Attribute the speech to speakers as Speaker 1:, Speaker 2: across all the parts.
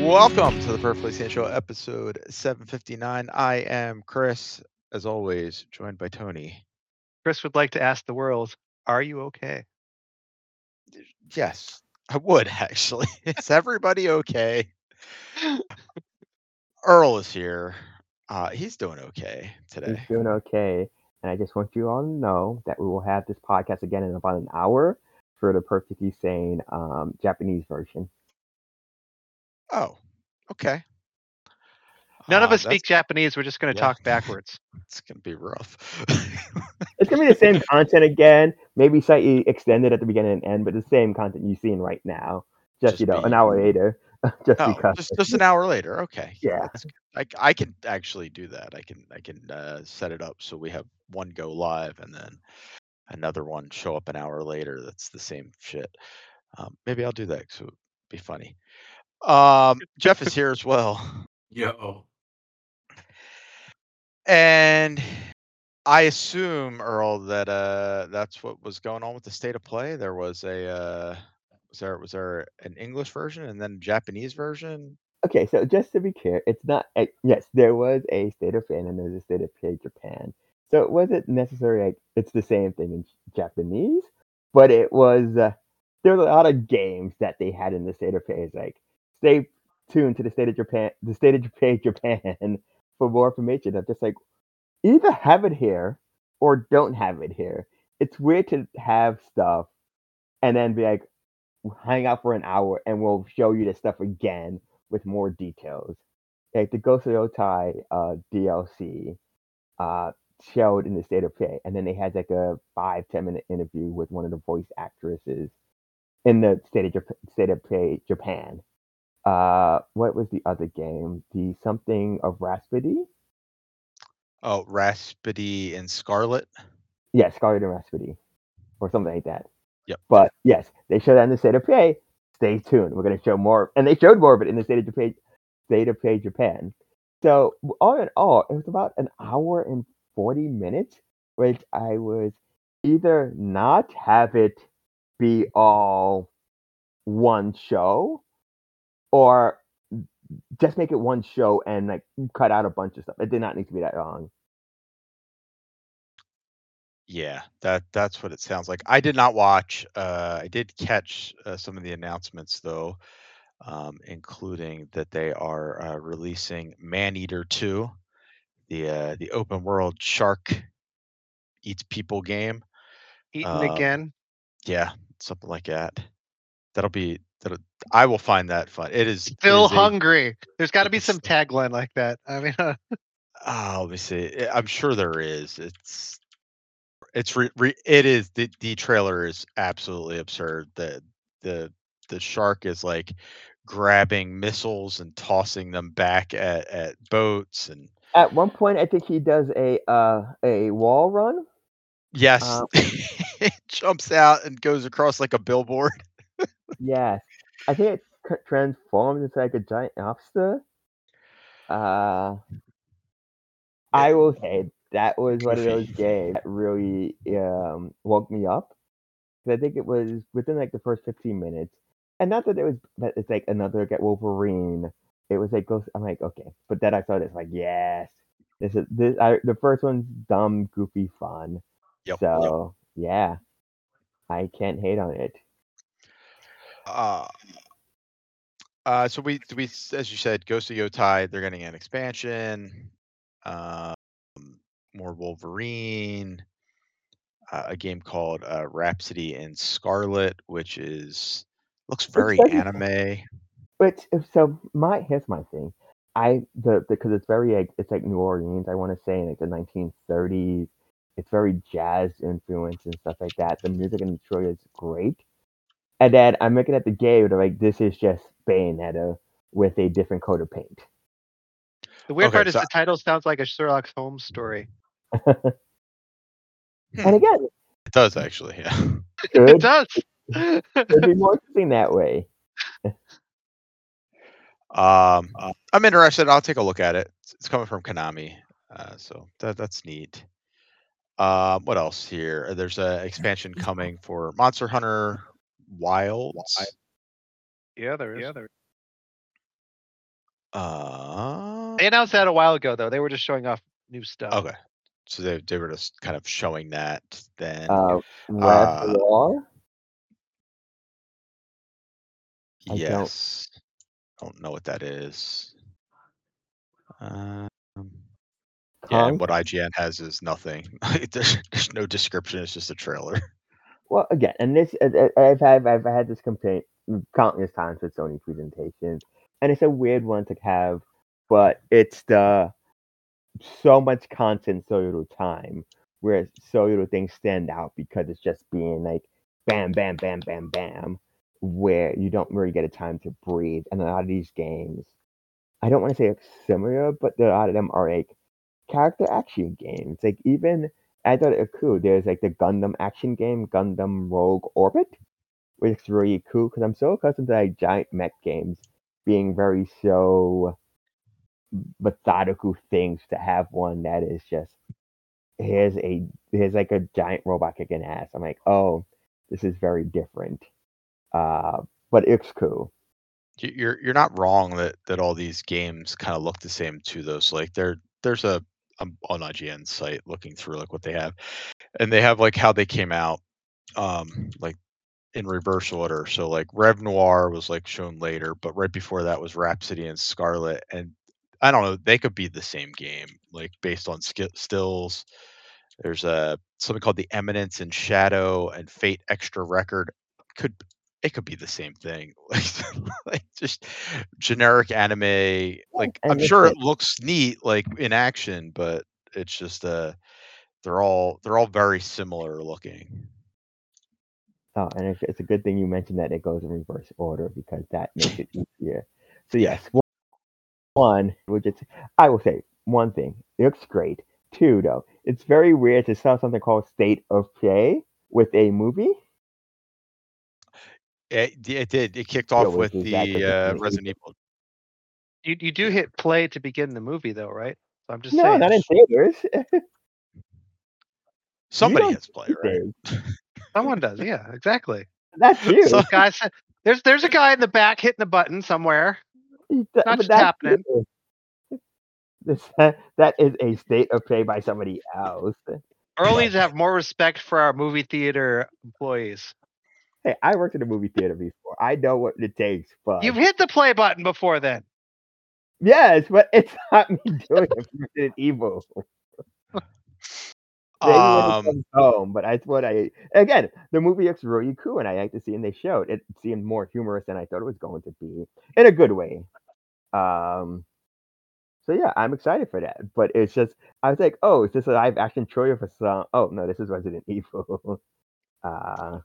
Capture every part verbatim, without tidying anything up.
Speaker 1: Welcome to the Perfectly Sane Show, episode seven fifty-nine. I am Chris, as always, joined by Tony.
Speaker 2: Chris would like to ask the world, are you okay?
Speaker 1: Yes, I would actually. Is everybody okay? Earl is here. Uh, he's doing okay today.
Speaker 3: He's doing okay. And I just want you all to know that we will have this podcast again in about an hour for the Perfectly Sane um, Japanese version.
Speaker 1: Oh, okay.
Speaker 2: None of
Speaker 1: Uh,
Speaker 2: us speak Japanese. We're just going to
Speaker 1: yeah.
Speaker 2: talk backwards.
Speaker 1: It's going to be rough.
Speaker 3: It's going to be the same content again, maybe slightly extended at the beginning and end, but the same content you've seen right now. Just,
Speaker 1: Just
Speaker 3: you know,
Speaker 1: be-
Speaker 3: an hour later. just
Speaker 1: oh,
Speaker 3: because.
Speaker 1: just, just an hour later. Okay.
Speaker 3: Yeah.
Speaker 1: That's good. I, I can actually do that. I can I can uh, set it up so we have one go live and then another one show up an hour later. That's the same shit. Um, maybe I'll do that because it would be funny. Um, Jeff is here as well.
Speaker 4: Yo.
Speaker 1: And I assume, Earl, that uh, that's what was going on with the state of play. There was a uh, was there was there an English version and then a Japanese version?
Speaker 3: Okay, so just to be clear, it's not. A, yes, there was a State of Fan and there's a State of Play Japan. So it wasn't necessarily like it's the same thing in Japanese, but it was. Uh, there was a lot of games that they had in the State of Play. It's like stay tuned to the State of Japan, the State of Play Japan for more information. I'm just like either have it here or don't have it here. It's weird to have stuff and then be like hang out for an hour and we'll show you the stuff again with more details. Like the Ghost of Yotai uh, D L C uh, showed in the State of Play, and then they had like a five ten minute interview with one of the voice actresses in the State of Jap- State of Play Japan. Uh, what was the other game? The something of Raspity?
Speaker 1: Oh, Raspity and Scarlet.
Speaker 3: Yeah, Scarlet and Raspity, or something like that.
Speaker 1: Yep.
Speaker 3: But yes, they showed that in the State of Play. Stay tuned. We're going to show more, and they showed more of it in the State of Play, State of Play Japan. So all in all, it was about an hour and forty minutes, which I was either not have it be all one show, or just make it one show and like cut out a bunch of stuff. It did not need to be that long.
Speaker 1: Yeah, that that's what it sounds like. I did not watch. Uh, I did catch uh, some of the announcements though, um, including that they are uh, releasing Maneater two, the uh, the open world shark eats people game.
Speaker 2: Eaten
Speaker 1: Um,
Speaker 2: again.
Speaker 1: Yeah, something like that. That'll be that'll. I will find that fun. It is
Speaker 2: Still
Speaker 1: it is a-
Speaker 2: hungry. There's got to be
Speaker 1: it's-
Speaker 2: some tagline like that. I mean, uh,
Speaker 1: Oh, let me see. I- I'm sure there is. It's it's re, re, it is the the trailer is absolutely absurd. The the the shark is like grabbing missiles and tossing them back at at boats and
Speaker 3: At one point, I think he does a uh, a wall run.
Speaker 1: yes,
Speaker 3: Um,
Speaker 1: it jumps out and goes across like a billboard.
Speaker 3: Yes, I think it c- transforms into like a giant lobster. Uh, I will say that was one of those
Speaker 1: Goofy.
Speaker 3: games that really um, woke me up. 'Cause I think it was within like the first fifteen minutes, and not that it was that it's like another Get Wolverine. It was like Ghost. I'm like okay, but then I saw this like yes, this is this. I, the first one's dumb, goofy, fun.
Speaker 1: Yep.
Speaker 3: So yeah, I can't hate on it.
Speaker 1: Uh, uh, so we we as you said, Ghost of Yotai, they're getting an expansion, um, more Wolverine, uh, a game called uh, Rhapsody in Scarlet, which is looks very
Speaker 3: very-
Speaker 1: anime.
Speaker 3: But if so, my here's my thing. I the because it's very like it's like New Orleans. I want to say in like the nineteen thirties. It's very jazz influence and stuff like that. The music in the trailer is great. And then I'm looking at the game and I'm like, this is just Bayonetta with a different coat of paint.
Speaker 2: the weird
Speaker 1: Okay,
Speaker 2: part is
Speaker 1: so-
Speaker 2: the title sounds like a Sherlock Holmes story.
Speaker 3: And again,
Speaker 1: It does actually, yeah.
Speaker 2: It
Speaker 3: good.
Speaker 2: does.
Speaker 3: It'd be more interesting that way.
Speaker 1: Um, I'm interested. I'll take a look at it. It's, it's coming from Konami, uh, so that that's neat. Um, what else here? There's a expansion coming for Monster Hunter Wilds.
Speaker 2: Yeah, there is.
Speaker 1: Uh,
Speaker 2: They announced that a while ago, though. They were just showing off new stuff.
Speaker 1: okay. So they they were just kind of showing that then.
Speaker 3: Uh, Rev
Speaker 1: Uh,
Speaker 3: Noir? I don't.
Speaker 1: yes. I don't know what that is. Um, yeah, and
Speaker 3: Kong?
Speaker 1: what I G N has is nothing. there's, there's no description. It's just a trailer.
Speaker 3: Well, again, and this uh, uh, I've had I've had this complaint countless times with Sony presentations, and it's a weird one to have, but it's the so much content, so little time, where so little things stand out because it's just being like bam, bam, bam, bam, bam, where you don't really get a time to breathe. And a lot of these games, I don't want to say like similar, but a lot of them are like character action games. Like even I thought it was cool. There's like the Gundam action game, Gundam Rogue Orbit, which is really cool because I'm so accustomed to like giant mech games being very so methodical things to have one that is just here's a here's like a giant robot kicking ass. I'm like, oh, this is very different. Uh, but it's cool.
Speaker 1: You- You're you're not wrong that that all these games kind of look the same too. Those like there there's a I'm on I G N site looking through like what they have, and they have like how they came out, um, like in reverse order. So like Rev Noir was like shown later, but right before that was Rhapsody and Scarlet, and I don't know, they could be the same game, like based on ski- stills. There's a something called the Eminence and Shadow and Fate Extra Record. Could it could be the same thing, like, like just generic anime. Like
Speaker 3: And
Speaker 1: I'm sure
Speaker 3: listen,
Speaker 1: it looks neat, like in action, but it's just uh they're all they're all very similar looking.
Speaker 3: oh, and it's, it's a good thing you mentioned that it goes in reverse order because that makes it easier. So
Speaker 1: Yeah.
Speaker 3: yes, one, one which it's I will say one thing, it looks great. Two though, it's very weird to sell something called State of Play with a movie.
Speaker 1: It, it did. It kicked
Speaker 3: Yeah,
Speaker 1: off
Speaker 3: which
Speaker 1: with
Speaker 3: is that
Speaker 1: the
Speaker 3: because
Speaker 1: uh,
Speaker 3: it's
Speaker 1: Resident Evil.
Speaker 2: You you do
Speaker 1: Yeah.
Speaker 2: hit play to begin the movie, though, right? So I'm just
Speaker 3: no,
Speaker 2: saying.
Speaker 3: not in theaters.
Speaker 1: Somebody
Speaker 3: don't
Speaker 1: hits play,
Speaker 3: see
Speaker 1: right?
Speaker 3: things.
Speaker 2: Someone does, yeah, exactly.
Speaker 3: That's you.
Speaker 1: So-
Speaker 2: Guys, there's there's a guy in the back hitting a button somewhere.
Speaker 3: Th-
Speaker 2: Not
Speaker 3: but
Speaker 2: just
Speaker 3: that's
Speaker 2: happening.
Speaker 3: you. This, that is a state of play by somebody else.
Speaker 2: Earl needs to have more respect for our movie theater employees.
Speaker 3: Hey, I worked in a movie theater before. I know what it takes, but
Speaker 2: You've hit the play button before then.
Speaker 3: yes, but it's not me doing it for Resident Evil. Maybe when it
Speaker 1: um,
Speaker 3: comes home, but that's what I again. The movie looks really cool, and I like to see, and they showed it seemed more humorous than I thought it was going to be, in a good way. Um, so yeah, I'm excited for that. But it's just I was like, oh, is this a live action trailer for some? Oh no, this is Resident Evil. uh,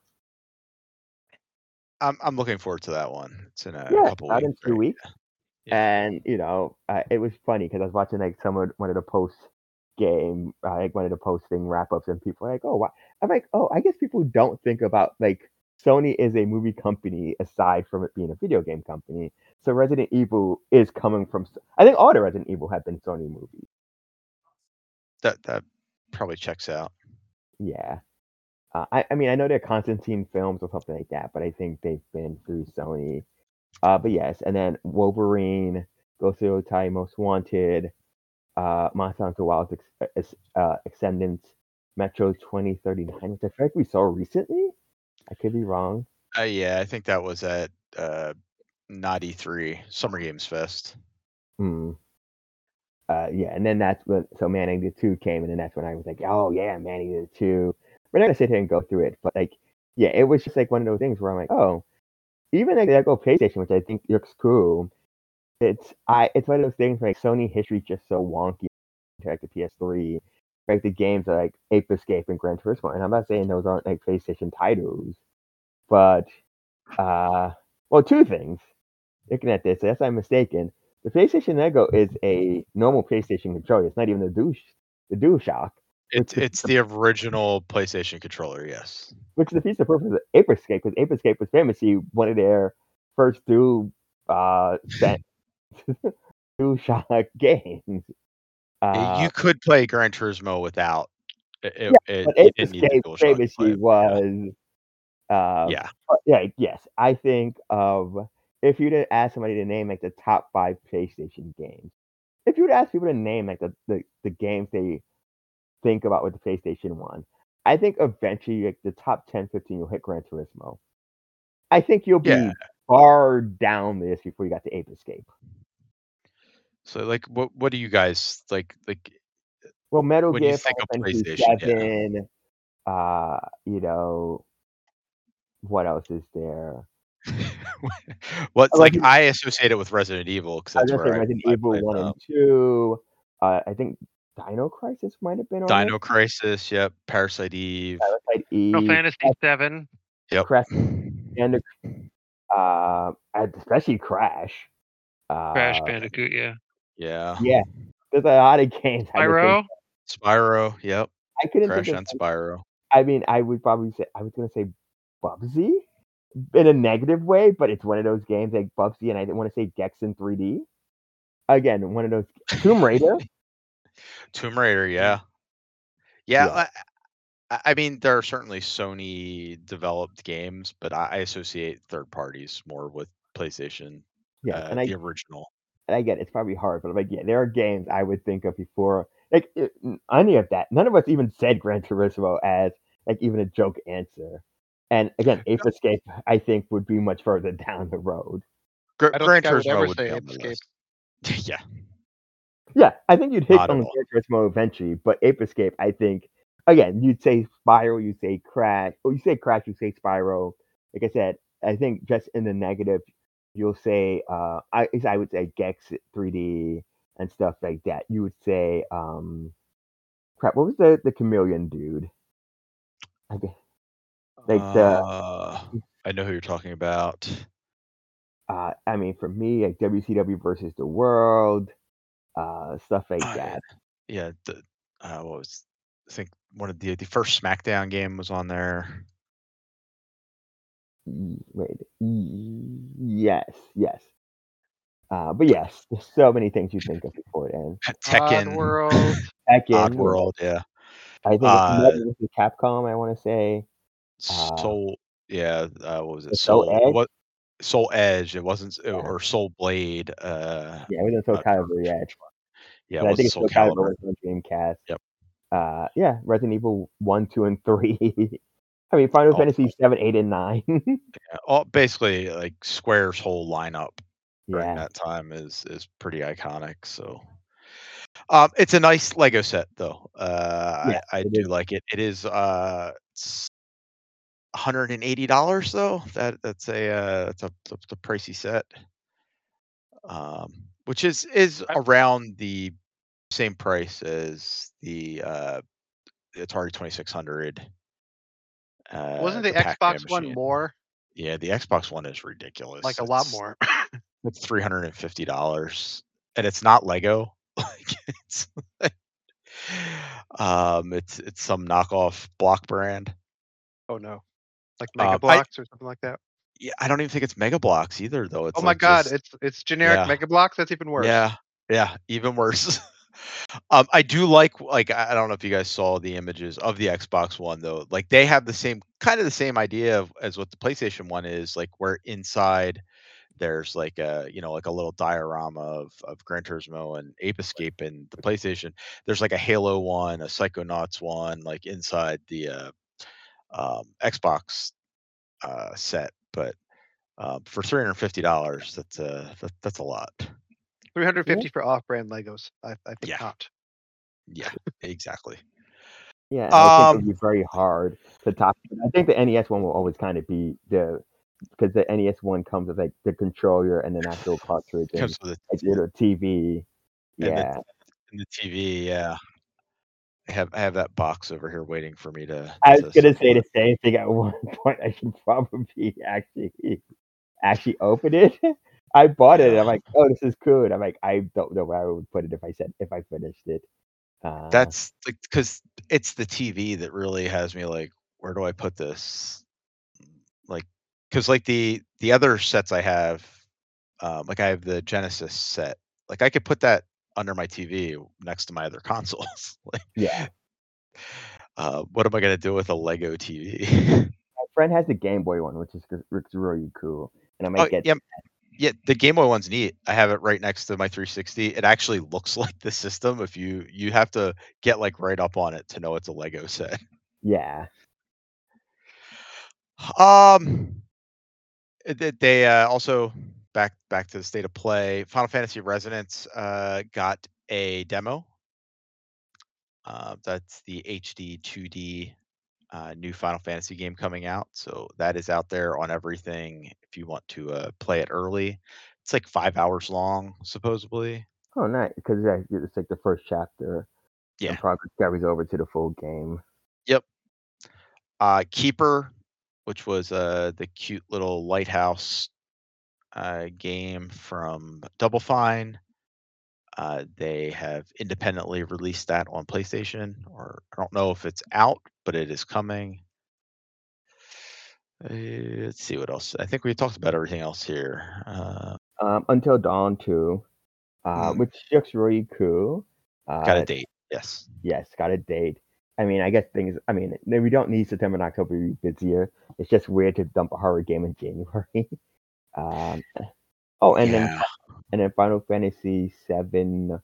Speaker 1: I'm I'm looking forward to that one. It's in a
Speaker 3: yeah,
Speaker 1: couple
Speaker 3: out
Speaker 1: weeks.
Speaker 3: in two
Speaker 1: Right?
Speaker 3: weeks.
Speaker 1: Yeah.
Speaker 3: And you know, uh, it was funny because I was watching like some of one of the post game, uh, like one of the posting wrap ups, and people are like, "Oh, why?" I'm like, "Oh, I guess people don't think about like Sony is a movie company aside from it being a video game company. So Resident Evil is coming from. I think all the Resident Evil have been Sony movies.
Speaker 1: That that probably checks out.
Speaker 3: Yeah, uh, I I mean I know they're Constantine films or something like that, but I think they've been through Sony. Uh, but yes, and then Wolverine, Ghost of Yotei, Most Wanted. uh, Monster Hunter Wilds ex- uh, Ascendance, Metro twenty thirty-nine, which I feel like we saw recently. I could be wrong.
Speaker 1: Uh, yeah, I think that was at uh, not E three, Summer Games Fest.
Speaker 3: Hmm. Uh, yeah, and then that's when so Man Eater two came, and then that's when I was like, oh yeah, Man Eater two. We're not gonna sit here and go through it, but like, yeah, it was just like one of those things where I'm like, oh, even like that go PlayStation, which I think looks cool. It's I, it's one of those things where, like Sony history is just so wonky. Like the P S three, like the games are like Ape Escape and Gran Turismo, and I'm not saying those aren't like PlayStation titles, but uh, well, two things. Looking at this, unless I'm mistaken, the PlayStation Ego is a normal PlayStation controller. It's not even the douche, the DualShock.
Speaker 1: It's it's the original PlayStation controller. Yes.
Speaker 3: Which defeats the purpose of Ape Escape, because Ape Escape was famously one of their first dual uh, DualShock games. Uh,
Speaker 1: you could play Gran Turismo without it.
Speaker 3: yeah,
Speaker 1: it
Speaker 3: but
Speaker 1: you
Speaker 3: Ape
Speaker 1: didn't need the
Speaker 3: Escape
Speaker 1: DualShock to play
Speaker 3: famously
Speaker 1: it.
Speaker 3: was.
Speaker 1: Yeah.
Speaker 3: Uh,
Speaker 1: yeah.
Speaker 3: but yeah, yes, I think of if you'd have asked somebody to name like the top five PlayStation games, if you'd ask people to name like the, the, the games they think about with the PlayStation one, I think eventually like the top ten, fifteen you'll hit Gran Turismo. I think you'll be
Speaker 1: Yeah.
Speaker 3: far down this before you got to Ape Escape.
Speaker 1: So like, what what do you guys like? Like
Speaker 3: Well, Metal
Speaker 1: when you
Speaker 3: Gear,
Speaker 1: think
Speaker 3: Final
Speaker 1: of
Speaker 3: Fantasy
Speaker 1: PlayStation, yeah.
Speaker 3: seven, uh, you know, what else is there?
Speaker 1: What's
Speaker 3: Oh,
Speaker 1: like
Speaker 3: Resident-
Speaker 1: I associate it with Resident Evil because
Speaker 3: I was
Speaker 1: that's
Speaker 3: gonna say
Speaker 1: where I,
Speaker 3: Resident
Speaker 1: I
Speaker 3: Evil
Speaker 1: played
Speaker 3: one
Speaker 1: um,
Speaker 3: and two. Uh, I think Dino Crisis might have been on
Speaker 1: Dino Crisis. Yep, Parasite Eve.
Speaker 3: there. Parasite
Speaker 2: Final
Speaker 3: Eve,
Speaker 2: Fantasy seven.
Speaker 1: Yep.
Speaker 3: Crash, and uh, especially Crash. Uh,
Speaker 2: Crash Bandicoot, yeah.
Speaker 1: Yeah.
Speaker 3: Yeah, there's a lot of games. I would think.
Speaker 2: Spyro.
Speaker 1: Spyro. Yep.
Speaker 3: I couldn't
Speaker 1: Crash
Speaker 3: think
Speaker 1: and
Speaker 3: of.
Speaker 1: Spyro.
Speaker 3: I mean, I would probably say I was gonna say Bubsy in a negative way, but it's one of those games like Bubsy, and I didn't want to say Gex in three D. Again, one of those Tomb Raider.
Speaker 1: Tomb Raider. Yeah. Yeah.
Speaker 3: Yeah.
Speaker 1: I, I mean, there are certainly Sony developed games, but I, I associate third parties more with PlayStation.
Speaker 3: Yeah,
Speaker 1: uh,
Speaker 3: and I
Speaker 1: the original.
Speaker 3: and I get it, it's probably hard, but like, yeah, there are games I would think of before, like it, any of that. None of us even said Gran Turismo as like even a joke answer. And again, Ape Escape, I think, would be much further down the road.
Speaker 1: Gr-
Speaker 2: I don't
Speaker 1: Gran
Speaker 2: think I would
Speaker 1: Turismo
Speaker 2: ever
Speaker 1: would
Speaker 2: say
Speaker 1: be on
Speaker 2: Ape
Speaker 1: my
Speaker 2: Escape.
Speaker 1: list. Yeah.
Speaker 3: Yeah, I think you'd hit
Speaker 1: Not at
Speaker 3: on
Speaker 1: all.
Speaker 3: Gran Turismo eventually, but Ape Escape, I think, again, you'd say Spyro, you'd say Crash, or you say Crash, you say Spyro. Like I said, I think just in the negative, you'll say, uh, I I would say Gex three D and stuff like that. You would say, um, crap, what was the the chameleon dude? I guess, like the,
Speaker 1: Uh, I know who you're talking about.
Speaker 3: uh, I mean, for me, like W C W versus the World, uh, stuff like
Speaker 1: Uh,
Speaker 3: that.
Speaker 1: Yeah. The uh, what was I think one of the the first SmackDown game was on there.
Speaker 3: Y- Wait, y- yes, yes. Uh, but yes, there's so many things you think of before then.
Speaker 1: Tekken.
Speaker 2: Oddworld.
Speaker 3: Tekken,
Speaker 1: Oddworld. Yeah.
Speaker 3: I think
Speaker 1: Uh,
Speaker 3: it's Marvel versus Capcom. I want to say Uh,
Speaker 1: Soul. Yeah. Uh, what was it?
Speaker 3: Soul
Speaker 1: Soul.
Speaker 3: Edge?
Speaker 1: What? Soul Edge. It wasn't,
Speaker 3: Yeah.
Speaker 1: or Soul Blade. Uh,
Speaker 3: yeah, it wasn't Soul
Speaker 1: not sure
Speaker 3: Calibur
Speaker 1: which
Speaker 3: yet.
Speaker 1: one. Yeah,
Speaker 3: But
Speaker 1: it
Speaker 3: I think
Speaker 1: wasn't
Speaker 3: it's
Speaker 1: Soul
Speaker 3: Soul Calibur
Speaker 1: Calibur.
Speaker 3: was on Dreamcast.
Speaker 1: Yep.
Speaker 3: Uh, yeah, Resident Evil one, two, and three. I mean, Final
Speaker 1: Oh.
Speaker 3: Fantasy seven, eight, and nine.
Speaker 1: Yeah, all basically like Square's whole lineup during
Speaker 3: yeah,
Speaker 1: that time is is pretty iconic. So, um, it's a nice Lego set though. Uh,
Speaker 3: Yeah,
Speaker 1: I, I
Speaker 3: it
Speaker 1: do
Speaker 3: is.
Speaker 1: like it. It is uh, it's one hundred and eighty dollars though. That that's a uh, that's a that's a pricey set. Um, which is is
Speaker 2: I-
Speaker 1: around the same price as the uh, Atari twenty-six hundred. Uh,
Speaker 2: Wasn't the,
Speaker 1: Pac-Man
Speaker 2: Xbox one
Speaker 1: machine.
Speaker 2: more?
Speaker 1: Yeah, the Xbox One is ridiculous.
Speaker 2: Like a lot
Speaker 1: It's-
Speaker 2: more.
Speaker 1: It's three hundred and fifty dollars, and it's not Lego. Like it's, um, it's it's some knockoff block brand.
Speaker 2: Oh no. Like
Speaker 1: Um,
Speaker 2: Mega
Speaker 1: I-
Speaker 2: Blocks or something like that.
Speaker 1: Yeah, I don't even think it's Mega Blocks either, though. It's
Speaker 2: Oh my
Speaker 1: like
Speaker 2: god,
Speaker 1: just-
Speaker 2: it's it's generic
Speaker 1: yeah.
Speaker 2: Mega Blocks. That's even worse.
Speaker 1: Yeah, yeah, even worse. um, I do like like I I don't know if you guys saw the images of the Xbox One though. Like they have the same kind of the same idea of, as what the PlayStation One is. Like where inside there's like a you know like a little diorama of of Gran Turismo and Ape Escape in the PlayStation. There's like a Halo one, a Psychonauts one, like inside the uh, um, Xbox uh, set. But uh, for three hundred fifty dollars, that's uh, that, that's a lot.
Speaker 2: three hundred fifty for off-brand Legos. I, I think
Speaker 1: Yeah.
Speaker 2: not.
Speaker 1: Yeah, exactly.
Speaker 3: Yeah, and I think
Speaker 1: Um,
Speaker 3: it'd be very hard to top. I think the N E S one will always kind of be the because the N E S one comes with like the controller and an actual cartridge and
Speaker 1: comes with a
Speaker 3: like little T V.
Speaker 1: And the-
Speaker 3: Yeah,
Speaker 1: and the T V. Yeah, I have I have that box over here waiting for me to.
Speaker 3: I was
Speaker 1: to
Speaker 3: gonna say
Speaker 1: support.
Speaker 3: the same thing at one point. I should probably actually actually open it. I bought it. And I'm
Speaker 1: Yeah.
Speaker 3: like, oh, this is cool. And I'm like, I don't know where I would put it if I said if I finished it. Uh,
Speaker 1: That's like because it's the T V that really has me like, where do I put this? Like, because like the the other sets I have, um, like I have the Genesis set. Like I could put that under my T V next to my other consoles. Like,
Speaker 3: yeah.
Speaker 1: uh, what am I gonna do with a Lego T V?
Speaker 3: My friend has the Game Boy one, which is which is really cool, and I might
Speaker 1: oh,
Speaker 3: get
Speaker 1: yeah, Yeah, the Game Boy one's neat. I have it right next to my three sixty. It actually looks like the system. If you you have to get like right up on it to know it's a Lego set.
Speaker 3: Yeah.
Speaker 1: Um, they, they uh, also back back to the state of play. Final Fantasy Resonance uh, got a demo. Uh, that's the H D two D uh, new Final Fantasy game coming out. So that is out there on everything. If you want to uh, play it early, it's like five hours long, supposedly.
Speaker 3: Oh, nice. Because it's like the first chapter.
Speaker 1: Yeah.
Speaker 3: And progress carries over to the full game.
Speaker 1: Yep. Uh, Keeper, which was uh, the cute little lighthouse uh, game from Double Fine. Uh, they have independently released that on PlayStation, or I don't know if it's out, but it is coming. Uh, let's see what else. I think we talked about everything else here. Uh,
Speaker 3: Um, Until Dawn two, uh,
Speaker 1: Mm.
Speaker 3: which looks really cool. Uh,
Speaker 1: got a date, yes.
Speaker 3: Yes, got a date. I mean, I guess things. I mean, we don't need September and October to be busier. It's just weird to dump a horror game in January. um, oh, and then
Speaker 1: Yeah.
Speaker 3: and then Final Fantasy seven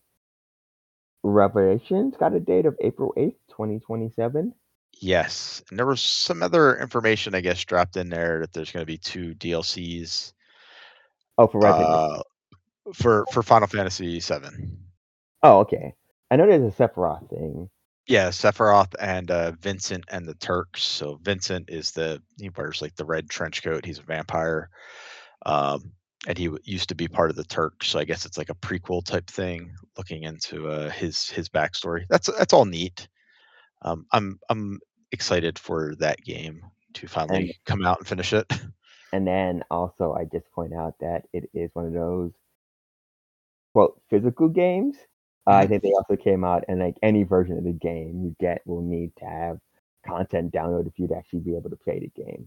Speaker 3: Revelations got a date of April eighth, twenty twenty-seven.
Speaker 1: Yes, and there was some other information, I guess, dropped in there that there's going to be two D L Cs
Speaker 3: Oh, for Resident.
Speaker 1: uh, for for Final Fantasy seven.
Speaker 3: Oh, okay. I know there's a Sephiroth thing.
Speaker 1: Yeah, Sephiroth and uh, Vincent and the Turks. So Vincent is the he wears like the red trench coat. He's a vampire, um, and he w- used to be part of the Turks. So I guess it's like a prequel type thing, looking into uh, his his backstory. That's that's all neat. Um, I'm I'm excited for that game to finally
Speaker 3: And-
Speaker 1: come out and finish it.
Speaker 3: And then also, I just point out that it is one of those quote physical games. Uh, I
Speaker 1: Mhm.
Speaker 3: think they also came out, and like any version of the game you get will need to have content downloaded for you to actually be able to play the game.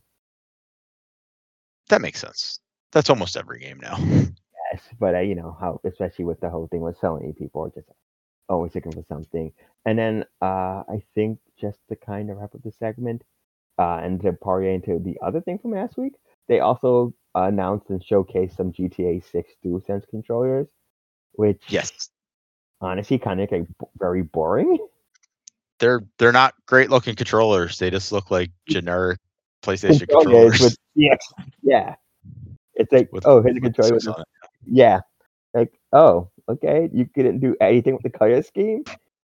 Speaker 1: That makes sense. That's almost every game now.
Speaker 3: Yes, but uh, you know how, especially with the whole thing with Sony, people are just always looking for something. And then uh, I think just to kind of wrap up the segment, uh, and to parlay into the other thing from last week, they also announced and showcased some G T A six DualSense controllers, which
Speaker 1: Yes,
Speaker 3: honestly kind of like b- very boring.
Speaker 1: they're they're not great looking controllers. They just look like generic PlayStation
Speaker 3: Controllers
Speaker 1: controllers.
Speaker 3: with yeah, yeah. It's like
Speaker 1: With-
Speaker 3: oh, here's a
Speaker 1: with
Speaker 3: controller.
Speaker 1: six
Speaker 3: With,
Speaker 1: on it.
Speaker 3: yeah, like oh, okay, you couldn't do anything with the color scheme.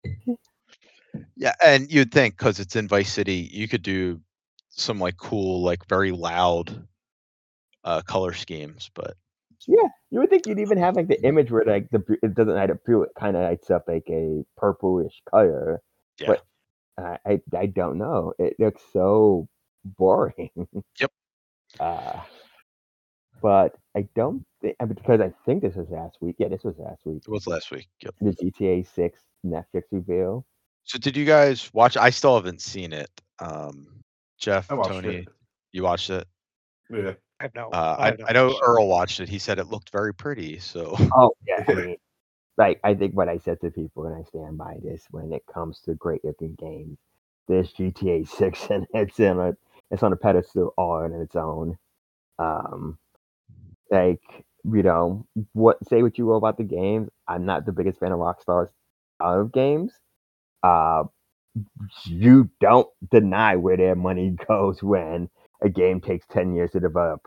Speaker 1: Yeah, and you'd think because it's in Vice City, you could do some like cool, like very loud uh, color schemes. But
Speaker 3: Yeah, you would think you'd even have like the image where like the it doesn't light up blue, it kind of lights up like a purplish color.
Speaker 1: yeah,
Speaker 3: But I, I I don't know. It looks so boring.
Speaker 1: Yep.
Speaker 3: Uh, but I don't think because I think this was last week. Yeah, this was last week.
Speaker 1: it was last week. Yep.
Speaker 3: The G T A six Netflix reveal.
Speaker 1: So did you guys watch? I still haven't seen it. Um, Jeff,
Speaker 4: I watched
Speaker 1: Tony,
Speaker 4: it.
Speaker 1: you watched it.
Speaker 4: Yeah.
Speaker 2: I have no.
Speaker 1: Uh,
Speaker 2: I,
Speaker 1: I,
Speaker 2: have no
Speaker 1: I know
Speaker 2: question.
Speaker 1: Earl watched it. He said it looked very pretty. So
Speaker 3: Oh yeah, I mean, like I think what I said to people, and I stand by this when it comes to great looking games. There's G T A six, and it's in a it's on a pedestal all on its own. Um, like you know what? Say what you will about the games. I'm not the biggest fan of Rockstar's out of games. Uh, you don't deny where their money goes when a game takes ten years to develop.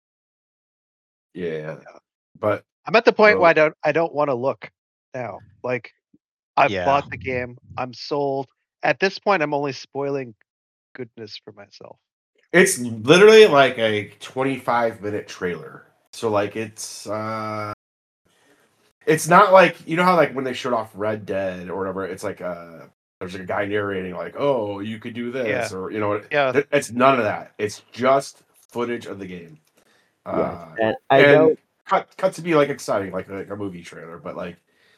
Speaker 4: Yeah. But
Speaker 2: I'm at the point
Speaker 4: Well-
Speaker 2: where I don't. I don't want to look now. Like, I've
Speaker 1: Yeah.
Speaker 2: bought the game. I'm sold. At this point, I'm only spoiling goodness for myself.
Speaker 4: it's literally like a twenty-five minute trailer. So like it's uh it's not like you know how like when they showed off Red Dead or whatever, it's like uh there's like a guy narrating like, oh, you could do this,
Speaker 2: Yeah.
Speaker 4: or you know,
Speaker 2: Yeah.
Speaker 4: it- it's none of that. It's just footage of the game.
Speaker 3: Yes,
Speaker 4: Uh,
Speaker 3: and I
Speaker 4: and
Speaker 3: know
Speaker 4: cut cut to be like exciting, like like a movie trailer, but like,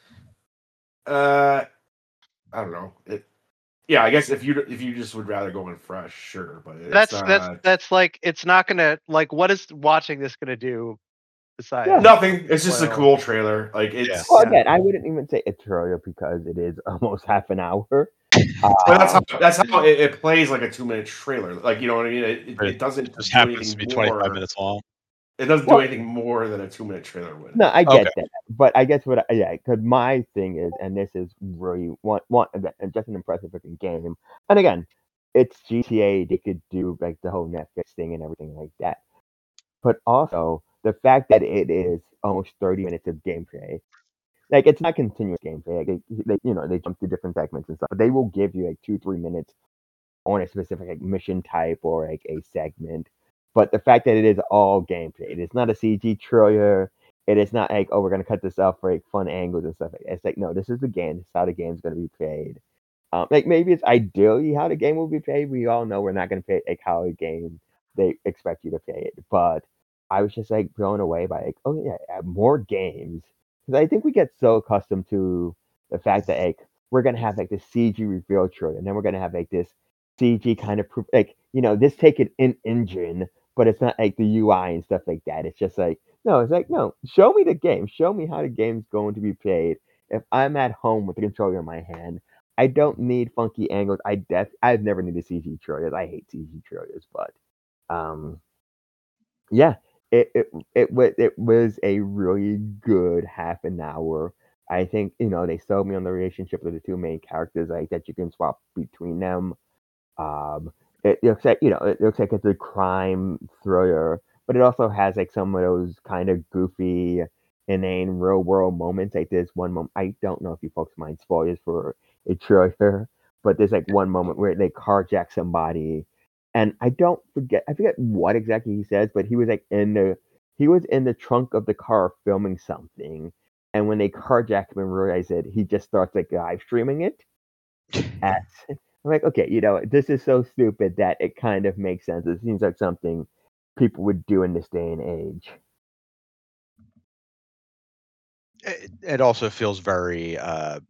Speaker 4: uh, I don't know. It, yeah, I guess if you if you just would rather go in fresh, sure, but it's
Speaker 2: That's
Speaker 4: not,
Speaker 2: that's that's like it's not gonna like what is watching this gonna do besides
Speaker 3: Yeah.
Speaker 4: nothing. It's just a
Speaker 2: Well-
Speaker 4: cool trailer. Like it's.
Speaker 1: Yeah.
Speaker 3: Well,
Speaker 2: Yeah.
Speaker 3: again, I wouldn't even say a tutorial because it is almost half an hour.
Speaker 4: But that's
Speaker 3: Uh,
Speaker 4: how that's how it, it plays like a two minute trailer. Like you know what I mean? It, it,
Speaker 1: Right.
Speaker 4: it doesn't
Speaker 1: it just
Speaker 4: do
Speaker 1: happens to
Speaker 4: anything
Speaker 1: be twenty-five
Speaker 4: more.
Speaker 1: minutes long.
Speaker 4: It doesn't
Speaker 3: Well-
Speaker 4: do anything more than a two minute trailer would.
Speaker 3: No, I get
Speaker 1: Okay.
Speaker 3: that, but I guess what I, yeah, because my thing is, and this is really one one again, and just an impressive looking game, and again, it's G T A. They could do like the whole Netflix thing and everything like that, but also the fact that it is almost thirty minutes of gameplay. Like it's not continuous gameplay. Like they, they, you know, they jump through different segments and stuff, but they will give you like two, three minutes on a specific like mission type or like a segment. But the fact that it is all gameplay, it is not a C G trailer. It is not like, oh, we're gonna cut this off for like fun angles and stuff. It's like, no, this is the game. This is how the game's gonna be played. Um, like maybe it's ideally how the game will be played. We all know we're not gonna play like how a game they expect you to play it. But I was just like blown away by like, oh yeah, add more games. Because I think we get so accustomed to the fact that like we're gonna have like this C G reveal trailer, and then we're gonna have like this C G kind of proof, like you know, this take it in engine, but it's not like the U I and stuff like that. It's just like no, it's like no, show me the game, show me how the game's going to be played. If I'm at home with the controller in my hand, I don't need funky angles. I def I've never needed C G trailers. I hate C G trailers, but um, yeah, it it it was it was a really good half an hour. I think you know they sold me on the relationship of the two main characters, like that you can swap between them. Um, it looks like you know it looks like it's a crime thriller, but it also has like some of those kind of goofy, inane real world moments. Like there's one moment I don't know if you folks mind spoilers for a trailer, but there's like one moment where they carjack somebody, and I don't forget I forget what exactly he says, but he was like in the he was in the trunk of the car filming something, and when they carjack him and realize it, he just starts like live streaming it. At I'm like, okay, you know, this is so stupid that it kind of makes sense. It seems like something people would do in this day and age.
Speaker 1: It, it also feels very uh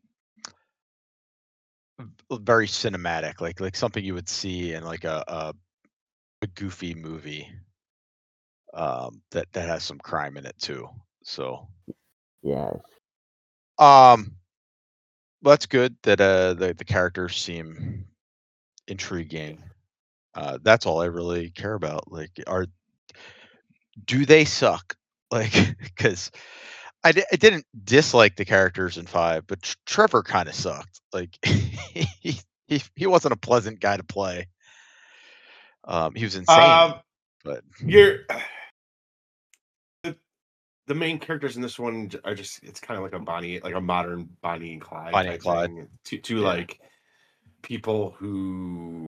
Speaker 1: v- very cinematic, like like something you would see in like a a, a goofy movie um that that has some crime in it too. So
Speaker 3: Yes.
Speaker 1: um that's good that uh the, the characters seem intriguing. Uh that's all I really care about. Like are do they suck? Like because I, di- I didn't dislike the characters in five, but Tr- Trevor kind of sucked. Like he, he he wasn't a pleasant guy to play. Um, he was insane,
Speaker 4: Um,
Speaker 1: but
Speaker 4: you're the, the main characters in this one j- are just it's kind of like a Bonnie, like a modern Bonnie and Clyde
Speaker 1: Bonnie
Speaker 4: type
Speaker 1: and Clyde.
Speaker 4: thing. To to
Speaker 1: Yeah.
Speaker 4: like people who,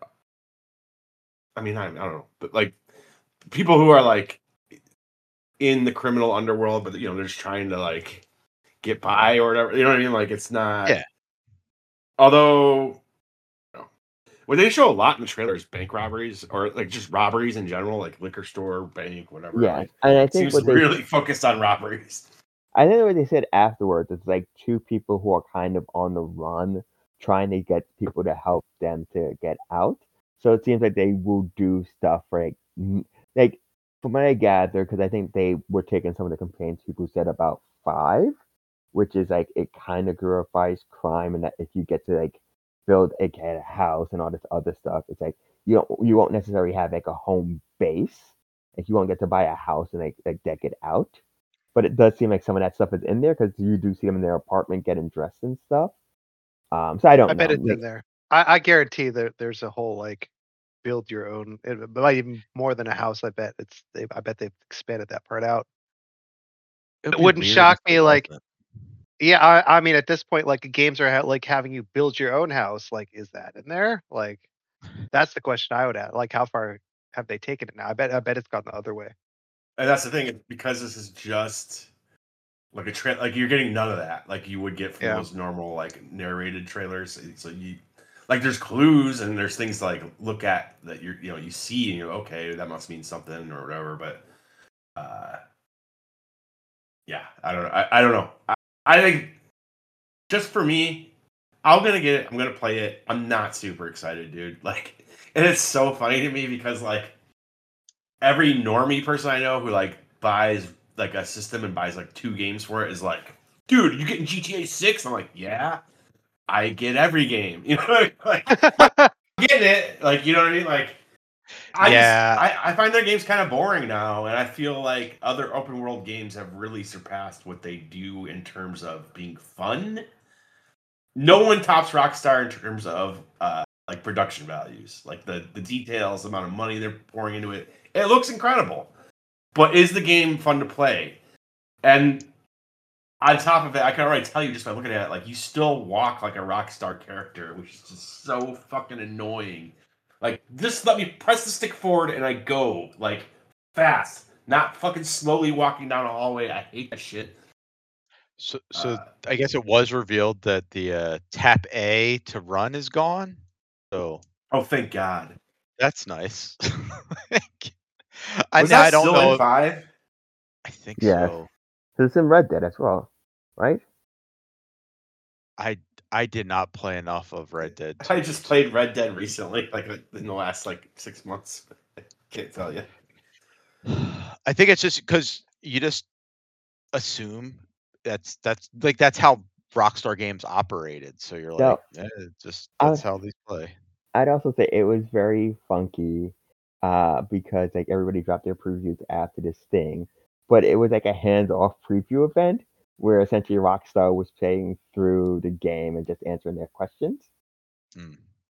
Speaker 4: I mean, I, I don't know, but like people who are like in the criminal underworld, but you know they're just trying to like get by or whatever. You know what I mean? Like it's not.
Speaker 1: Yeah.
Speaker 4: Although, you know, what they show a lot in the trailer is bank robberies or like just robberies in general, like liquor store, bank, whatever.
Speaker 3: Yes.
Speaker 4: Like,
Speaker 3: And I
Speaker 4: it
Speaker 3: think
Speaker 4: seems
Speaker 3: what they
Speaker 4: really focused on robberies.
Speaker 3: I think what they said afterwards is like two people who are kind of on the run trying to get people to help them to get out. So it seems like they will do stuff for like n- like from what I gather, because I think they were taking some of the complaints people said about five, which is like it kind of glorifies crime and that if you get to like build a, get a house and all this other stuff, it's like you don't you won't necessarily have like a home base. Like you won't get to buy a house and like, like deck it out. But it does seem like some of that stuff is in there because you do see them in their apartment getting dressed and stuff. Um, so I don't
Speaker 2: I
Speaker 3: know.
Speaker 2: bet it's
Speaker 3: Like,
Speaker 2: in there. I, I guarantee that there's a whole like build your own. It might even more than a house. I bet it's. They, I bet they've expanded that part out.
Speaker 1: It'd
Speaker 2: It
Speaker 1: be
Speaker 2: wouldn't
Speaker 1: weird
Speaker 2: shock
Speaker 1: if it
Speaker 2: me. Like,
Speaker 1: wasn't.
Speaker 2: yeah, I, I mean, at this point, like games are ha- like having you build your own house. Like, is that in there? Like, that's the question I would ask. Like, how far have they taken it now? I bet. I bet it's gone the other way.
Speaker 4: And that's the thing, it's because this is just like a tra- like you're getting none of that like you would get from
Speaker 2: Yeah.
Speaker 4: those normal like narrated trailers. So you like there's clues and there's things to like look at that you're you know you see and you're okay, that must mean something or whatever. But uh yeah, I don't know. I, I don't know. I, I think just for me, I'm gonna get it. I'm gonna play it. I'm not super excited, dude. Like, and it's so funny to me because like every normie person I know who like buys like a system and buys like two games for it is like, dude, you getting G T A six? I'm like, yeah, I get every game. You know, like I'm getting it. Like, you know what I mean? Like, I
Speaker 1: Yeah.
Speaker 4: just I, I find their games kind of boring now, and I feel like other open world games have really surpassed what they do in terms of being fun. No one tops Rockstar in terms of uh, like production values, like the the details, the amount of money they're pouring into it. It looks incredible, but is the game fun to play? And on top of it, I can already tell you just by looking at it, like you still walk like a Rockstar character, which is just so fucking annoying. Like, just let me press the stick forward and I go like fast, not fucking slowly walking down a hallway. I hate that shit.
Speaker 1: So, so
Speaker 4: Uh,
Speaker 1: I guess it was revealed that the uh, tap A to run is gone. So
Speaker 4: oh, thank God.
Speaker 1: that's nice. I
Speaker 4: Was
Speaker 1: mean, I
Speaker 4: that
Speaker 1: don't
Speaker 4: still
Speaker 1: know.
Speaker 4: in five?
Speaker 1: I think
Speaker 3: Yes.
Speaker 1: so.
Speaker 3: It's in Red Dead as well, right?
Speaker 1: I I did not play enough of Red Dead.
Speaker 4: I
Speaker 1: to
Speaker 4: just
Speaker 1: s-
Speaker 4: played Red Dead recently, like in the last like six months. Can't tell you.
Speaker 1: I think it's just because you just assume that's that's like that's how Rockstar games operated. So you're
Speaker 3: No,
Speaker 1: like, eh, it's just
Speaker 3: I
Speaker 1: that's
Speaker 3: was,
Speaker 1: how these play.
Speaker 3: I'd also say it was very funky, uh, because like everybody dropped their previews after this thing, but it was like a hands-off preview event where essentially Rockstar was playing through the game and just answering their questions.
Speaker 1: Mm.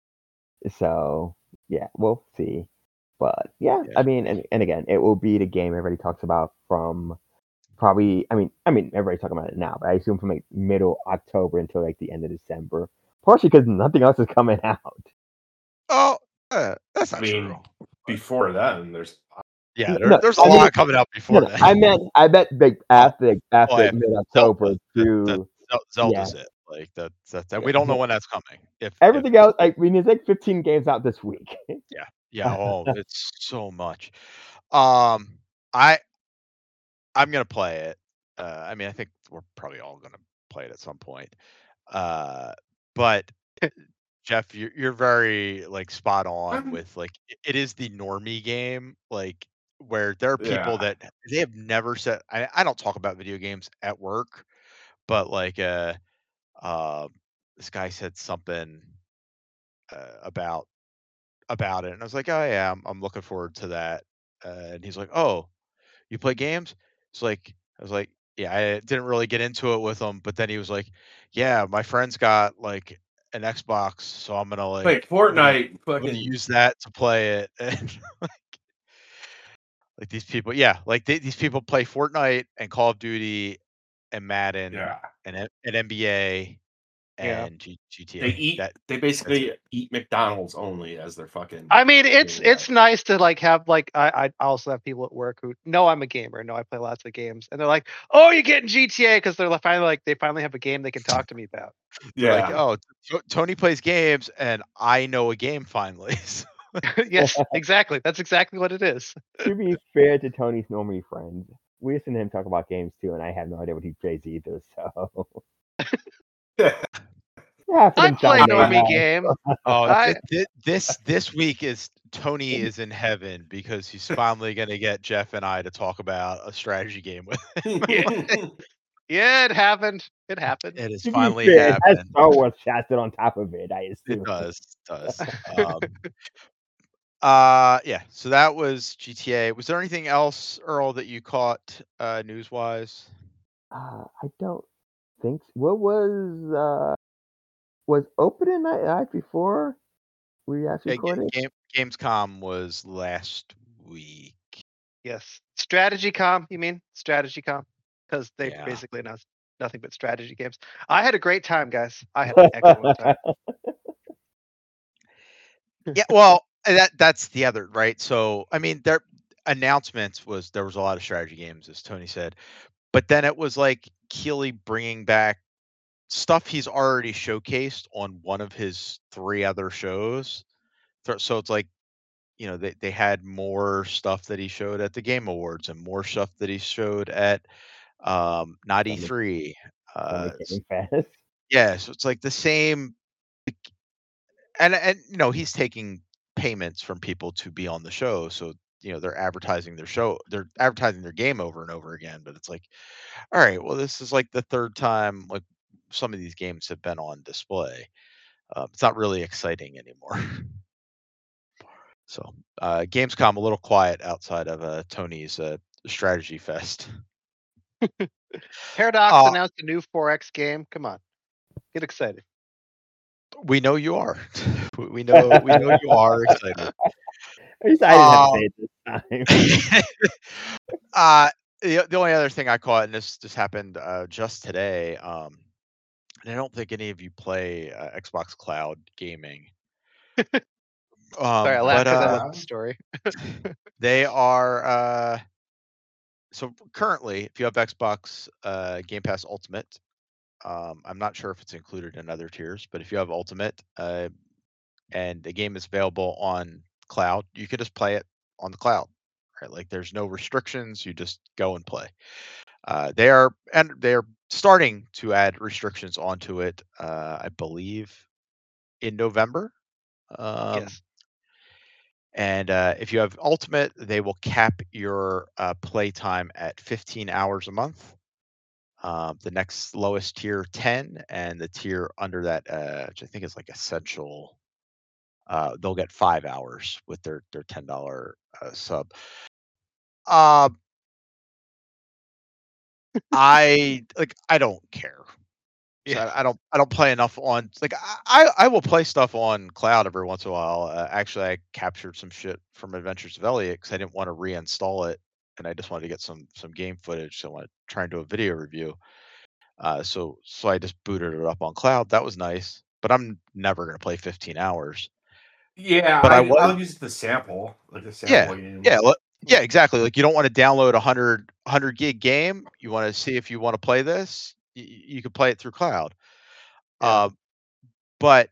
Speaker 3: So yeah, we'll see. But yeah,
Speaker 1: Yeah.
Speaker 3: I mean, and, and again, it will be the game everybody talks about from probably. I mean, I mean, everybody's talking about it now, but I assume from like middle October until like the end of December. Partially because nothing else is coming out.
Speaker 1: Oh, uh, that's
Speaker 4: I
Speaker 1: not
Speaker 4: mean,
Speaker 1: true.
Speaker 4: before then, there's
Speaker 1: Yeah, there,
Speaker 3: No,
Speaker 1: there's a
Speaker 3: I mean,
Speaker 1: lot coming out
Speaker 3: no,
Speaker 1: before
Speaker 3: no,
Speaker 1: then.
Speaker 3: I meant, I meant like
Speaker 1: Oh,
Speaker 3: after, like,
Speaker 1: oh,
Speaker 3: after
Speaker 1: yeah,
Speaker 3: mid October
Speaker 1: Zelda. That, that,
Speaker 3: to
Speaker 1: Zel-
Speaker 3: yeah,
Speaker 1: Zelda's it. Like that. That's that.
Speaker 3: yeah.
Speaker 1: We don't know when that's coming. If if
Speaker 3: Everything else, like, I mean, there's like fifteen games out this week.
Speaker 1: yeah, yeah. Oh, it's so much. Um, I I'm gonna play it. Uh, I mean, I think we're probably all gonna play it at some point. Uh, but Jeff, you're you're very like spot on
Speaker 4: um,
Speaker 1: with like it it is the normie game, like where there are people
Speaker 4: yeah.
Speaker 1: that they have never said. I, I don't talk about video games at work, but like uh, uh, this guy said something uh, about about it, and I was like, oh yeah, I'm, I'm looking forward to that. Uh, and he's like, oh, you play games? It's like I was like, yeah, I didn't really get into it with him, but then he was like, yeah, my friend's got like an Xbox, so I'm gonna
Speaker 4: Like
Speaker 1: like I'm gonna
Speaker 4: Fortnite,
Speaker 1: I'm gonna
Speaker 4: fucking
Speaker 1: use that to play it. And like these people, yeah, like they, these people play Fortnite and Call of Duty and Madden
Speaker 4: yeah.
Speaker 1: and N- and N B A
Speaker 2: Yeah.
Speaker 1: and G-
Speaker 4: They
Speaker 1: GTA.
Speaker 4: eat.
Speaker 1: That
Speaker 4: They
Speaker 1: that's it.
Speaker 4: basically eat McDonald's only as their fucking
Speaker 2: I mean, it's
Speaker 4: daily
Speaker 2: it's
Speaker 4: life.
Speaker 2: nice to like have like I I also have people at work who know I'm a gamer, know I play lots of games, and they're like, "Oh, you're getting G T A," because they're like, finally like they finally have a game they can talk to me about.
Speaker 1: They're like,
Speaker 4: Yeah.
Speaker 1: oh, T- Tony plays games, and I know a game finally. So,
Speaker 2: Yes, exactly. That's exactly what it is.
Speaker 3: To be fair to Tony's normie friends, we listen to him talk about games too, and I have no idea what he plays either. So half of
Speaker 2: I
Speaker 3: them
Speaker 2: play
Speaker 3: sound very
Speaker 2: normie
Speaker 3: nice.
Speaker 2: game.
Speaker 1: oh,
Speaker 2: I
Speaker 1: this, this this week is Tony is in heaven because he's finally gonna get Jeff and I to talk about a strategy game with him.
Speaker 2: yeah, yeah, it happened. It happened.
Speaker 1: It has
Speaker 3: To be
Speaker 1: finally
Speaker 3: fair, it has
Speaker 1: happened.
Speaker 3: Star Wars shafted on top of it, I
Speaker 1: It
Speaker 3: assume.
Speaker 1: does, does. Um, uh, yeah. So that was G T A. Was there anything else, Earl, that you caught uh, news wise?
Speaker 3: Uh, I don't think so. What was uh was opening night night before we actually
Speaker 1: Yeah, Ga-
Speaker 3: recorded?
Speaker 1: Game Gamescom was last week.
Speaker 2: Yes, strategy com. You mean strategy com? Because they
Speaker 1: Yeah.
Speaker 2: basically announced nothing but strategy games. I had a great time, guys. I had an excellent time.
Speaker 1: Yeah, well, and that that's the other, right? So, I mean, their announcements was there was a lot of strategy games, as Tony said, but then it was like Keeley bringing back stuff he's already showcased on one of his three other shows. So so it's like, you know, they, they had more stuff that he showed at the Game Awards and more stuff that he showed at um not E
Speaker 3: Summer,
Speaker 1: three.
Speaker 3: Summer
Speaker 1: Uh s-
Speaker 3: Game Fest.
Speaker 1: yeah, so it's like the same and and you know, he's taking payments from people to be on the show, so you know, they're advertising their show, they're advertising their game over and over again, but it's like, all right, well, this is like the third time like some of these games have been on display. Um, it's not really exciting anymore. So uh, Gamescom a little quiet outside of uh, Tony's uh, strategy fest.
Speaker 2: Paradox
Speaker 1: Uh,
Speaker 2: announced a new four X game. Come on, get excited.
Speaker 1: we know you are. We- we know we know you are excited.
Speaker 3: At least I didn't have to
Speaker 1: Um,
Speaker 3: say it this time.
Speaker 1: uh, the, the only other thing I caught, and this just happened uh, just today, um, and I don't think any of you play uh, Xbox Cloud gaming.
Speaker 2: Sorry, I
Speaker 1: Um,
Speaker 2: laughed
Speaker 1: but
Speaker 2: because I
Speaker 1: uh,
Speaker 2: love the story.
Speaker 1: they are uh, so currently, if you have Xbox uh, Game Pass Ultimate, um, I'm not sure if it's included in other tiers, but if you have Ultimate uh, and the game is available on cloud, you can just play it on the cloud, right? Like there's no restrictions. You just go and play. Uh, they are and they are starting to add restrictions onto it. Uh, I believe in November. Um,
Speaker 2: Yes.
Speaker 1: and uh, if you have Ultimate, they will cap your uh, play time at fifteen hours a month. Um, the next lowest tier, ten, and the tier under that, uh, which I think is like Essential, uh, they'll get five hours with their their ten dollar uh, sub. Uh, I like I don't care. So
Speaker 2: Yeah.
Speaker 1: I, I don't I don't play enough on like I I I will play stuff on cloud every once in a while. Uh, actually, I captured some shit from Adventures of Elliot because I didn't want to reinstall it, and I just wanted to get some some game footage. So I want to try and do a video review. Uh, so so I just booted it up on cloud. That was nice, but I'm never gonna play fifteen hours.
Speaker 4: Yeah,
Speaker 1: But I
Speaker 4: I
Speaker 1: was
Speaker 4: I'll use the sample, like the
Speaker 1: yeah
Speaker 4: sample game.
Speaker 1: yeah le- yeah exactly. Like you don't want to download a hundred hundred gig game. You want to see if you want to play this. Y- you can play it through cloud.
Speaker 2: Yeah.
Speaker 1: Uh, but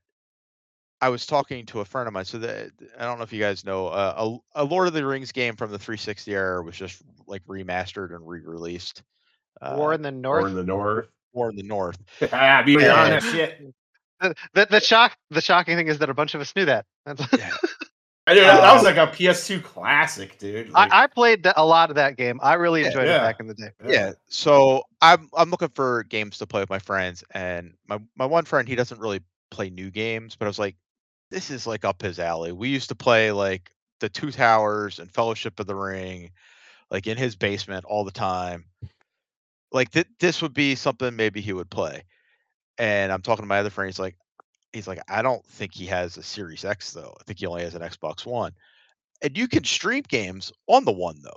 Speaker 1: I was talking to a friend of mine. So the, I don't know if you guys know uh, a, a Lord of the Rings game from the three sixty era was just like remastered and re-released.
Speaker 2: War
Speaker 1: Uh,
Speaker 2: in the
Speaker 4: Or
Speaker 2: North.
Speaker 4: in the north.
Speaker 1: War in the North.
Speaker 4: Ah, be
Speaker 1: And
Speaker 4: on that shit.
Speaker 2: The, the, the shock the shocking thing is that a bunch of us knew that. That's,
Speaker 1: yeah,
Speaker 4: I know, that, that was
Speaker 1: um,
Speaker 4: like a P S two classic, dude. Like,
Speaker 2: I, I played the, a lot of that game. I really
Speaker 1: Yeah.
Speaker 2: enjoyed it
Speaker 4: yeah,
Speaker 2: back in the day.
Speaker 1: yeah. So I'm I'm looking for games to play with my friends, and my my one friend he doesn't really play new games, but I was like, this is like up his alley. We used to play like the Two Towers and Fellowship of the Ring, like in his basement all the time. Like th- this would be something maybe he would play. And I'm talking to my other friend. He's like, he's like, I don't think he has a Series X though. I think he only has an Xbox One. And you can stream games on the one though.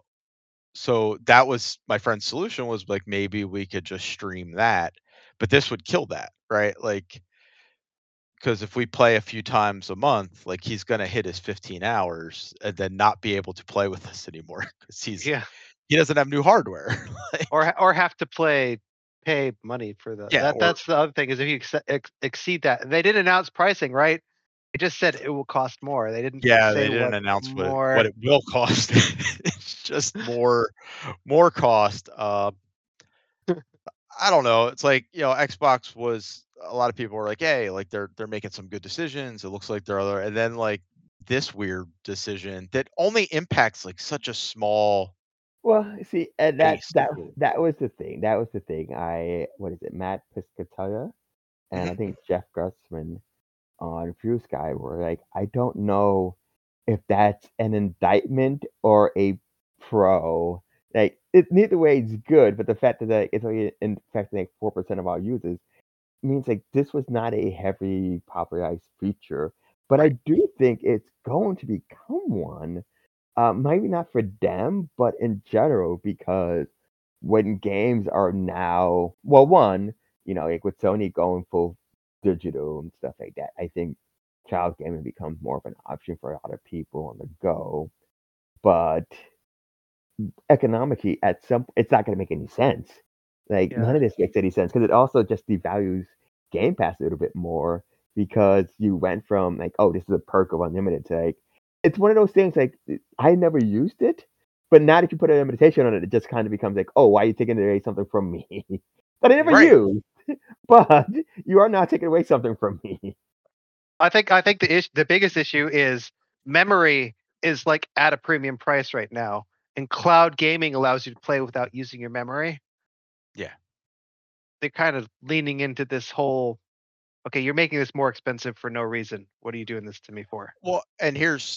Speaker 1: So that was my friend's solution was like maybe we could just stream that, but this would kill that, right? Like because if we play a few times a month, like he's gonna hit his fifteen hours and then not be able to play with us anymore because he's
Speaker 2: Yeah.
Speaker 1: he doesn't have new hardware. Like,
Speaker 2: Or or have to play pay money for the
Speaker 1: yeah,
Speaker 2: that
Speaker 1: or
Speaker 2: that's the other thing is if you ex- ex- exceed that. They didn't announce pricing, right? They just said it will cost more. They didn't
Speaker 1: yeah, they
Speaker 2: say
Speaker 1: didn't
Speaker 2: what
Speaker 1: announce what it, what
Speaker 2: more.
Speaker 1: it will cost. It's just more more cost. Uh, I don't know. It's like, you know, Xbox was a lot of people were like, "Hey, like they're they're making some good decisions. It looks like they're other." And then like this weird decision that only impacts like such a small
Speaker 3: Well, see, and that
Speaker 1: base.
Speaker 3: that that was the thing. That was the thing. I what is it? Matt Piscatella and I
Speaker 1: Mhm.
Speaker 3: think Jeff Grussman on Blue Sky were like, I don't know if that's an indictment or a pro. Like, it neither way is good, but the fact that like, it's only affecting like four percent of our users means like this was not a heavily popularized feature. But I
Speaker 1: Right.
Speaker 3: do think it's going to become one. Uh, maybe not for them, but in general, because when games are now, well, one, you know, like with Sony going full digital and stuff like that, I think cloud gaming becomes more of an option for a lot of people on the go. But economically, at some, it's not going to make any sense. Like
Speaker 2: Yeah.
Speaker 3: none of this makes any sense because it also just devalues Game Pass a little bit more because you went from like, oh, this is a perk of unlimited to like, it's one of those things like I never used it, but now that you put an invitation on it, it just kind of becomes like, oh, why are you taking away something from me that I never
Speaker 1: Right.
Speaker 3: used? But you are not taking away something from me.
Speaker 2: I think I think the issue, the biggest issue is memory is like at a premium price right now, and cloud gaming allows you to play without using your memory.
Speaker 1: Yeah.
Speaker 2: They're kind of leaning into this whole, okay, you're making this more expensive for no reason. What are you doing this to me for?
Speaker 1: Well, and here's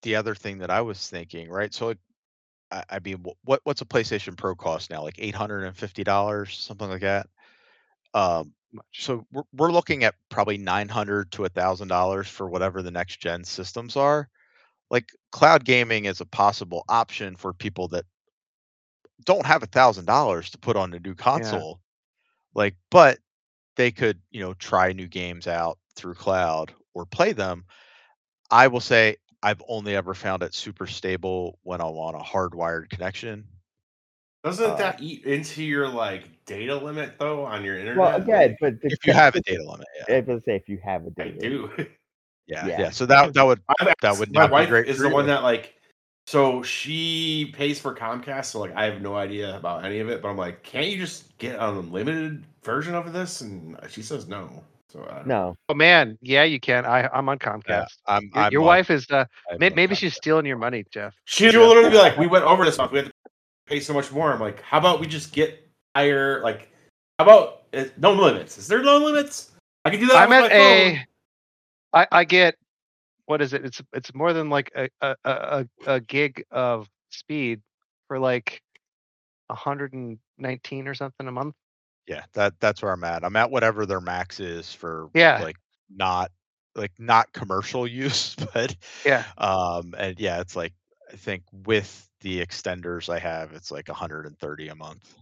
Speaker 1: the other thing that I was thinking, right? So, like, I, I mean, wh- what what's a PlayStation Pro cost now? Like eight hundred and fifty dollars, something like that. Um,
Speaker 2: Much.
Speaker 1: so we're we're looking at probably nine hundred to a thousand dollars for whatever the next gen systems are. Like cloud gaming is a possible option for people that don't have a thousand dollars to put on a new
Speaker 2: Yeah.
Speaker 1: console. Like, but they could, you know, try new games out through cloud or play them. I will say I've only ever found it super stable when I'm on a hardwired connection.
Speaker 4: Doesn't
Speaker 1: Uh,
Speaker 4: that eat into your like data limit though on your internet?
Speaker 3: Well, again,
Speaker 4: Like,
Speaker 3: but the
Speaker 1: if you
Speaker 3: ca-
Speaker 1: have a data limit, yeah,
Speaker 3: I was gonna say if you have a
Speaker 4: I
Speaker 3: data,
Speaker 4: do.
Speaker 1: yeah,
Speaker 3: Yeah.
Speaker 1: yeah. So that that would
Speaker 4: I've
Speaker 1: that
Speaker 4: asked-
Speaker 1: would
Speaker 4: my
Speaker 1: not be
Speaker 4: wife
Speaker 1: great
Speaker 4: is
Speaker 1: for
Speaker 4: the
Speaker 1: you.
Speaker 4: one that like, so she pays for Comcast, so like I have no idea about any of it. But I'm like, can't you just get an unlimited version of this? And she says no. So I don't know.
Speaker 3: no.
Speaker 2: Oh man, yeah, you can. I I'm on
Speaker 1: Yeah,
Speaker 2: Comcast.
Speaker 1: I'm
Speaker 2: Your,
Speaker 1: I'm
Speaker 2: your
Speaker 1: on-
Speaker 2: wife is uh
Speaker 1: I'm
Speaker 2: may,
Speaker 1: on
Speaker 2: maybe
Speaker 1: Comcast.
Speaker 2: she's stealing your money, Jeff.
Speaker 4: She will literally be like, we went over this month. We had to pay so much more. I'm like, how about we just get higher? Like, how about uh, no limits? Is there no limits? I can do that
Speaker 2: I'm
Speaker 4: with
Speaker 2: at
Speaker 4: my phone.
Speaker 2: a I I get what is it? It's it's more than like a a a, a gig of speed for like one hundred nineteen or something a month.
Speaker 1: Yeah, that that's where I'm at. I'm at whatever their max is for
Speaker 2: Yeah.
Speaker 1: like not like not commercial use, but
Speaker 2: Yeah.
Speaker 1: um and yeah, it's like I think with the extenders I have, it's like one hundred thirty a month.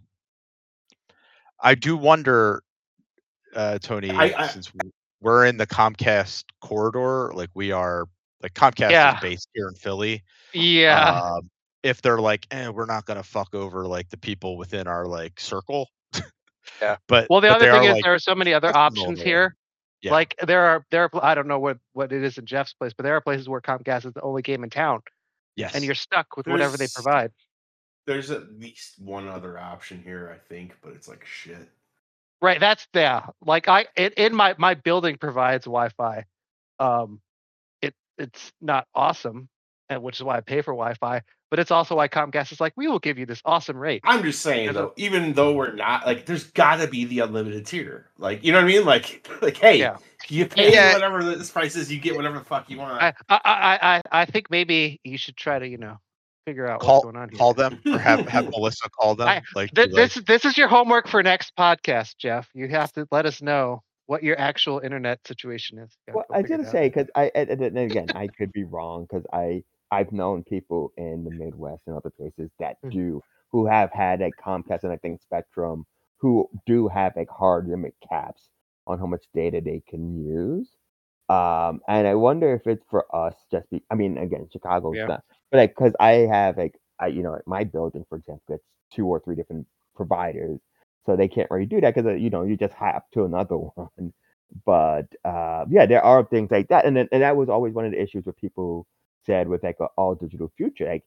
Speaker 1: I do wonder, uh, Tony,
Speaker 4: I- I-
Speaker 1: since w- we're in the Comcast corridor, like we are, like Comcast
Speaker 2: Yeah.
Speaker 1: is based here in Philly.
Speaker 2: Yeah.
Speaker 1: Um, if they're like, eh, we're not gonna fuck over like the people within our like circle.
Speaker 2: Yeah.
Speaker 1: But
Speaker 2: Well, the
Speaker 1: but
Speaker 2: other
Speaker 1: they
Speaker 2: thing
Speaker 1: are,
Speaker 2: is
Speaker 1: like,
Speaker 2: there are so many other
Speaker 1: system
Speaker 2: options
Speaker 1: level.
Speaker 2: here.
Speaker 1: Yeah.
Speaker 2: Like there are there are pl- I don't know what what it is in Jeff's place, but there are places where Comcast is the only game in town,
Speaker 1: Yes.
Speaker 2: and you're stuck with whatever they
Speaker 4: There's-
Speaker 2: provide.
Speaker 4: There's at least one other option here, I think, but it's like shit.
Speaker 2: Right. That's yeah. Like I it, in my my building provides Wi-Fi. Um, it it's not awesome, and which is why I pay for Wi-Fi. But it's also why Comcast is like, we will give you this awesome rate.
Speaker 4: I'm just saying
Speaker 2: Because
Speaker 4: though, even though we're not like, there's gotta be the unlimited tier. Like, you know what I mean? Like, like hey,
Speaker 2: Yeah.
Speaker 4: you pay
Speaker 1: Yeah.
Speaker 4: whatever this price is, you get whatever the fuck you want.
Speaker 2: I, I I I I think maybe you should try to you know figure out
Speaker 1: Call
Speaker 2: what's going on here.
Speaker 1: call them or have have Melissa call them.
Speaker 2: I-
Speaker 1: like,
Speaker 2: Th-
Speaker 1: be like,
Speaker 2: this this is your homework for next podcast, Jeff. You have to let us know what your actual internet situation is. You gotta
Speaker 3: Well,
Speaker 2: go
Speaker 3: I was
Speaker 2: figure
Speaker 3: gonna
Speaker 2: it out.
Speaker 3: say because I and, and again I could be wrong because I I've known people in the Midwest and other places that
Speaker 2: Mhm.
Speaker 3: do who have had like Comcast and I think Spectrum who do have like hard limit caps on how much data they can use. Um, and I wonder if it's for us just be I mean again Chicago's
Speaker 2: Yeah.
Speaker 3: not, but like because I have like I you know my building for example gets two or three different providers, so they can't really do that because you know you just hop to another one. But uh, yeah, there are things like that, and then, and that was always one of the issues with people said with like a all digital future. Like,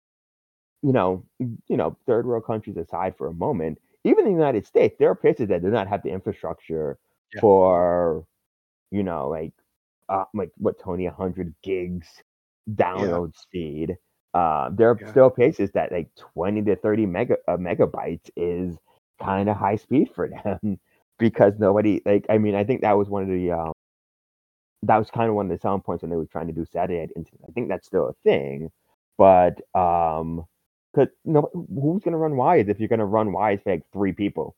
Speaker 3: you know, you know, third world countries aside for a moment, even in the United States, there are places that do not have the infrastructure
Speaker 1: Yeah.
Speaker 3: for, you know, like, uh, like what Tony, one hundred gigs download speed. Uh, there are
Speaker 2: Yeah.
Speaker 3: still places that like twenty to thirty mega uh, megabytes is kind of high speed for them. Because nobody like I mean I think that was one of the um that was kind of one of the selling points when they were trying to do satellite internet. I think that's still a thing, but um, cause no, who's gonna run wires if you're gonna run wires for like three people?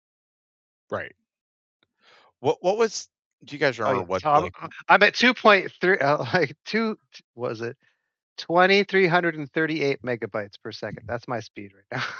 Speaker 1: right. What what was? Do you guys
Speaker 2: Oh,
Speaker 1: remember
Speaker 2: yeah.
Speaker 1: what?
Speaker 2: So I'm,
Speaker 1: like,
Speaker 2: I'm at two point three, uh, like two. what Was it twenty three hundred and thirty eight megabytes per second? That's my speed right now.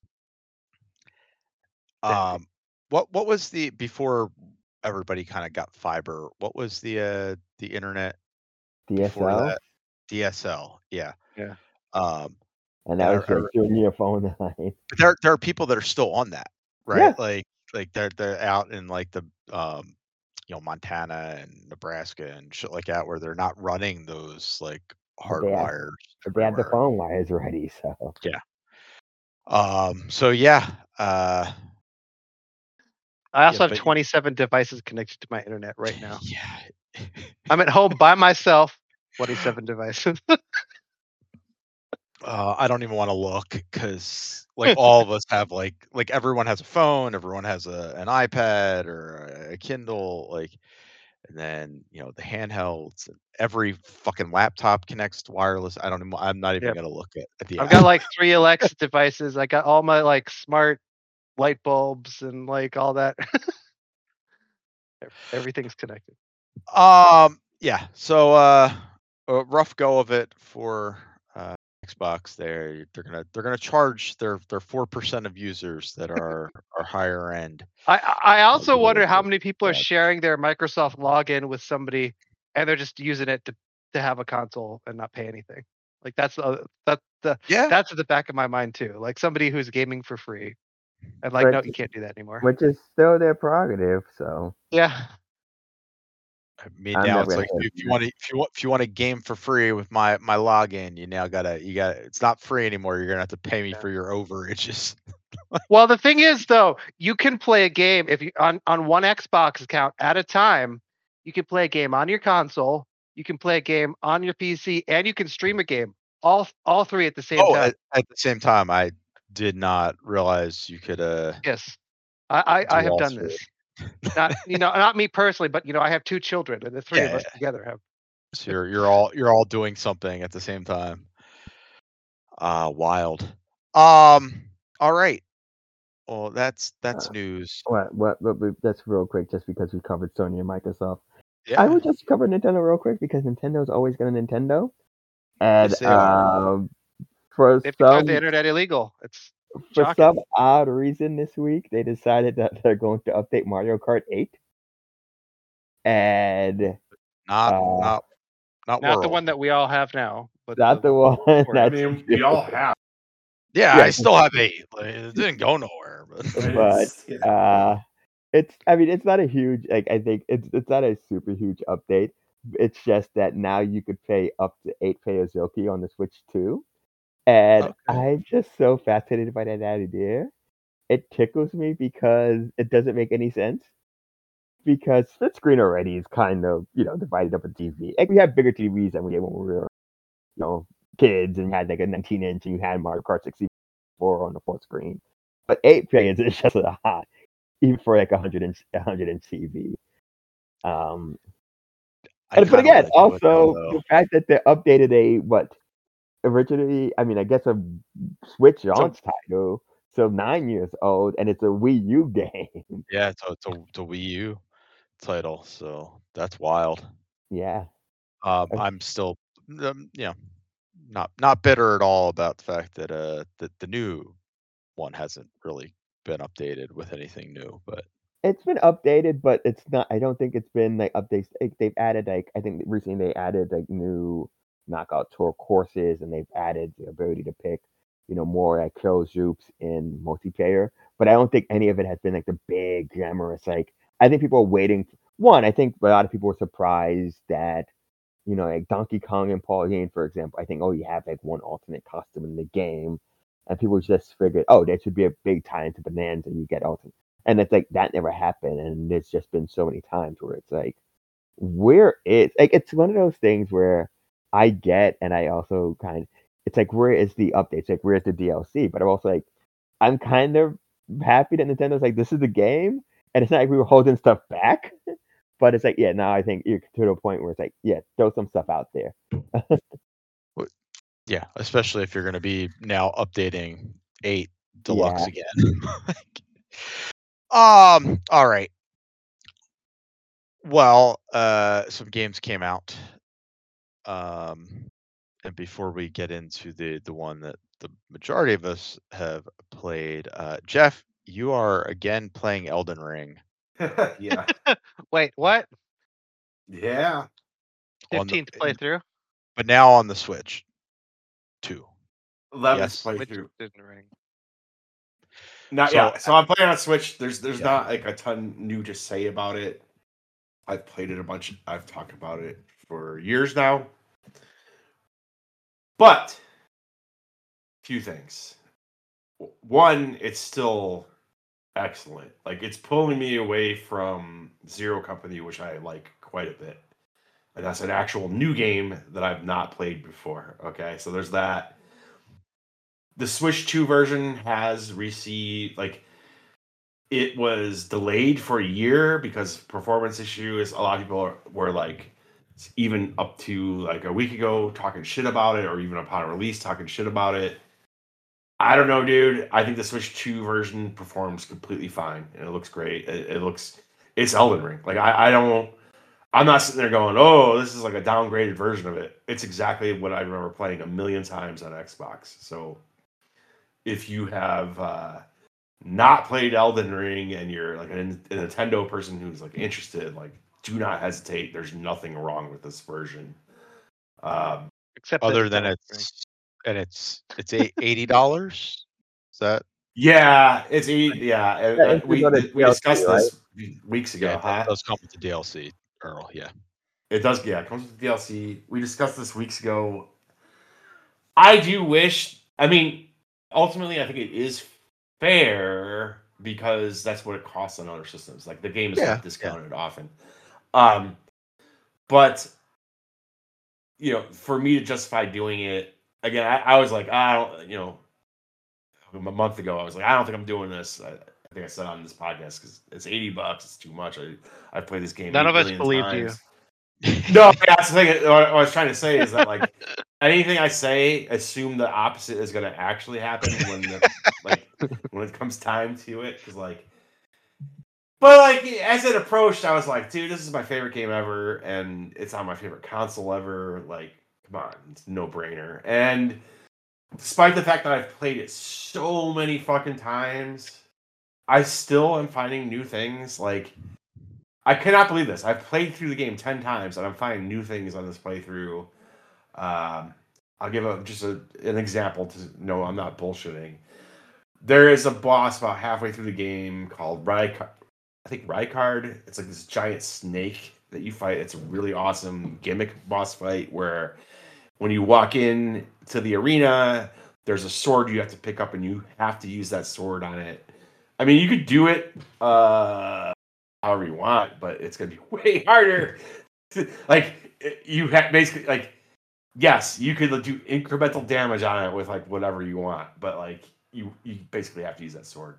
Speaker 2: Sandy.
Speaker 1: um, what what was the before everybody kind of got fiber? What was the uh the internet before
Speaker 3: D S L,
Speaker 1: that? D S L. Yeah.
Speaker 2: Yeah.
Speaker 1: Um,
Speaker 3: and that
Speaker 1: and
Speaker 3: was
Speaker 1: I- I
Speaker 3: like doing your phone line.
Speaker 1: but there there are people that are still on that, right?
Speaker 3: Yeah.
Speaker 1: Like like they're they're out in like the um you know Montana and Nebraska and shit like that where they're not running those like hard
Speaker 3: they have-
Speaker 1: wires.
Speaker 3: But they have the
Speaker 1: everywhere.
Speaker 3: phone wires ready, so
Speaker 1: Um. So yeah. Uh.
Speaker 2: I also
Speaker 1: Yeah,
Speaker 2: have
Speaker 1: but-
Speaker 2: twenty seven devices connected to my internet right now.
Speaker 1: Yeah.
Speaker 2: I'm at home by myself. twenty seven devices.
Speaker 1: uh, I don't even want to look because like all of us have like like everyone has a phone, everyone has a an iPad or a Kindle. Like and then you know the handhelds. And every fucking laptop connects to wireless. I don't. Even, I'm not even
Speaker 2: Yep.
Speaker 1: gonna look at, at the.
Speaker 2: I've
Speaker 1: app.
Speaker 2: got like three Alexa devices. I got all my like smart light bulbs and like all that. Everything's connected.
Speaker 1: Um. Yeah. So, uh, a rough go of it for uh, Xbox. There, they're gonna they're gonna charge their their four percent of users that are are higher end.
Speaker 2: I I also
Speaker 3: give it
Speaker 2: wonder
Speaker 3: a
Speaker 2: how
Speaker 3: bit
Speaker 2: many people are
Speaker 3: back.
Speaker 2: sharing their Microsoft login with somebody, and they're just using it to to have a console and not pay anything. Like that's the that the
Speaker 1: Yeah.
Speaker 2: that's at the back of my mind too. Like somebody who's gaming for free, and like no,
Speaker 3: But-
Speaker 2: you can't do that anymore.
Speaker 3: Which is still their prerogative. So
Speaker 2: Yeah.
Speaker 1: I mean,
Speaker 3: I'm
Speaker 1: now
Speaker 3: never
Speaker 1: it's
Speaker 3: gonna
Speaker 1: like
Speaker 3: hit
Speaker 1: if you want to if you want if you want a game for free with my my login, you now gotta you got it's not free anymore. You're gonna have to pay me
Speaker 2: Yeah.
Speaker 1: for your overages.
Speaker 2: Well, the thing is, though, you can play a game if you on on one Xbox account at a time. You can play a game on your console. You can play a game on your P C, and you can stream a game. All all three at the same
Speaker 1: Oh,
Speaker 2: time.
Speaker 1: at, at the same time, I did not realize you could uh
Speaker 2: Yes, I I,
Speaker 1: do
Speaker 2: I have
Speaker 1: all
Speaker 2: done
Speaker 1: three.
Speaker 2: this. Not you know not me personally, but you know I have two children, and the three of
Speaker 1: Yeah,
Speaker 2: us together have.
Speaker 1: So you're you're all you're all doing something at the same time. Uh wild. Um. All right. Well, that's that's
Speaker 3: Uh,
Speaker 1: news.
Speaker 3: what what what we- that's real quick, just because we covered Sony and Microsoft.
Speaker 1: Yeah.
Speaker 3: I would just cover Nintendo real quick because Nintendo's always got a Nintendo, and
Speaker 1: Yes, they are.
Speaker 3: um, for
Speaker 2: They've declared
Speaker 3: some
Speaker 2: the internet illegal. It's
Speaker 3: for
Speaker 2: shocking.
Speaker 3: some odd reason this week they decided that they're going to update Mario Kart eight, and
Speaker 1: Not
Speaker 3: uh,
Speaker 1: not not
Speaker 2: Not
Speaker 1: world.
Speaker 2: the one that we all have now, but
Speaker 3: not the one.
Speaker 2: I
Speaker 4: I
Speaker 3: That's
Speaker 4: mean, we all have.
Speaker 1: Yeah,
Speaker 3: Yeah.
Speaker 1: I still have eight. Like, it didn't go nowhere, but
Speaker 3: but
Speaker 4: It's- yeah.
Speaker 3: uh, it's I mean it's not a huge like I think it's it's not a super huge update. It's just that now you could play up to eight Payozoki on the Switch too, and
Speaker 1: Okay.
Speaker 3: I'm just so fascinated by that idea. It tickles me because it doesn't make any sense. Because split screen already is kind of you know divided up a T V. Like we had bigger T Vs than we did when we were you know kids, and you had like a nineteen inch, and you had Mario Kart sixty-four on the full screen. But eight players is just a hot, even for like a hundred inch, a hundred inch T V. Um,
Speaker 1: I
Speaker 3: but, but
Speaker 1: kinda
Speaker 3: again,
Speaker 1: like it with that,
Speaker 3: also
Speaker 1: though.
Speaker 3: the fact that they updated a what originally, I mean, I guess a Switch launch title, so nine years old, and it's a Wii U game.
Speaker 1: Yeah, it's a, it's a it's a Wii U title, so that's wild.
Speaker 3: Yeah,
Speaker 1: Um,
Speaker 3: Okay.
Speaker 1: I'm still, um, you know, not not bitter at all about the fact that uh that the new one hasn't really been updated with anything new. But
Speaker 3: it's been updated, but it's not. I don't think it's been like updates. Like, they've added like I think recently they added like new knockout tour courses, and they've added the ability to pick you know more like closed groups in multiplayer. But I don't think any of it has been like the big glamorous. Like I think people are waiting. One, I think a lot of people were surprised that you know like Donkey Kong and Paul Yane, for example. I think oh you have like one alternate costume in the game, and people just figured oh there should be a big tie into Bonanza. You get alternate. And it's like that never happened, and there's just been so many times where it's like, where is like it's one of those things where I get, and I also kind of, it's like where is the updates? Like where's the D L C? But I'm also like, I'm kind of happy that Nintendo's like this is the game, and it's not like we were holding stuff back, but it's like yeah, now I think you're to the point where it's like yeah, throw some stuff out there.
Speaker 1: yeah, especially if you're going to be now updating eight deluxe
Speaker 3: Yeah.
Speaker 1: again. um. All right. Well, uh, some games came out. Um, and before we get into the the one that the majority of us have played, uh, Jeff, you are again playing Elden Ring.
Speaker 4: yeah.
Speaker 2: Wait, what?
Speaker 4: Yeah.
Speaker 1: on the-
Speaker 2: Fifteenth playthrough.
Speaker 1: but now on the Switch, too.
Speaker 4: eleventh
Speaker 1: Yes.
Speaker 2: Which
Speaker 4: playthrough.
Speaker 2: didn't ring.
Speaker 4: Not
Speaker 1: So-
Speaker 4: yeah. So I'm playing on Switch. There's there's
Speaker 1: Yeah.
Speaker 4: not like a ton new to say about it. I've played it a bunch. I've talked about it for years now. But few things. One, it's still excellent. Like it's pulling me away from Zero Company, which I like quite a bit. And that's an actual new game that I've not played before. Okay, so there's that. The Switch two version has received like it was delayed for a year because performance issues. A lot of people were like, even up to like a week ago, talking shit about it, or even upon release, talking shit about it. I don't know, dude. I think the Switch two version performs completely fine, and it looks great. It, it looks, it's Elden Ring. Like I, I don't, I'm not sitting there going, oh, this is like a downgraded version of it. It's exactly what I remember playing a million times on Xbox. So if you have uh, not played Elden Ring and you're like a, a Nintendo person who's like interested, like do not hesitate. There's nothing wrong with this version. Um,
Speaker 2: Except that
Speaker 1: Other than
Speaker 2: Elden Ring.
Speaker 1: it's and it's it's a eighty dollars. Is that
Speaker 4: yeah, it's eight. Yeah, and,
Speaker 3: That
Speaker 4: uh, we
Speaker 3: includes all the
Speaker 4: we discussed
Speaker 3: D L C,
Speaker 4: this weeks ago,
Speaker 1: yeah? It
Speaker 4: huh?
Speaker 1: does come with the D L C, Earl. Yeah.
Speaker 4: It does, yeah. It comes with D L C. We discussed this weeks ago. I do wish. I mean, ultimately, I think it is fair because that's what it costs on other systems. Like the game is
Speaker 1: Yeah,
Speaker 4: not discounted often. Um, but you know, for me to justify doing it again, I, I was like, I don't. You know, a month ago, I was like, I don't think I'm doing this. I, I think I said on this podcast because it's eighty bucks. It's too much. I I played this game.
Speaker 2: None
Speaker 4: eight
Speaker 2: of us
Speaker 4: million
Speaker 2: believed you.
Speaker 4: times. No, that's the thing. What I was trying to say is that like anything I say, assume the opposite is going to actually happen when the, like when it comes time to it. Because like, but like as it approached, I was like, dude, this is my favorite game ever, and it's on my favorite console ever. Like, come on, it's no brainer. And despite the fact that I've played it so many fucking times, I still am finding new things. Like, I cannot believe this. I've played through the game ten times, and I'm finding new things on this playthrough. Um, I'll give a just a, an example to know I'm not bullshitting. There is a boss about halfway through the game called Rykard. I think Rykard. It's like this giant snake that you fight. It's a really awesome gimmick boss fight where when you walk in to the arena, there's a sword you have to pick up, and you have to use that sword on it. I mean, you could do it. Uh, however you want, but it's gonna be way harder. Like you have basically like yes, you could do incremental damage on it with like whatever you want, but like you you basically have to use that sword.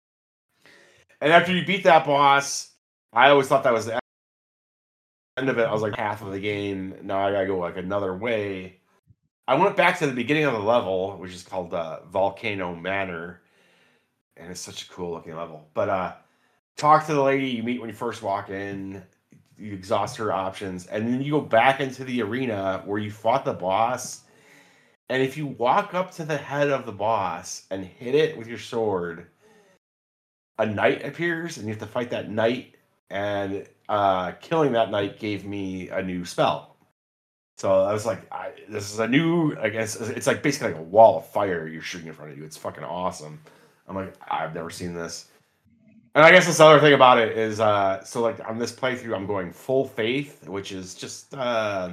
Speaker 4: And after you beat that boss, I always thought that was the end of it. I was like half of the game. Now I gotta go like another way. I went back to the beginning of the level, which is called uh, Volcano Manor, and it's such a cool looking level. But uh talk to the lady you meet when you first walk in, you exhaust her options, and then you go back into the arena where you fought the boss. And if you walk up to the head of the boss and hit it with your sword, a knight appears, and you have to fight that knight. And uh, killing that knight gave me a new spell. So I was like, I, this is a new, I guess, it's like basically like a wall of fire you're shooting in front of you. It's fucking awesome. I'm like, I've never seen this. And I guess this other thing about it is, uh, so like on this playthrough, I'm going full faith, which is just uh,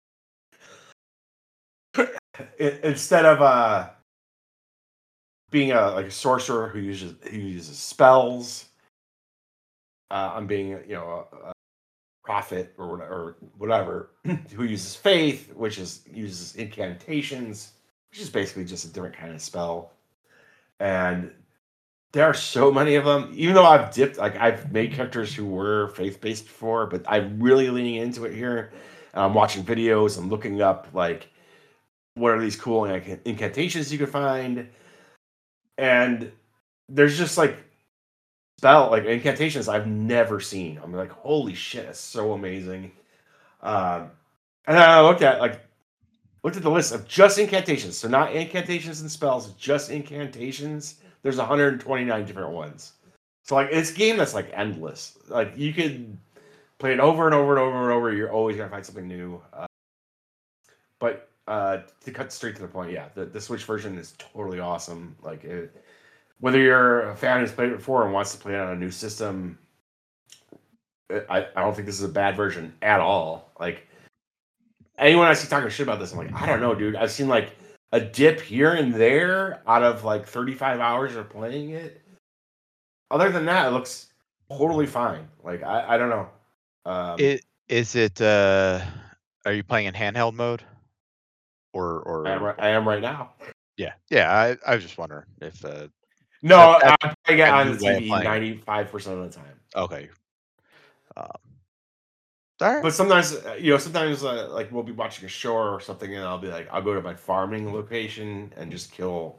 Speaker 4: it, instead of uh, being a like a sorcerer who uses who uses spells, uh, I'm being you know a, a prophet or whatever, or whatever who uses faith, which is uses incantations, which is basically just a different kind of spell, and there are so many of them. Even though I've dipped, like I've made characters who were faith-based before, but I'm really leaning into it here. I'm watching videos. I'm looking up like what are these cool like, incantations you can find, and there's just like spell like incantations I've never seen. I'm like, holy shit, it's so amazing. Um, and then I looked at like looked at the list of just incantations, so not incantations and spells, just incantations. There's one hundred twenty-nine different ones. So like it's a game that's like endless. Like you could play it over and over and over and over. You're always gonna find something new. Uh, but uh, to cut straight to the point, yeah, the, the Switch version is totally awesome. Like it, whether you're a fan who's played it before and wants to play it on a new system, I, I don't think this is a bad version at all. Like anyone I see talking shit about this, I'm like, I don't know, dude. I've seen like a dip here and there out of like thirty-five hours of playing it. Other than that, it looks totally fine. Like I, I don't know. Um,
Speaker 1: It is it. Uh, are you playing in handheld mode? Or or
Speaker 4: I am, I am right now.
Speaker 1: yeah, yeah. I, I was just wondering if uh,
Speaker 4: No,
Speaker 1: That- that's
Speaker 4: I'm playing it
Speaker 1: a
Speaker 4: on
Speaker 1: new
Speaker 4: the
Speaker 1: way of
Speaker 4: T V
Speaker 1: playing it.
Speaker 4: ninety-five percent of the time.
Speaker 1: Okay. Um, all right.
Speaker 4: But sometimes, uh, you know, sometimes uh, like we'll be watching a show or something, and I'll be like, I'll go to my farming location and just kill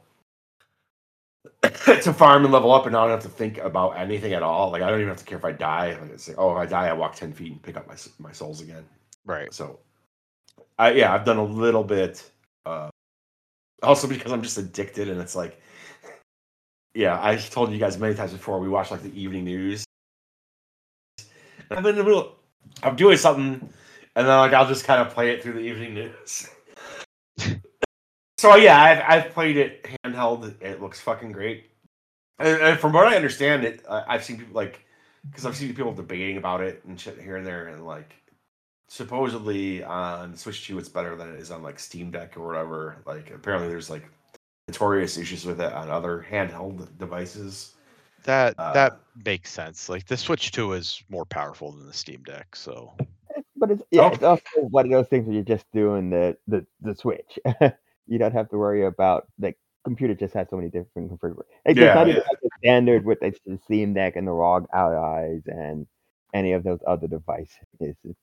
Speaker 4: to farm and level up, and I don't have to think about anything at all. Like I don't even have to care if I die. Like it's like, oh, if I die, I walk ten feet and pick up my s- my souls again.
Speaker 1: Right.
Speaker 4: So, I yeah, I've done a little bit. Uh, also because I'm just addicted, and it's like, yeah, I've told you guys many times before. We watch like the evening news. And I'm in the middle. I'm doing something, and then like I'll just kind of play it through the evening news. So yeah, I've I've played it handheld. It looks fucking great. And, and from what I understand, it uh, I've seen people like because I've seen people debating about it and shit here and there, and like supposedly on Switch two it's better than it is on like Steam Deck or whatever. Like apparently there's like notorious issues with it on other handheld devices.
Speaker 1: That
Speaker 4: Uh,
Speaker 1: that makes sense. Like the Switch two is more powerful than the Steam Deck, so
Speaker 3: But it's yeah,
Speaker 4: Okay.
Speaker 3: it's also one of those things where you're just doing the the, the switch. You don't have to worry about like computer just has so many different configurations. Like
Speaker 4: Yeah,
Speaker 3: there's not
Speaker 4: yeah.
Speaker 3: even like a standard with like, the Steam Deck and the R O G Allies and any of those other devices. It's-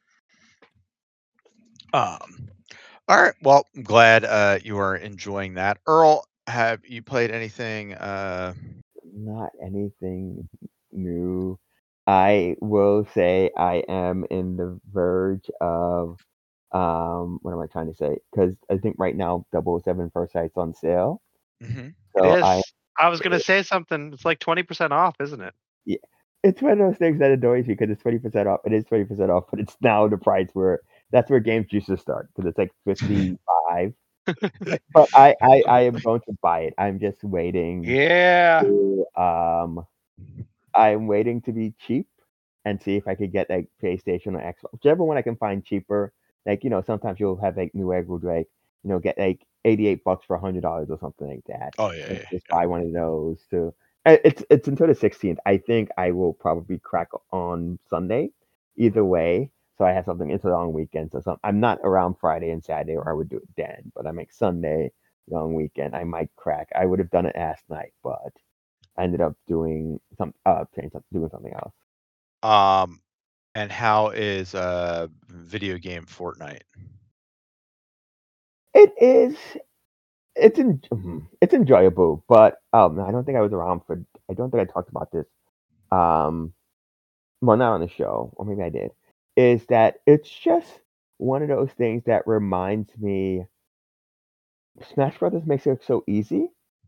Speaker 1: um all right. Well, I'm glad uh you are enjoying that. Earl, have you played anything uh
Speaker 3: Not anything new. I will say I am in the verge of um what am I trying to say? Because I think right now double oh seven First Sight's on sale.
Speaker 1: mhm.
Speaker 2: It
Speaker 3: So
Speaker 2: is.
Speaker 3: I
Speaker 2: I was gonna say something. It's like twenty percent off, isn't it?
Speaker 3: yeah, it's one of those things that annoys me because it's twenty percent off. It is twenty percent off, but it's now the price where that's where games used to start because it's like fifty-five. But I, I I am going to buy it. I'm just waiting
Speaker 2: Yeah.
Speaker 3: to um I'm waiting to be cheap and see if I could get like PlayStation or Xbox, whichever one I can find cheaper. Like you know, sometimes you'll have like Newegg would like you know get like eighty-eight bucks for a hundred dollars or something like that.
Speaker 1: Oh yeah,
Speaker 3: And
Speaker 1: yeah,
Speaker 3: just
Speaker 1: yeah.
Speaker 3: buy one of those to. uh, It's it's until the sixteenth. I think I will probably crack on Sunday. Either way, so I have something. It's a long weekend, so some, I'm not around Friday and Saturday, or I would do it then. But I make Sunday long weekend. I might crack. I would have done it last night, but I ended up doing some uh playing some, doing something else.
Speaker 1: Um and how is uh video game Fortnite?
Speaker 3: It is it's en- mhm, it's enjoyable, but um I don't think I was around for I don't think I talked about this. Um well not on the show, or maybe I did. Is that it's just one of those things that reminds me Smash Brothers makes it so easy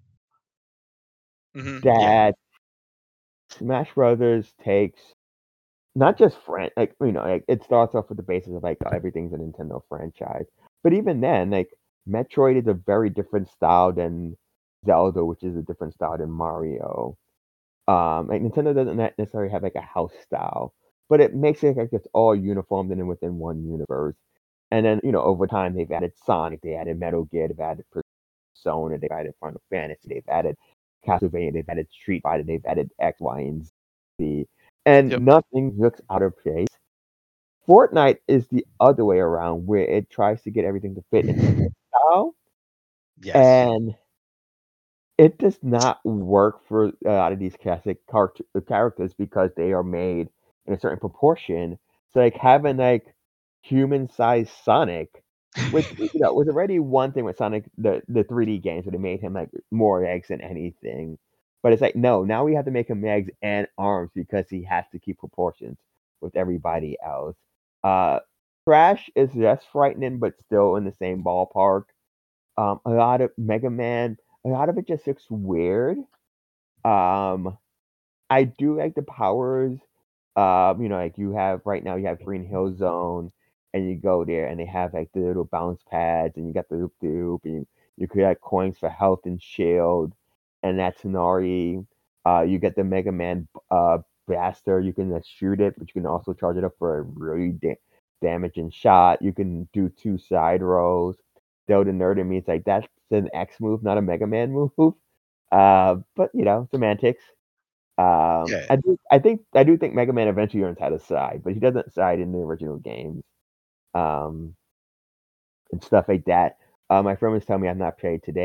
Speaker 1: Mhm. Yeah.
Speaker 3: that Smash Brothers takes not just fran like you know, like it starts off with the basis of like everything's a Nintendo franchise. But even then, like Metroid is a very different style than Zelda, which is a different style than Mario. Um, like Nintendo doesn't ne- necessarily have like a house style, but it makes it like it's all uniformed and within one universe. And then you know, over time they've added Sonic, they added Metal Gear, they've added Persona, they've added Final Fantasy, they've added Castlevania, they've added Street Fighter, they've added X, Y, and Z, and
Speaker 1: Yep.
Speaker 3: nothing looks out of place. Fortnite is the other way around, where it tries to get everything to fit into the style,
Speaker 1: Yes.
Speaker 3: and it does not work for a lot of these classic cart- characters because they are made in a certain proportion. So, like having like human-sized Sonic, which you know was already one thing with Sonic, the the three D games, where they made him like more eggs than anything. But it's like no, now we have to make him eggs and arms because he has to keep proportions with everybody else. Uh, Crash is less frightening, but still in the same ballpark. Um, a lot of Mega Man, a lot of it just looks weird. Um, I do like the powers. Um, you know, like you have right now, you have Green Hill Zone, and you go there, and they have like the little bounce pads, and you got the loop de loop, and you, you collect coins for health and shield, and that's Nari. Uh, you get the Mega Man uh blaster. You can uh, shoot it, but you can also charge it up for a really da- damaging shot. You can do two side rolls. Though the nerd in me, it's like that's an X move, not a Mega Man move. Uh, but you know, semantics. Um,
Speaker 1: Yeah.
Speaker 3: I do, I think, I do think Mega Man eventually learns how to side, but he doesn't side in the original games, um, and stuff like that. Uh, my friend was telling me I've not played today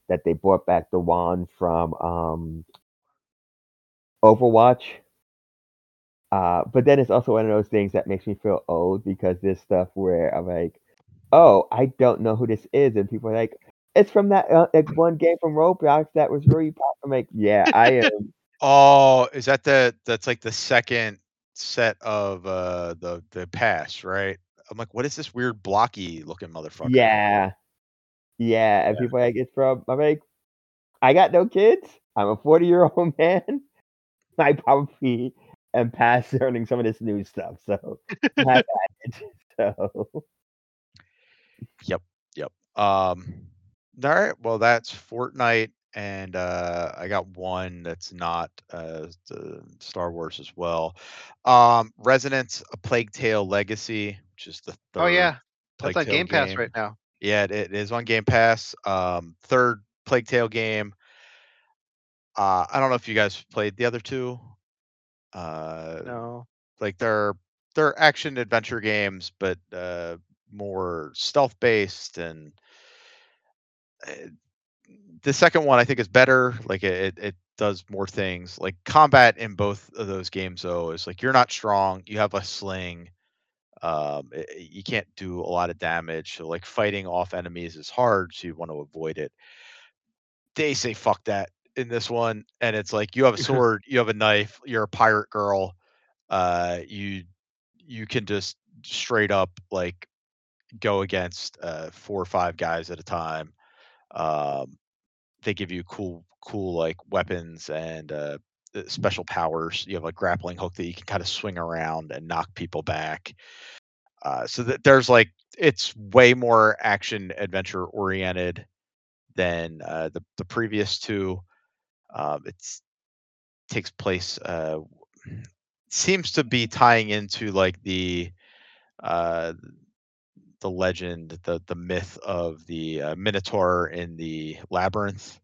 Speaker 3: that they brought back the wand from um, Overwatch. Uh, but then it's also one of those things that makes me feel old because there's stuff where I'm like, oh, I don't know who this is, and people are like, it's from that uh, like one game from Roblox that was really popular. I'm like, yeah, I am.
Speaker 1: Oh, is that the that's like the second set of uh the the pass, right? I'm like, what is this weird blocky looking motherfucker?
Speaker 3: Yeah, yeah, and people are like, it's from. I'm like, I got no kids. I'm a forty year old man. I probably am past learning some of this new stuff, so have at it. So
Speaker 1: Yep, yep. Um, all right. Well, that's Fortnite, and uh, I got one that's not uh, the Star Wars as well. Um, Resonance: A Plague Tale Legacy, which is the
Speaker 2: Oh
Speaker 1: third
Speaker 2: yeah, that's
Speaker 1: Plague
Speaker 2: on
Speaker 1: Tale
Speaker 2: Game Pass
Speaker 1: game.
Speaker 2: right now.
Speaker 1: Yeah, it, it is on Game Pass. Um, third Plague Tale game. Uh, I don't know if you guys played the other two. Uh,
Speaker 2: No.
Speaker 1: like they're they're action adventure games, but uh, more stealth based, and uh, the second one I think is better. Like it, it does more things. Like combat in both of those games though is like you're not strong. You have a sling. Um, i- i- you can't do a lot of damage. So like fighting off enemies is hard. So you want to avoid it. They say fuck that in this one, and it's like you have a sword, you have a knife, you're a pirate girl. Uh, you you can just straight up like go against uh four or five guys at a time. Um, they give you cool cool like weapons and uh uh, special powers. You have a grappling hook that you can kind of swing around and knock people back. Uh, so that there's like it's way more action adventure oriented than uh, the the previous two. Um, it's takes place uh, seems to be tying into like the uh, the legend, the the myth of the uh, Minotaur in the labyrinth.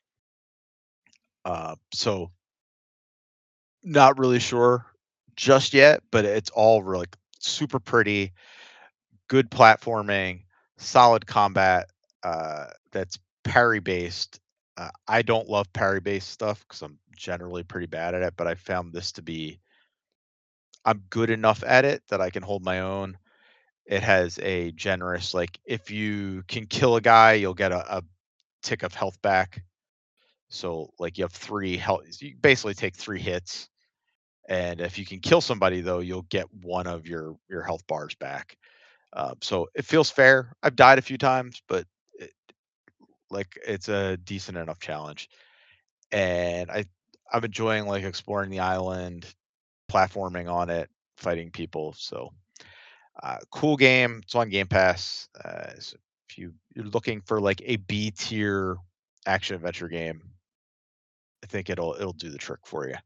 Speaker 1: Uh, so not really sure just yet, but it's all really super pretty, good platforming, solid combat. Uh, that's parry based. Uh, I don't love parry based stuff because I'm generally pretty bad at it, but I found this to be I'm good enough at it that I can hold my own. It has a generous like if you can kill a guy, you'll get a, a tick of health back. So like you have three health. You basically take three hits, and if you can kill somebody though, you'll get one of your your health bars back. Um, so it feels fair. I've died a few times, but it, like it's a decent enough challenge, and I I'm enjoying like exploring the island, platforming on it, fighting people. So uh, cool game. It's on Game Pass. Uh, so if you you're looking for like a B tier action adventure game, I think it'll it'll do the trick for you.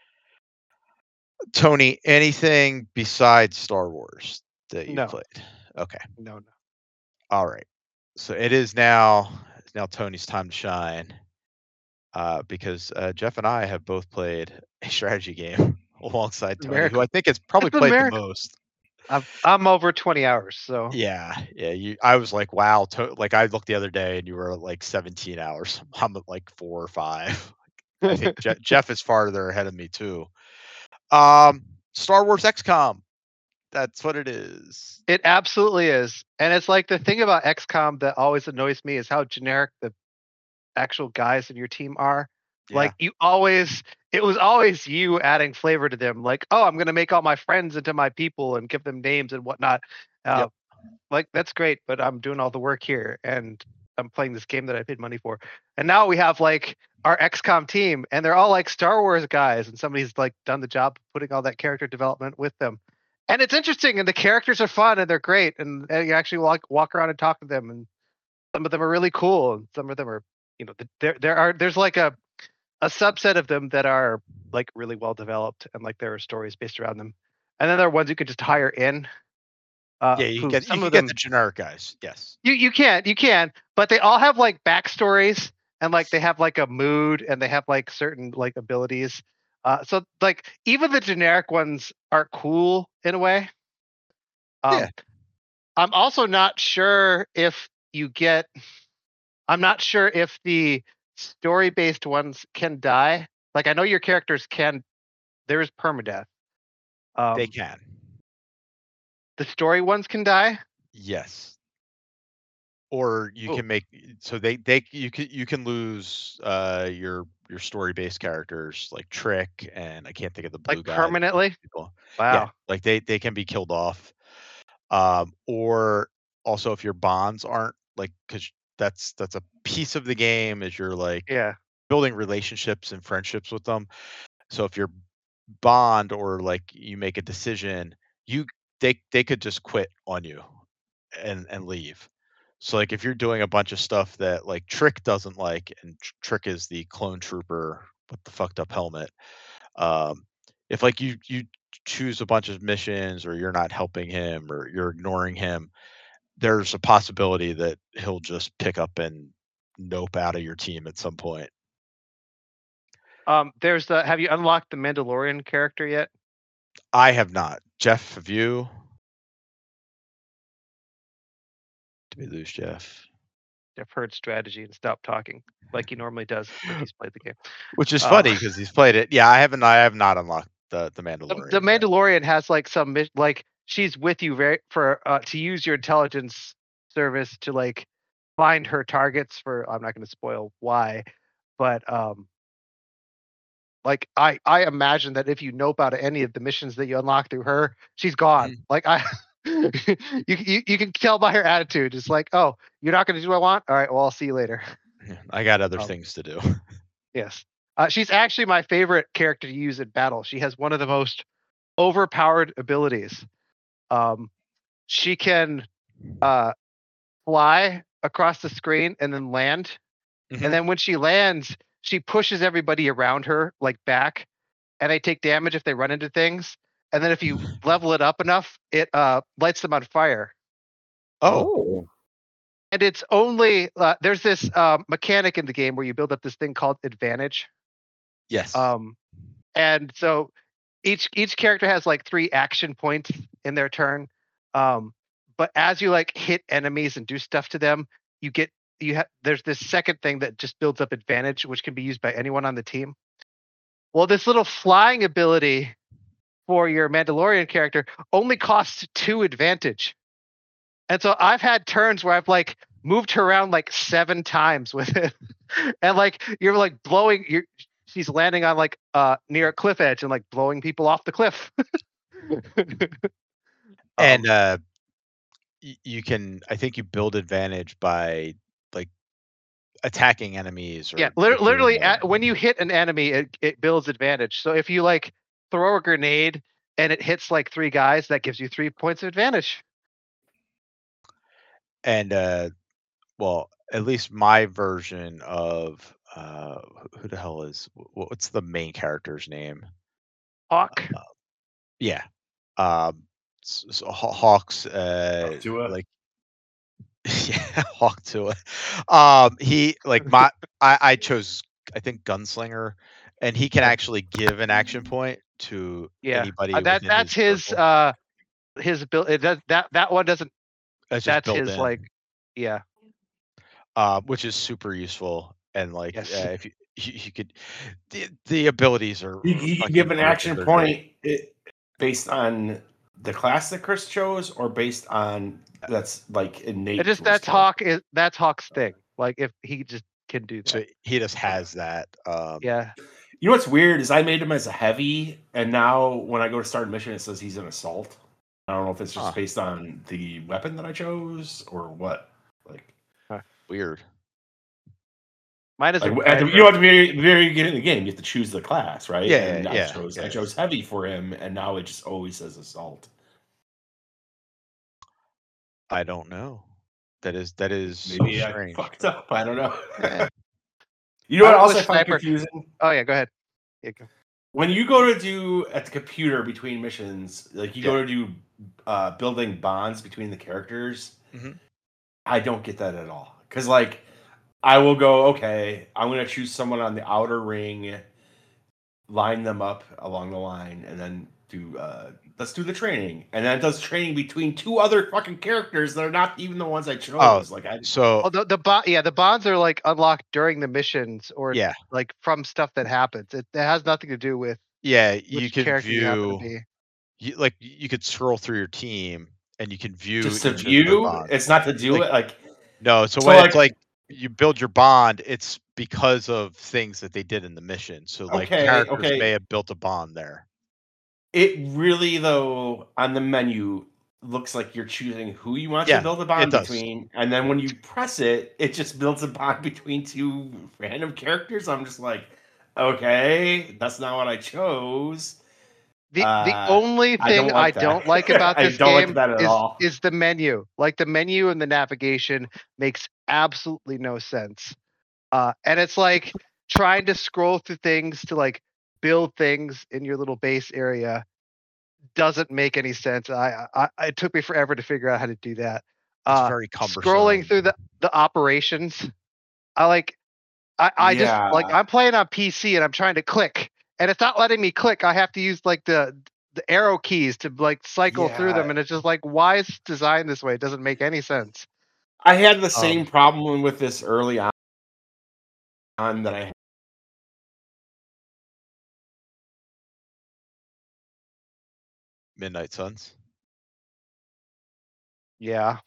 Speaker 1: Tony, anything besides Star Wars that you've
Speaker 2: No.
Speaker 1: played? Okay.
Speaker 2: No. No.
Speaker 1: All right. So it is now it's now Tony's time to shine. Uh, because uh, Jeff and I have both played a strategy game alongside Tony, who
Speaker 2: Miracle.
Speaker 1: I think has probably
Speaker 2: It's a
Speaker 1: played the
Speaker 2: miracle.
Speaker 1: most.
Speaker 2: I've, I'm over twenty hours, so
Speaker 1: Yeah, yeah. You, I was like, wow. To, like I looked the other day, and you were at, like seventeen hours. I'm at like four or five. I think Je- Jeff is farther ahead of me too. Um, Star Wars X COM. That's what it is.
Speaker 2: it absolutely is. And it's like the thing about X COM that always annoys me is how generic the actual guys in your team are.
Speaker 1: Yeah.
Speaker 2: Like you always, it was always you adding flavor to them. Like, oh, I'm gonna make all my friends into my people and give them names and whatnot. Uh,
Speaker 1: Yep.
Speaker 2: Like that's great, but I'm doing all the work here and I'm playing this game that I paid money for. And now we have like our X COM team, and they're all like Star Wars guys, and somebody's like done the job of putting all that character development with them. And it's interesting, and the characters are fun, and they're great, and, and you actually walk walk around and talk to them, and some of them are really cool, and some of them are, you know, th- there there are there's like a a subset of them that are like really well developed, and like there are stories based around them, and then there are ones you could just hire in. Uh,
Speaker 1: Yeah, you
Speaker 2: who
Speaker 1: get you
Speaker 2: some
Speaker 1: can
Speaker 2: of
Speaker 1: get
Speaker 2: them
Speaker 1: the generic guys. Yes.
Speaker 2: you you can you can, but they all have like backstories, and like they have like a mood, and they have like certain like abilities. Uh, so like even the generic ones are cool in a way.
Speaker 1: Yeah.
Speaker 2: Um, I'm also not sure if you get I'm not sure if the story-based ones can die. Like I know your characters can. There is permadeath. Um,
Speaker 1: They can.
Speaker 2: The story ones can die.
Speaker 1: Yes. Or you
Speaker 2: Ooh.
Speaker 1: can make so they they you can you can lose uh your your story based characters like Trick and I can't think of the blue
Speaker 2: Like
Speaker 1: guy.
Speaker 2: permanently.
Speaker 1: People.
Speaker 2: Wow.
Speaker 1: Yeah, like they they can be killed off. Um, or also if your bonds aren't like because that's that's a piece of the game is you're like
Speaker 2: Yeah.
Speaker 1: building relationships and friendships with them. So if your bond or like you make a decision, you they they could just quit on you and and leave. So like if you're doing a bunch of stuff that like Trick doesn't like, and Tr- Trick is the clone trooper with the fucked up helmet. Um, if like you you choose a bunch of missions or you're not helping him or you're ignoring him, there's a possibility that he'll just pick up and nope out of your team at some point.
Speaker 2: Um, there's the. Have you unlocked the Mandalorian character yet?
Speaker 1: I have not. Jeff, have you? Did we lose Jeff?
Speaker 2: Jeff heard strategy and stopped talking like he normally does when he's played the game.
Speaker 1: Which is
Speaker 2: Uh,
Speaker 1: funny because he's played it. Yeah, I haven't. I have not unlocked the the
Speaker 2: The,
Speaker 1: Mandalorian.
Speaker 2: the
Speaker 1: yet.
Speaker 2: Mandalorian has like some mis- like she's with you very for uh, to use your intelligence service to like find her targets for. I'm not going to spoil why, but um, like I I imagine that if you nope out of any of the missions that you unlock through her, she's gone.
Speaker 1: Mhm.
Speaker 2: Like I. you, you you can tell by her attitude. It's like, oh, you're not going to do what I want. All right, well, I'll see you later.
Speaker 1: Yeah, I got other
Speaker 2: Um,
Speaker 1: things to do.
Speaker 2: Yes, uh, she's actually my favorite character to use in battle. She has one of the most overpowered abilities. Um, she can uh, fly across the screen and then land,
Speaker 1: Mhm.
Speaker 2: and then when she lands, she pushes everybody around her like back, and they take damage if they run into things. And then if you level it up enough, it uh, lights them on fire.
Speaker 1: Oh,
Speaker 2: And it's only uh, there's this uh, mechanic in the game where you build up this thing called advantage.
Speaker 1: yes.
Speaker 2: Um, and so each each character has like three action points in their turn. Um, but as you like hit enemies and do stuff to them, you get you have there's this second thing that just builds up advantage, which can be used by anyone on the team. Well, this little flying ability for your Mandalorian character only costs two advantage. And so I've had turns where I've like moved her around like seven times with it. And like you're like blowing you're she's landing on like uh near a cliff edge and like blowing people off the cliff.
Speaker 1: and
Speaker 2: Um,
Speaker 1: uh, y- you can. I think you build advantage by like attacking enemies. Or
Speaker 2: yeah,
Speaker 1: or
Speaker 2: lit-
Speaker 1: doing
Speaker 2: literally
Speaker 1: the-
Speaker 2: at, when you hit an enemy, it, it builds advantage. So if you like throw a grenade and it hits like three guys, that gives you three points of advantage.
Speaker 1: and uh, well, at least my version of uh, who- who the hell is wh- what's the main character's name?
Speaker 2: Hawk.
Speaker 1: Yeah, um, s- s- Haw- Hawks. Uh,
Speaker 4: Up to it.
Speaker 1: like yeah, Hawk to it. Um, he like my I, I chose I think Gunslinger, and he can
Speaker 2: Yeah.
Speaker 1: actually give an action point to
Speaker 2: Yeah,
Speaker 1: anybody
Speaker 2: uh, that
Speaker 1: within
Speaker 2: that's his
Speaker 1: circle.
Speaker 2: uh his ability. It does that that one doesn't.
Speaker 1: That's just
Speaker 2: That's
Speaker 1: built
Speaker 2: his
Speaker 1: in,
Speaker 2: like yeah.
Speaker 1: uh, which is super useful. And like,
Speaker 2: Yes.
Speaker 1: uh, if you, you you could, the, the abilities are.
Speaker 4: You,
Speaker 1: are
Speaker 4: you can
Speaker 1: fucking
Speaker 4: give an
Speaker 1: terrific,
Speaker 4: action
Speaker 1: they're
Speaker 4: point
Speaker 1: great.
Speaker 4: it, based on the class that Chris chose, or based on that's like innate.
Speaker 2: It just
Speaker 4: to his
Speaker 2: that's
Speaker 4: character?
Speaker 2: Hawk is that's Hawk's thing. Like if he just can do that.
Speaker 1: So he just has that. Um,
Speaker 2: Yeah.
Speaker 4: You know what's weird is I made him as a heavy, and now when I go to start a mission, it says he's an assault. I don't know if it's just
Speaker 1: Huh.
Speaker 4: based on the weapon that I chose or what. Like,
Speaker 1: Weird.
Speaker 2: Mine is
Speaker 4: like
Speaker 2: a
Speaker 4: at the, you know, at the very, very beginning of the game, you have to choose the class, right?
Speaker 1: Yeah,
Speaker 4: and
Speaker 1: yeah,
Speaker 4: I
Speaker 1: yeah,
Speaker 4: chose I
Speaker 1: yeah.
Speaker 4: chose heavy for him, and now it just always says assault.
Speaker 1: I don't know. That is that is
Speaker 4: Maybe I
Speaker 1: strange.
Speaker 4: fucked up. I don't know.
Speaker 1: Yeah.
Speaker 4: You know
Speaker 2: I
Speaker 4: what
Speaker 2: went
Speaker 4: else
Speaker 2: with
Speaker 4: I find
Speaker 2: sniper.
Speaker 4: confusing?
Speaker 2: Oh yeah, go ahead. Yeah, go.
Speaker 4: When you go to do at the computer between missions, like you go to do uh, building bonds between the characters,
Speaker 1: Mhm.
Speaker 4: I don't get that at all. Because like I will go, okay, I'm gonna choose someone on the outer ring, line them up along the line, and then do uh, let's do the training, and then it does training between two other fucking characters that are not even the ones I chose.
Speaker 1: Oh,
Speaker 4: like I
Speaker 1: So
Speaker 2: Oh, the the bo- yeah, the bonds are like unlocked during the missions or
Speaker 1: yeah,
Speaker 2: like from stuff that happens. It, it has nothing to do with
Speaker 1: yeah, you
Speaker 2: which
Speaker 1: can
Speaker 2: character you happen to
Speaker 1: view.
Speaker 2: be.
Speaker 1: You, like you could scroll through your team and you can view
Speaker 4: just to
Speaker 1: each of their
Speaker 4: view.
Speaker 1: bonds.
Speaker 4: It's not to do
Speaker 1: Like-
Speaker 4: it. Like
Speaker 1: No, so,
Speaker 4: So,
Speaker 1: when
Speaker 4: like-
Speaker 1: it's like you build your bond, it's because of things that they did in the mission. So like
Speaker 4: Okay,
Speaker 1: characters
Speaker 4: okay.
Speaker 1: may have built a bond there.
Speaker 4: it really though on the menu looks like you're choosing who you want
Speaker 1: Yeah,
Speaker 4: to build a
Speaker 1: it
Speaker 4: bond
Speaker 1: does.
Speaker 4: between, and then when you press it, it just builds a bond between two random characters. I'm just like, okay, that's not what I chose.
Speaker 2: The the
Speaker 4: Uh,
Speaker 2: only
Speaker 4: I
Speaker 2: thing
Speaker 4: don't like
Speaker 2: I don't
Speaker 4: that.
Speaker 2: like about
Speaker 4: I
Speaker 2: this
Speaker 4: don't like
Speaker 2: game
Speaker 4: that at
Speaker 2: is
Speaker 4: all.
Speaker 2: is the menu. Like the menu and the navigation makes absolutely no sense. Uh, and it's like trying to scroll through things to like build things in your little base area doesn't make any sense. I, I, I it took me forever to figure out how to do that.
Speaker 1: It's
Speaker 2: Uh,
Speaker 1: very cumbersome.
Speaker 2: scrolling through the the operations, I like. I, I just like
Speaker 4: Yeah.
Speaker 2: I'm playing on P C and I'm trying to click, and it's not letting me click. I have to use like the the arrow keys to like cycle through them,
Speaker 4: Yeah.
Speaker 2: and it's just like, why is it designed this way? It doesn't make any sense.
Speaker 4: I had the same
Speaker 1: Um,
Speaker 4: problem with this early on, on that I had.
Speaker 1: Midnight Suns.
Speaker 2: Yeah,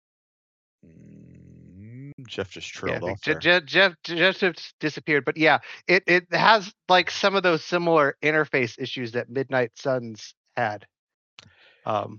Speaker 1: Mm, Jeff just
Speaker 2: yeah.
Speaker 1: trailed
Speaker 2: I
Speaker 1: off
Speaker 2: think
Speaker 1: there.
Speaker 2: Je- Jeff Jeff just disappeared, but yeah, it it has like some of those similar interface issues that Midnight Suns had. Um,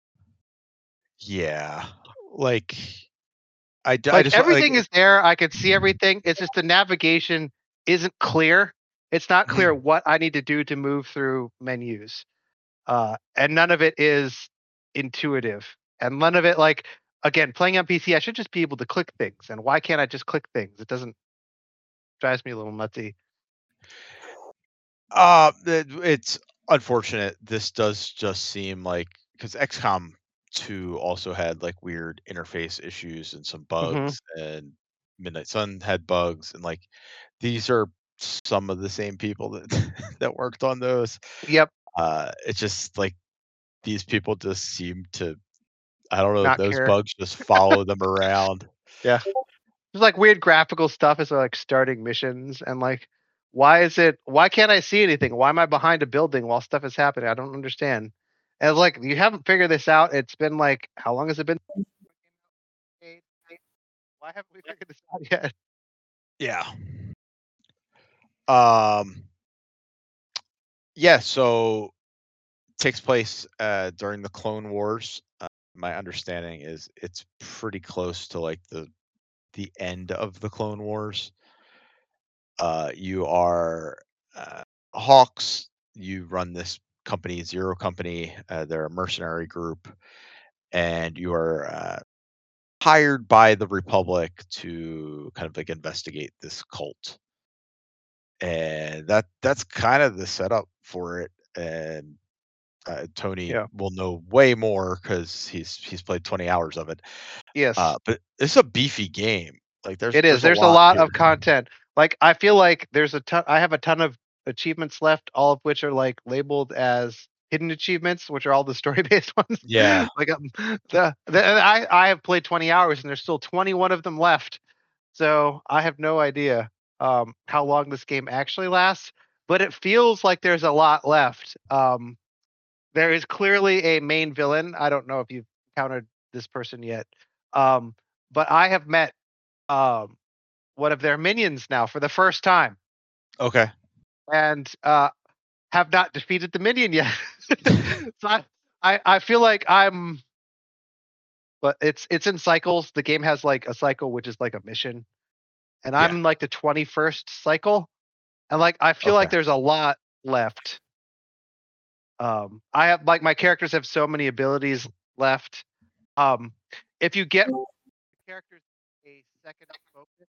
Speaker 1: Yeah, like I, d- I
Speaker 2: like
Speaker 1: just like,
Speaker 2: everything is there. I could see everything. It's just the navigation isn't clear. It's not clear what I need to do to move through menus. Uh, and none of it is intuitive. And none of it like again, playing on P C, I should just be able to click things. And why can't I just click things? It doesn't drives me a little nutsy.
Speaker 1: Uh, it, it's unfortunate. This does just seem like because X COM two also had like weird interface issues and some bugs, and Midnight Sun had bugs, and like these are some of the same people that that worked on those.
Speaker 2: Yep.
Speaker 1: Uh, it's just like these people just seem to, I don't know,
Speaker 2: Not
Speaker 1: those
Speaker 2: care.
Speaker 1: bugs just follow them around.
Speaker 2: There's like weird graphical stuff as like starting missions and like why is it why can't I see anything? Why am I behind a building while stuff is happening? I don't understand. And it's like you haven't figured this out. It's been like how long has it been? Why haven't we figured this out yet?
Speaker 1: Yeah. Um. Yeah. So takes place uh, during the Clone Wars. Uh, my understanding is it's pretty close to like the the end of the Clone Wars. Uh, you are uh, Hawks. You run this company, Zero Company. Uh, they're a mercenary group, and you are uh, hired by the Republic to kind of like investigate this cult. And that that's kind of the setup for it. And uh, Tony
Speaker 2: Yeah.
Speaker 1: will know way more because he's he's played twenty hours of it.
Speaker 2: Yes.
Speaker 1: Uh, but it's a beefy game. Like there's
Speaker 2: It is.
Speaker 1: there's,
Speaker 2: There's a lot
Speaker 1: here.
Speaker 2: of content. Like I feel like there's a ton. I have a ton of achievements left, all of which are like labeled as hidden achievements, which are all the story-based ones.
Speaker 1: Yeah.
Speaker 2: like um, the, the and I I have played twenty hours and there's still twenty-one of them left. So I have no idea um, how long this game actually lasts, but it feels like there's a lot left. Um, there is clearly a main villain. I don't know if you've encountered this person yet, um, but I have met um, one of their minions now for the first time,
Speaker 1: Okay.
Speaker 2: and uh, have not defeated the minion yet. so I, I, I feel like I'm, but it's it's in cycles. The game has like a cycle which is like a mission, and I'm
Speaker 1: Yeah.
Speaker 2: in like the twenty-first cycle, and like I feel like
Speaker 1: Okay.
Speaker 2: there's a lot left. Um, I have like my characters have so many abilities left. Um, if you get characters a second focus,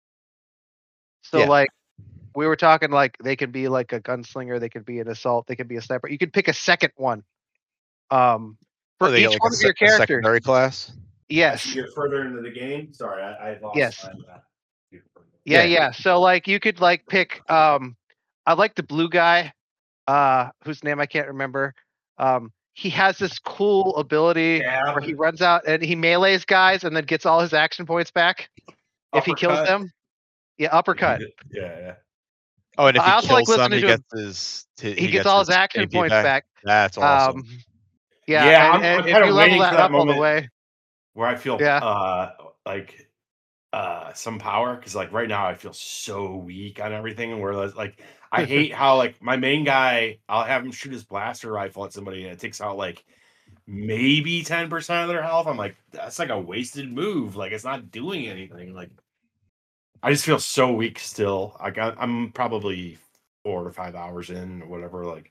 Speaker 2: so
Speaker 1: Yeah.
Speaker 2: like we were talking, like they can be like a gunslinger, they could be an assault, they could be a sniper. You can pick a second one. Um, for
Speaker 1: Oh, they
Speaker 2: each
Speaker 1: get like
Speaker 2: one
Speaker 1: a,
Speaker 2: of
Speaker 1: se-
Speaker 2: your
Speaker 1: a
Speaker 2: characters.
Speaker 1: secondary class.
Speaker 4: As
Speaker 2: Yes.
Speaker 4: you get further into the game, sorry, I, I lost.
Speaker 2: Yes.
Speaker 4: my, uh,
Speaker 2: Yeah,
Speaker 1: Yeah.
Speaker 2: yeah. So like you could like pick um I like the blue guy, uh whose name I can't remember. Um he has this cool ability
Speaker 4: Yeah.
Speaker 2: where he runs out and he melees guys and then gets all his action points back if he kills
Speaker 4: Uppercut.
Speaker 2: them. Yeah, uppercut.
Speaker 4: Yeah, yeah.
Speaker 1: Oh, and if
Speaker 2: I
Speaker 1: he
Speaker 2: also like
Speaker 1: kills them,
Speaker 2: listening
Speaker 1: he
Speaker 2: to him.
Speaker 1: gets his he,
Speaker 2: He gets all his action
Speaker 1: A P
Speaker 2: points back.
Speaker 1: That's awesome.
Speaker 2: Um, yeah,
Speaker 4: Yeah,
Speaker 2: and,
Speaker 4: I'm-
Speaker 2: and
Speaker 4: I'm
Speaker 2: if
Speaker 4: kinda
Speaker 2: you level
Speaker 4: waiting
Speaker 2: that
Speaker 4: for that
Speaker 2: up all the
Speaker 4: moment.
Speaker 2: way,
Speaker 4: Where I feel
Speaker 2: Yeah.
Speaker 4: uh like uh some power, because like right now I feel so weak on everything, and where like I hate how like my main guy, I'll have him shoot his blaster rifle at somebody and it takes out like maybe ten percent of their health. I'm like, that's like a wasted move. Like it's not doing anything. Like I just feel so weak still. Like I, I'm probably four or five hours in or whatever. Like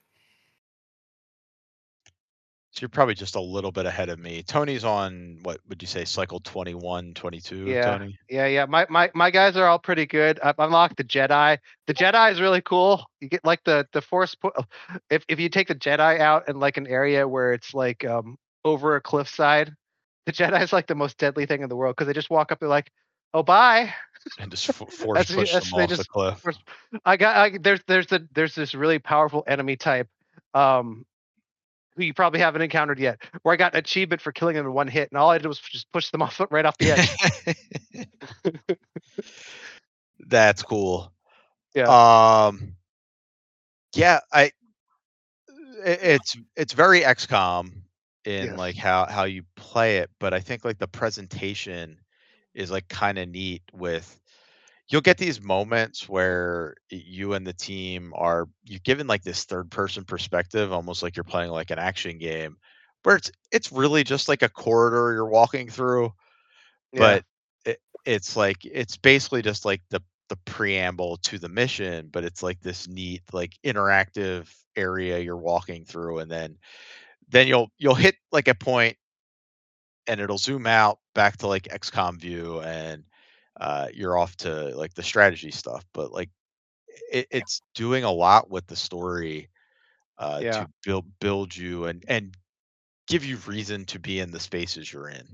Speaker 1: So you're probably just a little bit ahead of me. Tony's on, what would you say, cycle twenty-one, twenty-two,
Speaker 2: yeah,
Speaker 1: Tony?
Speaker 2: yeah, yeah. My, my my guys are all pretty good. I've unlocked the Jedi. The Jedi is really cool. You get like the the force. Po- if if you take the Jedi out in like an area where it's like um over a cliffside, the Jedi is like the most deadly thing in the world because they just walk up. They're like, "Oh, bye."
Speaker 1: And just f- force
Speaker 2: That's-
Speaker 1: push
Speaker 2: that's-
Speaker 1: them
Speaker 2: they
Speaker 1: off the
Speaker 2: just
Speaker 1: cliff.
Speaker 2: force- I got I, there's there's a there's this really powerful enemy type, um, who you probably haven't encountered yet. Where I got an achievement for killing them in one hit, and all I did was just push them off right off the edge.
Speaker 1: That's cool.
Speaker 2: Yeah.
Speaker 1: Um. Yeah, I. it- It's it's very X COM in
Speaker 2: Yes.
Speaker 1: like how how you play it, but I think like the presentation is like kind of neat. With you'll get these moments where you and the team are you're given like this third person perspective, almost like you're playing like an action game, where it's it's really just like a corridor you're walking through,
Speaker 2: Yeah.
Speaker 1: but it, it's like it's basically just like the the preamble to the mission, but it's like this neat like interactive area you're walking through, and then then you'll you'll hit like a point and it'll zoom out back to like X COM view, and uh, you're off to like the strategy stuff. But like it, it's doing a lot with the story uh,
Speaker 2: Yeah.
Speaker 1: to build build you and and give you reason to be in the spaces you're in.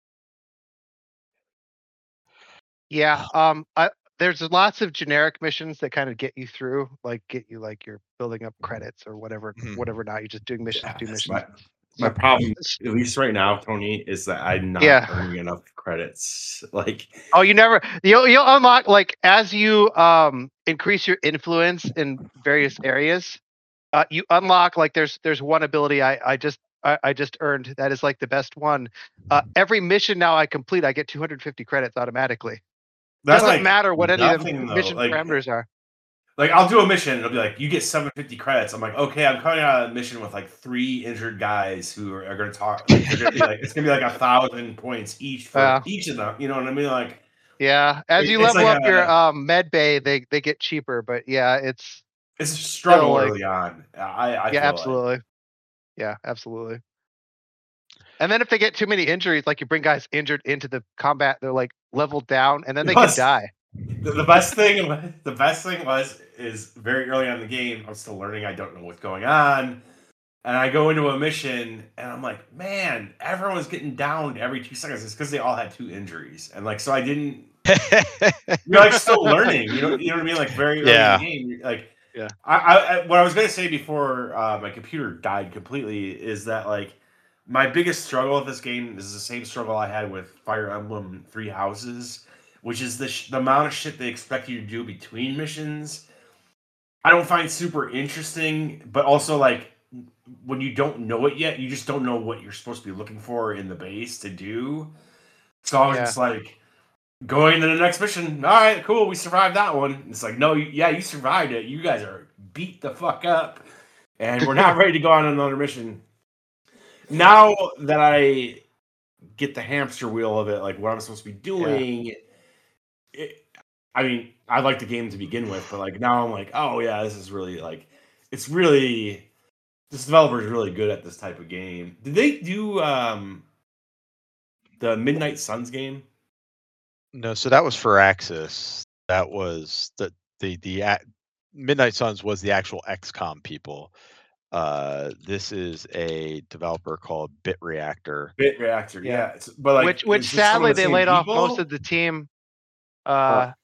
Speaker 2: Yeah. Um. I there's lots of generic missions that kind of get you through, like get you like you're building up credits or whatever,
Speaker 1: Mhm.
Speaker 2: whatever. Not you're just doing missions,
Speaker 4: yeah,
Speaker 2: to do
Speaker 4: that's
Speaker 2: missions.
Speaker 4: my, my problem, at least right now, Tony, is that I'm not
Speaker 2: Yeah.
Speaker 4: earning enough credits. Like
Speaker 2: Oh, you never you'll you'll unlock like as you um increase your influence in various areas, uh you unlock like there's there's one ability I I just I, I just earned that is like the best one. Uh every mission now I complete, I get two hundred fifty credits automatically.
Speaker 4: that's
Speaker 2: Doesn't
Speaker 4: like
Speaker 2: matter what any of
Speaker 4: nothing,
Speaker 2: the
Speaker 4: though.
Speaker 2: mission
Speaker 4: Like,
Speaker 2: parameters are.
Speaker 4: like I'll do a mission, it'll be like you get seven hundred fifty credits. I'm like, okay, I'm coming out of a mission with like three injured guys who are, are gonna talk. Like, they're gonna be like, it's gonna be like a thousand points each for
Speaker 2: Yeah.
Speaker 4: each of them. You know what I mean? Like,
Speaker 2: Yeah. As
Speaker 4: It-
Speaker 2: you
Speaker 4: it's
Speaker 2: level
Speaker 4: like
Speaker 2: up your
Speaker 4: a-
Speaker 2: um med bay, they they get cheaper, but yeah, it's
Speaker 4: it's a struggle
Speaker 2: like-
Speaker 4: early on. I, I
Speaker 2: yeah,
Speaker 4: feel
Speaker 2: absolutely. Yeah, absolutely. And then if they get too many injuries, like you bring guys injured into the combat, they're like leveled down, and then they
Speaker 4: Plus-
Speaker 2: can die.
Speaker 4: Like. The, the best thing, the best thing was is very early on in the game. I'm still learning. I don't know what's going on, and I go into a mission, and I'm like, man, everyone's getting downed every two seconds. It's because they all had two injuries, and like, so I didn't. You're like still learning. You know, you know what I mean? Like very early
Speaker 1: Yeah.
Speaker 4: in the game. you're Like,
Speaker 2: Yeah.
Speaker 4: I, I, I what I was gonna say before uh, my computer died completely is that like my biggest struggle with this game is the same struggle I had with Fire Emblem Three Houses, which is the sh- the amount of shit they expect you to do between missions. I don't find super interesting, but also like when you don't know it yet, you just don't know what you're supposed to be looking for in the base to do. So I was
Speaker 2: Yeah.
Speaker 4: just like, going to the next mission. All right, cool. We survived that one. It's like, no, you, yeah, you survived it. You guys are beat the fuck up, and we're not ready to go on another mission. Now that I get the hamster wheel of it, like what I'm supposed to be doing, it, I mean, I like the game to begin with, but like now I'm like, oh yeah, this is really like, it's really, this developer is really good at this type of game. Did they do um the Midnight Suns game?
Speaker 1: No, so that was for Axis. That was the the the a- Midnight Suns was the actual X COM people. Uh, this is a developer called Bit Reactor.
Speaker 4: Bit Reactor,
Speaker 2: Yeah.
Speaker 4: yeah. It's, but like,
Speaker 2: which which
Speaker 4: is this some of
Speaker 2: sadly
Speaker 4: the
Speaker 2: they
Speaker 4: same
Speaker 2: laid off
Speaker 4: people?
Speaker 2: most of the team. Uh,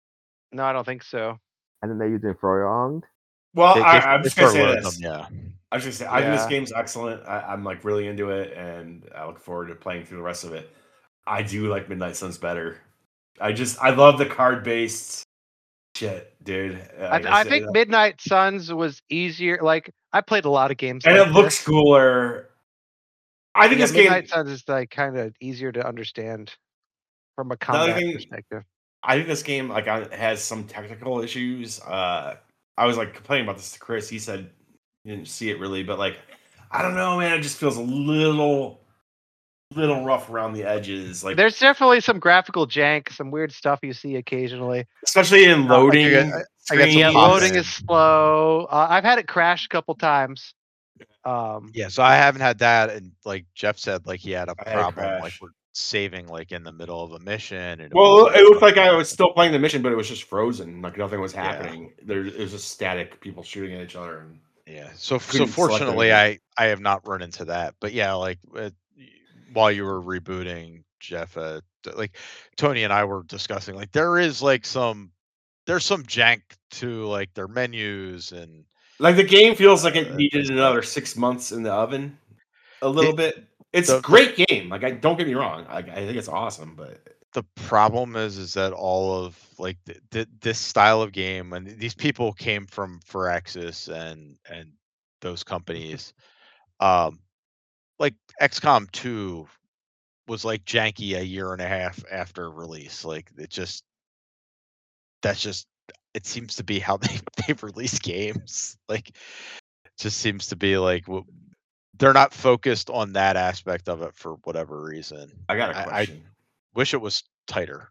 Speaker 2: no, I don't think so.
Speaker 3: And then they're using Freyong.
Speaker 4: Well,
Speaker 1: They-
Speaker 4: I,
Speaker 1: they-
Speaker 4: I'm
Speaker 1: they
Speaker 4: just gonna say
Speaker 1: furloughed
Speaker 4: this.
Speaker 1: them, yeah.
Speaker 4: I was just say, I think this
Speaker 2: Yeah.
Speaker 4: game's excellent. I, I'm like really into it, and I look forward to playing through the rest of it. I do like Midnight Suns better. I just I love the card based shit, dude.
Speaker 2: I,
Speaker 4: Like
Speaker 2: th- I
Speaker 4: say,
Speaker 2: think Midnight Suns was easier. Like I played a lot of games,
Speaker 4: and
Speaker 2: like
Speaker 4: it looks
Speaker 2: this.
Speaker 4: cooler. I think
Speaker 2: Yeah,
Speaker 4: this
Speaker 2: Midnight
Speaker 4: game.
Speaker 2: Suns is like kind of easier to understand from a
Speaker 4: The other
Speaker 2: combat
Speaker 4: thing,
Speaker 2: perspective.
Speaker 4: I think this game like I- has some technical issues. Uh, I was like complaining about this to Chris. He said he didn't see it really, but like I don't know, man. It just feels a little, little rough around the edges. Like
Speaker 2: There's definitely some graphical jank, some weird stuff you see occasionally.
Speaker 4: especially in loading.
Speaker 1: I got- I got some
Speaker 2: Yeah,
Speaker 4: screens.
Speaker 2: loading
Speaker 1: pops.
Speaker 2: is slow. Uh, I've had it crash a couple times. Um,
Speaker 1: Yeah, so I haven't had that, and like Jeff said, like he had a
Speaker 4: I had a
Speaker 1: problem, like
Speaker 4: crash.
Speaker 1: we're saving like in the middle of a mission, and it
Speaker 4: Well,
Speaker 1: was,
Speaker 4: it looked like I was still playing the mission, but it was just frozen. Like nothing was
Speaker 1: Yeah.
Speaker 4: happening. There, it was just static, people shooting at each other. And
Speaker 1: yeah. So so
Speaker 4: couldn't select
Speaker 1: fortunately,
Speaker 4: anything.
Speaker 1: I I have not run into that, but yeah, like uh, while you were rebooting, Jeff, uh, t- like Tony and I were discussing, like there is like some there's some jank to like their menus and
Speaker 4: like the game feels like
Speaker 1: uh,
Speaker 4: it needed
Speaker 1: and stuff.
Speaker 4: another six months in the oven, a little
Speaker 1: It-
Speaker 4: bit. It's
Speaker 1: the-
Speaker 4: a great game. Like I don't get me wrong. I, I think it's awesome, but
Speaker 1: the problem is is that all of like th- th- this style of game, and these people came from Firaxis and and those companies, um like X COM two was like janky a year and a half after release. Like it just that's just it seems to be how they they've released games. Like it just seems to be like w- they're not focused on that aspect of it for whatever reason.
Speaker 4: I got a
Speaker 1: I, I
Speaker 4: question.
Speaker 1: wish it was tighter.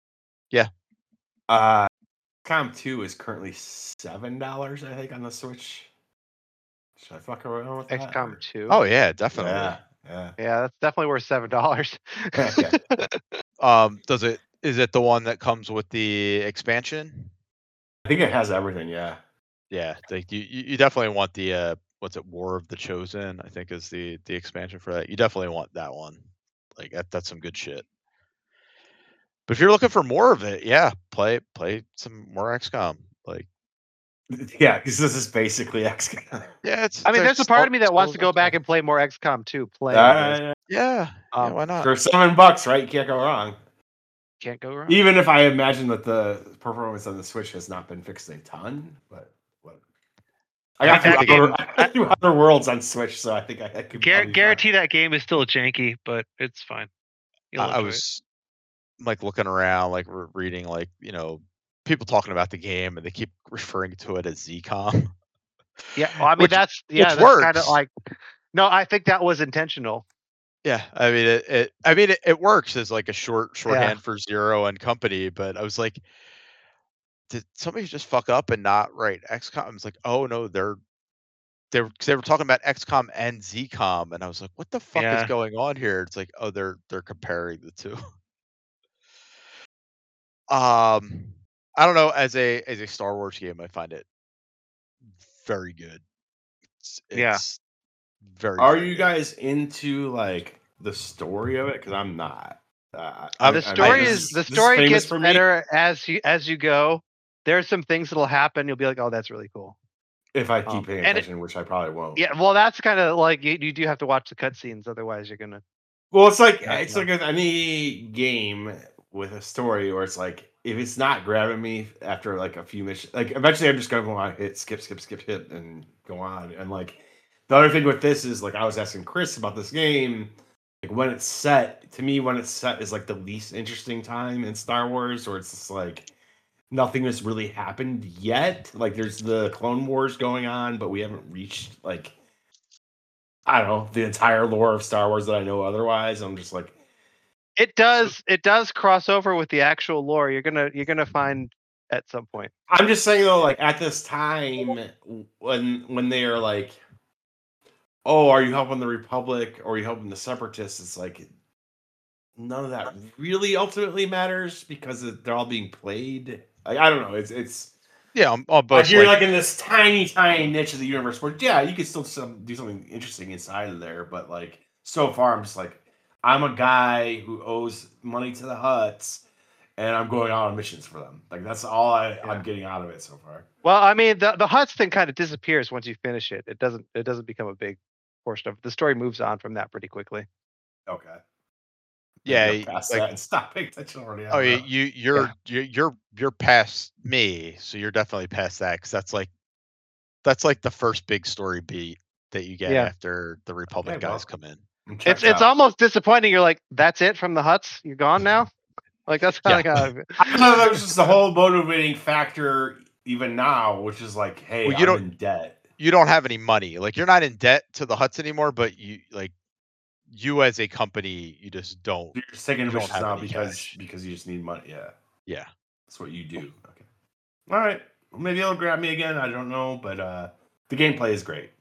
Speaker 4: Uh, COM two is currently seven dollars, I think, on the Switch. Should I fuck around with that?
Speaker 2: X COM
Speaker 4: or-
Speaker 2: two.
Speaker 1: Oh yeah, definitely.
Speaker 4: yeah, yeah.
Speaker 2: Yeah, that's definitely worth seven dollars.
Speaker 4: Okay.
Speaker 1: Um, does it is it the one that comes with the expansion?
Speaker 4: I think it has everything. Yeah.
Speaker 1: Yeah, like you, you you definitely want the uh what's it, War of the Chosen, I think is the the expansion for that. You definitely want that one. Like that that's some good shit. But if you're looking for more of it, yeah, play play some more X COM. Like
Speaker 4: Yeah, because this is basically X COM.
Speaker 1: yeah, it's
Speaker 2: I mean,
Speaker 1: it's
Speaker 2: there's a
Speaker 1: still-
Speaker 2: part of me that
Speaker 1: still
Speaker 2: wants to
Speaker 1: is
Speaker 2: go
Speaker 1: X
Speaker 2: back
Speaker 1: COM.
Speaker 2: and play more X COM two. Play.
Speaker 4: Uh,
Speaker 1: Yeah, yeah,
Speaker 2: Um,
Speaker 1: why not?
Speaker 4: for seven bucks, right? You can't go wrong.
Speaker 2: Can't go wrong.
Speaker 4: Even if I imagine that the performance on the Switch has not been fixed a ton, but what? I got
Speaker 2: That
Speaker 4: through
Speaker 2: game-
Speaker 4: other, I got through other worlds on Switch, so I think I, I could
Speaker 5: Guar-
Speaker 4: probably fine.
Speaker 5: guarantee that game is still janky, but it's fine. You'll
Speaker 1: I, I
Speaker 5: enjoy it.
Speaker 1: was like looking around, like re- reading, like you know, people talking about the game, and they keep referring to it as Z COM.
Speaker 2: Yeah, well, I mean
Speaker 1: Which-
Speaker 2: that's yeah,
Speaker 1: which
Speaker 2: that's kind of
Speaker 1: works.
Speaker 2: like. No, I think that was intentional.
Speaker 1: Yeah, I mean it. it I mean it, it works as like a short shorthand for Zero and company, but I was like, did somebody just fuck up and not write X COM? I was like, oh no, they're they were they were talking about X COM and Z COM, and I was like, what the fuck
Speaker 5: Yeah.
Speaker 1: is going on here? It's like, oh, they're they're comparing the two. um, I don't know. As a as a Star Wars game, I find it very good. It's,
Speaker 5: Yeah.
Speaker 1: it's very.
Speaker 4: Are
Speaker 1: very
Speaker 4: you
Speaker 1: good.
Speaker 4: guys into like the story of it? Because I'm not. Uh,
Speaker 1: I'm-
Speaker 2: The
Speaker 1: I-
Speaker 2: story
Speaker 1: I-
Speaker 2: is
Speaker 4: this-
Speaker 2: the
Speaker 4: this is
Speaker 2: story
Speaker 4: famous
Speaker 2: gets
Speaker 4: for me.
Speaker 2: better as you as you go. There's some things that'll happen. You'll be like, oh, that's really cool.
Speaker 4: If I keep
Speaker 2: Um,
Speaker 4: paying
Speaker 2: and it-
Speaker 4: attention, which I probably won't.
Speaker 2: Yeah, well, that's kind of like you, you do have to watch the cutscenes, otherwise you're gonna.
Speaker 4: Well, it's like
Speaker 2: Yeah,
Speaker 4: it's
Speaker 2: no.
Speaker 4: like with any game with a story where it's like if it's not grabbing me after like a few missions, like eventually I'm just gonna go on, hit skip, skip, skip, hit, and go on. And like the other thing with this is like I was asking Chris about this game, like when it's set. To me, when it's set is like the least interesting time in Star Wars, or it's just like nothing has really happened yet. Like there's the Clone Wars going on, but we haven't reached like. I don't know the entire lore of Star Wars that I know otherwise. I'm just like,
Speaker 2: It does it does cross over with the actual lore. You're gonna you're gonna find at some point.
Speaker 4: I'm just saying though, like at this time when when they are like, oh, are you helping the Republic or are you helping the Separatists? It's like none of that really ultimately matters because they're all being played. Like, I don't know. It's it's
Speaker 1: Yeah, on, on
Speaker 4: like
Speaker 1: both.
Speaker 4: you're
Speaker 1: like-
Speaker 4: like in this tiny tiny niche of the universe where yeah, you can still some, do something interesting inside of there, but like so far I'm just like I'm a guy who owes money to the Hutts and I'm going out on missions for them. Like that's all I,
Speaker 2: Yeah.
Speaker 4: I'm getting out of it so far.
Speaker 2: Well, I mean, the the Huts thing kind of disappears once you finish it. It doesn't it doesn't become a big portion of the story. Moves on from that pretty quickly.
Speaker 4: Okay.
Speaker 1: Yeah,
Speaker 4: Maybe I'm past
Speaker 1: like-
Speaker 4: that and stop paying attention already. I
Speaker 1: Oh,
Speaker 4: don't
Speaker 1: you
Speaker 4: know.
Speaker 1: you you're you're you're you're past me, so you're definitely past that because that's like that's like the first big story beat that you get
Speaker 2: Yeah.
Speaker 1: after the Republic
Speaker 4: Okay, well.
Speaker 1: guys come in.
Speaker 4: I'm
Speaker 2: It's
Speaker 4: checked
Speaker 2: it's
Speaker 4: out.
Speaker 2: almost disappointing. You're like, that's it from the Huts. You're gone now. Like that's kind
Speaker 1: Yeah.
Speaker 2: of
Speaker 4: I thought that was just the whole motivating factor even now, which is like, hey,
Speaker 1: Well, you
Speaker 4: I'm
Speaker 1: don't-
Speaker 4: in debt.
Speaker 1: You don't have any money. Like you're not in debt to the Huts anymore, but you like you as a company, you just don't.
Speaker 4: You're just taking
Speaker 1: You don't
Speaker 4: missions
Speaker 1: have
Speaker 4: now
Speaker 1: any
Speaker 4: because
Speaker 1: cash.
Speaker 4: because you just need money. Yeah,
Speaker 1: Yeah.
Speaker 4: that's what you do. Okay. All right. Well, maybe it'll grab me again. I don't know, but uh, the gameplay is great.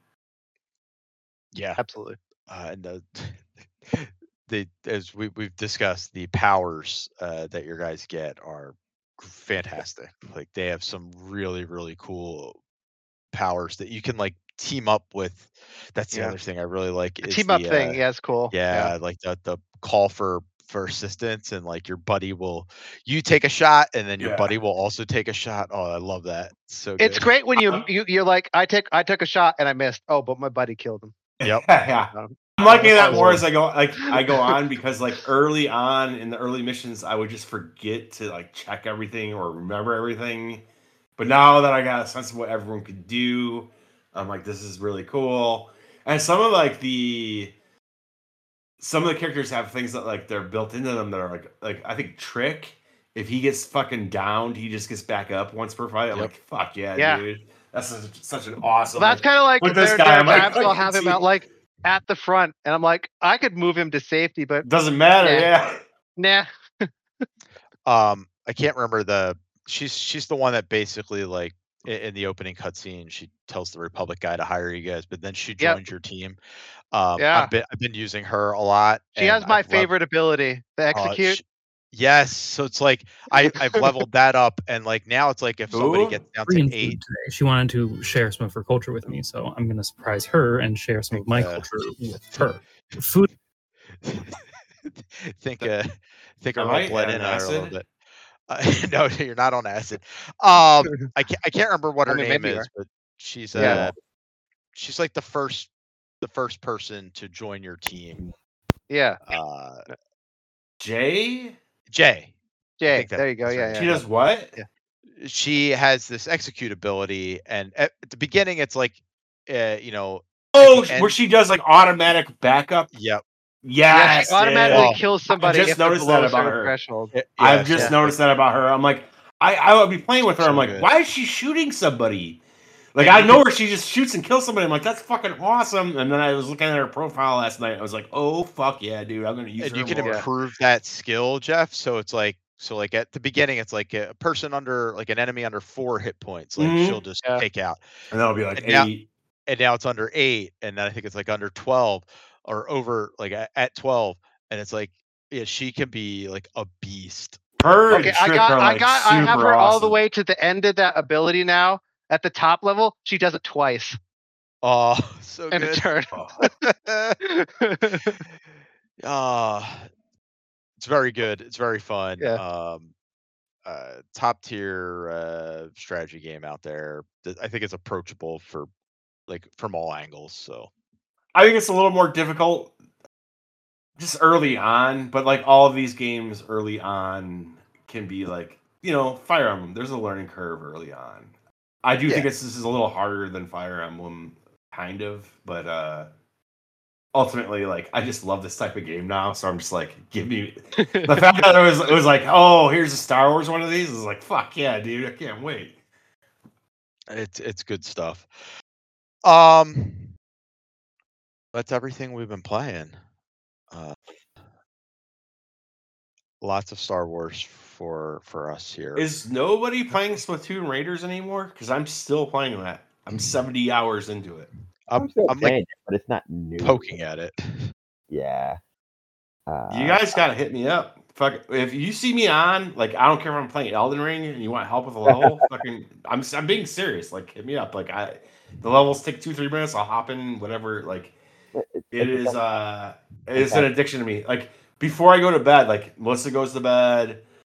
Speaker 1: Yeah.
Speaker 2: absolutely.
Speaker 1: Uh, and the, the as we we've discussed, the powers uh, that your guys get are fantastic. Like they have some really really cool powers that you can like team up with. That's the
Speaker 2: Yeah.
Speaker 1: other thing I really like.
Speaker 2: The
Speaker 1: is
Speaker 2: team
Speaker 1: the,
Speaker 2: up thing,
Speaker 1: uh,
Speaker 2: yeah, it's cool.
Speaker 1: Yeah, like the the call for for assistance, and like your buddy will you take a shot, and then your
Speaker 4: Yeah.
Speaker 1: buddy will also take a shot. Oh, I love that. So
Speaker 2: It's
Speaker 1: good.
Speaker 2: great when you
Speaker 4: Uh-huh.
Speaker 2: you you're like, I took I took a shot and I missed. Oh, but my buddy killed him.
Speaker 1: Yep.
Speaker 4: yeah.
Speaker 2: Um,
Speaker 4: I'm liking
Speaker 2: that's
Speaker 4: that more
Speaker 2: cool.
Speaker 4: as I go like I go on because like early on in the early missions I would just forget to like check everything or remember everything. But now that I got a sense of what everyone could do, I'm like, this is really cool. And some of like the some of the characters have things that like they're built into them that are like like I think Trick, if he gets fucking downed, he just gets back up once per fight. I'm
Speaker 1: Yep.
Speaker 4: like, fuck yeah,
Speaker 2: Yeah.
Speaker 4: dude. That's such, such an awesome.
Speaker 2: Well, that's kind of like
Speaker 4: with this
Speaker 2: their,
Speaker 4: guy,
Speaker 2: their
Speaker 4: I'm like,
Speaker 2: maps
Speaker 4: I
Speaker 2: will
Speaker 4: can
Speaker 2: have him
Speaker 4: see-
Speaker 2: out like at the front, and I'm like, I could move him to safety, but
Speaker 4: doesn't matter,
Speaker 2: Yeah.
Speaker 4: yeah.
Speaker 2: nah.
Speaker 1: Um, I can't remember the. She's she's the one that basically like in, in the opening cutscene, she tells the Republic guy to hire you guys, but then she
Speaker 2: Yep.
Speaker 1: joins your team. Um,
Speaker 2: Yeah.
Speaker 1: I've been I've been using her a lot.
Speaker 2: She
Speaker 1: and
Speaker 2: has my
Speaker 1: I've lev-
Speaker 2: favorite ability, the
Speaker 1: uh,
Speaker 2: execute.
Speaker 1: sh- yes, so it's like I I've leveled that up, and like now it's like if somebody
Speaker 4: Ooh.
Speaker 1: gets down
Speaker 6: Korean
Speaker 1: to
Speaker 6: food
Speaker 1: eight,
Speaker 6: today. She wanted to share some of her culture with me, so I'm going to surprise her and share some of my
Speaker 1: Uh,
Speaker 6: culture with her. Food.
Speaker 1: think uh think I
Speaker 4: Am
Speaker 1: might
Speaker 4: I
Speaker 1: blend
Speaker 4: on
Speaker 1: in on her a little
Speaker 4: acid?
Speaker 1: bit. Uh, no, you're not on acid. Um, I can't I can't remember what
Speaker 2: I
Speaker 1: her
Speaker 2: mean,
Speaker 1: name
Speaker 2: maybe you
Speaker 1: is, but she's
Speaker 2: Yeah.
Speaker 1: uh she's like the first the first person to join your team.
Speaker 2: Yeah,
Speaker 1: Uh,
Speaker 4: Jay?
Speaker 1: Jay.
Speaker 2: Jay.
Speaker 1: think that-
Speaker 2: There you go.
Speaker 1: that's
Speaker 2: Yeah,
Speaker 1: right.
Speaker 2: yeah.
Speaker 4: She does what?
Speaker 2: Yeah.
Speaker 1: She has this execute ability, and at the beginning, it's like, uh, you know,
Speaker 4: Oh,
Speaker 1: At the
Speaker 4: where
Speaker 1: end-
Speaker 4: she does like automatic backup.
Speaker 1: yep.
Speaker 2: Yeah,
Speaker 4: Yes,
Speaker 2: she automatically
Speaker 1: yeah.
Speaker 2: kills somebody
Speaker 4: just
Speaker 2: if they're
Speaker 4: noticed
Speaker 2: below
Speaker 4: that
Speaker 2: a
Speaker 4: about
Speaker 2: certain
Speaker 4: her.
Speaker 2: threshold.
Speaker 1: Yeah,
Speaker 4: I've just
Speaker 1: so-
Speaker 4: noticed that about her. I'm like, I I would be playing with her.
Speaker 1: So
Speaker 4: I'm like,
Speaker 1: good.
Speaker 4: why is she shooting somebody? Like
Speaker 1: And
Speaker 4: I
Speaker 1: you
Speaker 4: know
Speaker 1: can-
Speaker 4: where she just shoots and kills somebody. I'm like, that's fucking awesome. And then I was looking at her profile last night. I was like, oh fuck yeah, dude, I'm gonna use
Speaker 1: and
Speaker 4: her
Speaker 1: you can
Speaker 4: more.
Speaker 1: improve that skill, Jeff. So it's like, so like at the beginning, it's like a person under, like an enemy under four hit points, like
Speaker 4: Mhm.
Speaker 1: she'll just
Speaker 2: Yeah.
Speaker 1: take out.
Speaker 4: And that'll be like
Speaker 1: And now-
Speaker 4: eight.
Speaker 1: And now it's under eight, and then I think it's like under twelve or over, like a- at twelve, and it's like, yeah, she can be like a beast.
Speaker 4: Her
Speaker 2: Okay,
Speaker 4: and
Speaker 2: I
Speaker 4: Trick
Speaker 2: got,
Speaker 4: are,
Speaker 2: I
Speaker 4: like,
Speaker 2: got, I have
Speaker 4: super
Speaker 2: her all the
Speaker 4: awesome.
Speaker 2: way to the end of that ability now. At the top level, she does it twice
Speaker 1: Oh, so
Speaker 2: in a
Speaker 1: good.
Speaker 2: turn.
Speaker 1: Ah, it's very good. It's very fun.
Speaker 2: Yeah.
Speaker 1: Um, uh, top tier uh, strategy game out there. Th- I think it's approachable for like from all angles. So
Speaker 4: I think it's a little more difficult just early on, but like all of these games early on can be like, you know, Fire Emblem. There's a learning curve early on. I do think
Speaker 1: Yeah.
Speaker 4: it's, this is a little harder than Fire Emblem, kind of, but uh ultimately, like, I just love this type of game now. So I'm just like, give me the fact that it was it was like, oh, here's a Star Wars one of these is like, fuck yeah, dude, I can't wait.
Speaker 1: it's it's good stuff. Um, that's everything we've been playing. Uh, lots of Star Wars for for us here.
Speaker 4: Is nobody playing Splatoon Raiders anymore? Because I'm still playing that. I'm seventy hours into it.
Speaker 1: I'm,
Speaker 3: I'm still
Speaker 1: I'm like
Speaker 3: playing it, but it's not new.
Speaker 1: poking at it.
Speaker 3: Yeah. Uh,
Speaker 4: You guys gotta hit me up. Fuck, if you see me on, like, I don't care if I'm playing Elden Ring and you want help with a level. fucking, I'm I'm being serious. Like, hit me up. Like, I the levels take two three minutes. I'll hop in whatever. Like,
Speaker 3: it-
Speaker 4: it
Speaker 3: it's
Speaker 4: is
Speaker 3: become-
Speaker 4: uh, it is an addiction to me. Like, before I go to bed, like Melissa goes to bed,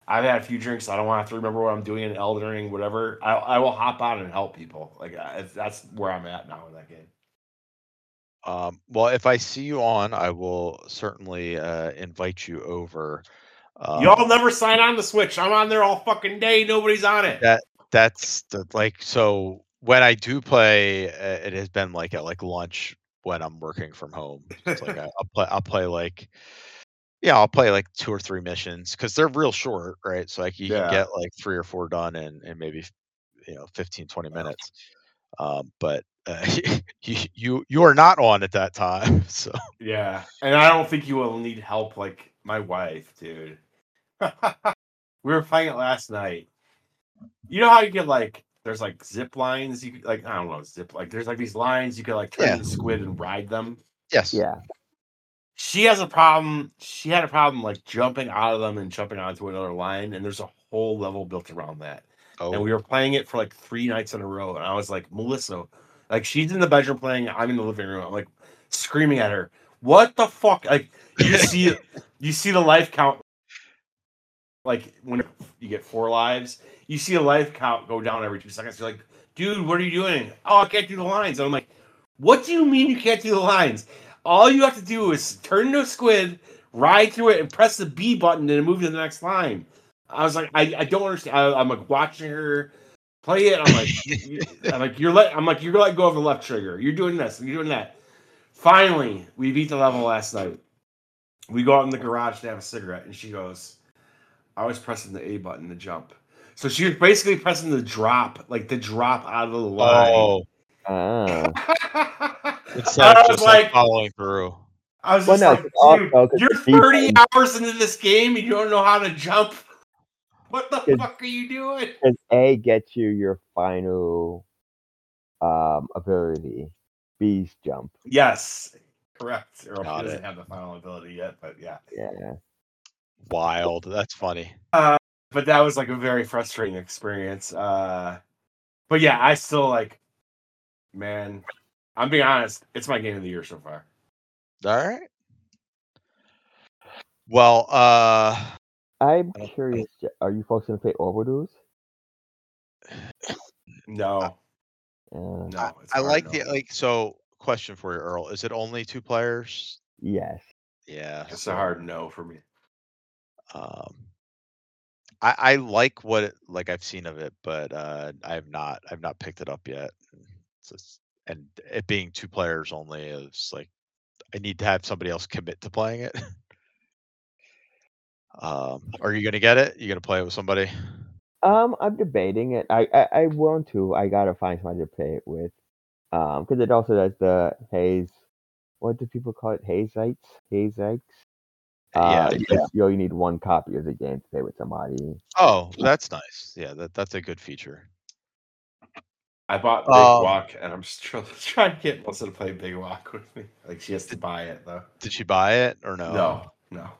Speaker 4: I've had a few drinks. I don't want to have to remember what I'm doing in Elden Ring, whatever. I, I will hop on and help people. Like I, that's where I'm at now in that game.
Speaker 1: Um, well, if I see you on, I will certainly uh, invite you over. Um,
Speaker 4: Y'all never sign on the Switch. I'm on there all fucking day. Nobody's on it.
Speaker 1: That that's the like so when I do play, uh, it has been like at like lunch when I'm working from home. It's like I, I'll play I'll play like yeah I'll play like two or three missions because they're real short, right? So like you
Speaker 4: Yeah.
Speaker 1: can get like three or four done in in maybe you know fifteen, twenty minutes. Um, but uh, you you you are not on at that time, so
Speaker 4: Yeah, and I don't think you will need help like my wife, dude. We were playing it last night. You know how you get like there's like zip lines you could like I don't know zip like there's like these lines you could like turn
Speaker 1: Yeah.
Speaker 4: into squid and ride them.
Speaker 1: yes,
Speaker 3: Yeah.
Speaker 4: She has a problem. She had a problem like jumping out of them and jumping onto another line, and there's a whole level built around that.
Speaker 1: oh
Speaker 4: And we were playing it for like three nights in a row, and I was like, Melissa, like she's in the bedroom playing, I'm in the living room. I'm like screaming at her, "What the fuck?" Like you just see you see the life count. Like when you get four lives, you see a life count go down every two seconds. You're like, dude, what are you doing? Oh, I can't do the lines. And I'm like, what do you mean you can't do the lines? All you have to do is turn into a squid, ride through it, and press the B button and move to the next line. I was like, I, I don't understand. I, I'm like watching her play it. I'm like, you, I'm like, you're let. I'm like, you're letting go of the left trigger. You're doing this. You're doing that. Finally, we beat the level last night. We go out in the garage to have a cigarette, and she goes, I was pressing the A button to jump. So she was basically pressing the drop, like the drop out of the line.
Speaker 1: oh
Speaker 3: Ah.
Speaker 1: instead
Speaker 4: I
Speaker 1: of
Speaker 4: was
Speaker 1: just like,
Speaker 4: like,
Speaker 1: following through.
Speaker 4: I was
Speaker 3: Well,
Speaker 4: just
Speaker 3: no,
Speaker 4: like,
Speaker 3: it's also
Speaker 4: dude,
Speaker 3: 'cause
Speaker 4: you're
Speaker 3: the B
Speaker 4: thirty
Speaker 3: button-
Speaker 4: hours into this game and you don't know how to jump. What the
Speaker 3: It's-
Speaker 4: fuck are you doing?
Speaker 3: Because A gets you your final um ability, B's jump.
Speaker 4: Yes, correct. Or
Speaker 1: Got
Speaker 4: she doesn't
Speaker 1: it.
Speaker 4: have the final ability yet, but yeah.
Speaker 3: Yeah.
Speaker 1: Wild. That's funny.
Speaker 4: Uh, but that was like a very frustrating experience. Uh, but yeah, I still like, man, I'm being honest, it's my game of the year so far.
Speaker 1: All right. Well, uh,
Speaker 3: I'm
Speaker 1: I don't-
Speaker 3: curious. Je- Are you folks gonna play Overdose?
Speaker 4: No,
Speaker 3: Uh,
Speaker 4: no. It's
Speaker 1: I
Speaker 4: hard,
Speaker 1: like
Speaker 4: no.
Speaker 1: the like. So, question for you, Earl: is it only two players?
Speaker 3: yes.
Speaker 1: Yeah.
Speaker 4: It's
Speaker 1: so,
Speaker 4: a hard no for me.
Speaker 1: Um, I I like what it, like I've seen of it, but uh, I have not I've not picked it up yet. It's just, and it being two players only is like I need to have somebody else commit to playing it. um, are you gonna get it? You gonna play it with somebody?
Speaker 3: Um, I'm debating it. I, I I want to. I gotta find somebody to play it with. Um, because it also does the haze. What do people call it? Hazites? Hazites?
Speaker 1: Yeah.
Speaker 3: Uh, yeah. You only need one copy of the game to play with somebody.
Speaker 1: Oh, that's nice. Yeah, that that's a good feature.
Speaker 4: I bought Big
Speaker 1: Um,
Speaker 4: Walk, and I'm just trying, trying to get Melissa to play Big Walk with me. Like she has to buy it though.
Speaker 1: Did she buy it or no?
Speaker 4: No, no.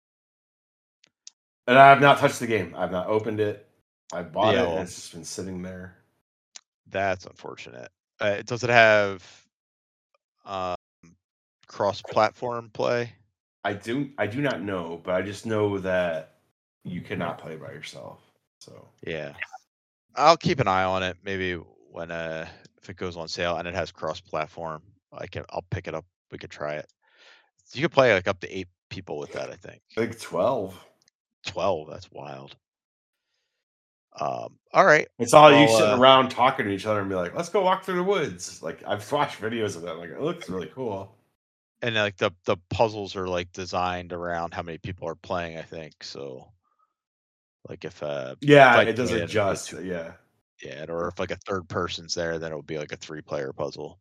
Speaker 4: And I have not touched the game. I've not opened it. I bought
Speaker 1: Yeah,
Speaker 4: it,
Speaker 1: well-
Speaker 4: and it's just been sitting there.
Speaker 1: That's unfortunate. Uh, does it have um, cross-platform play?
Speaker 4: I do. I do not know, but I just know that you cannot play by yourself. So
Speaker 1: Yeah, I'll keep an eye on it. Maybe when uh if it goes on sale and it has cross-platform, I can I'll pick it up. We could try it. You could play like up to eight people with that. I think
Speaker 4: I think twelve.
Speaker 1: twelve. That's wild. Um. All right.
Speaker 4: It's all you
Speaker 1: Well,
Speaker 4: sitting
Speaker 1: uh,
Speaker 4: around talking to each other and be like, "Let's go walk through the woods." Like I've watched videos of that. Like it looks really cool.
Speaker 1: And like the the puzzles are like designed around how many people are playing. I think so. Like if uh
Speaker 4: Yeah,
Speaker 1: like
Speaker 4: it does
Speaker 1: play it with
Speaker 4: adjust.
Speaker 1: two-
Speaker 4: Yeah.
Speaker 1: yeah, or if like a third person's there, then it would be like a three-player puzzle.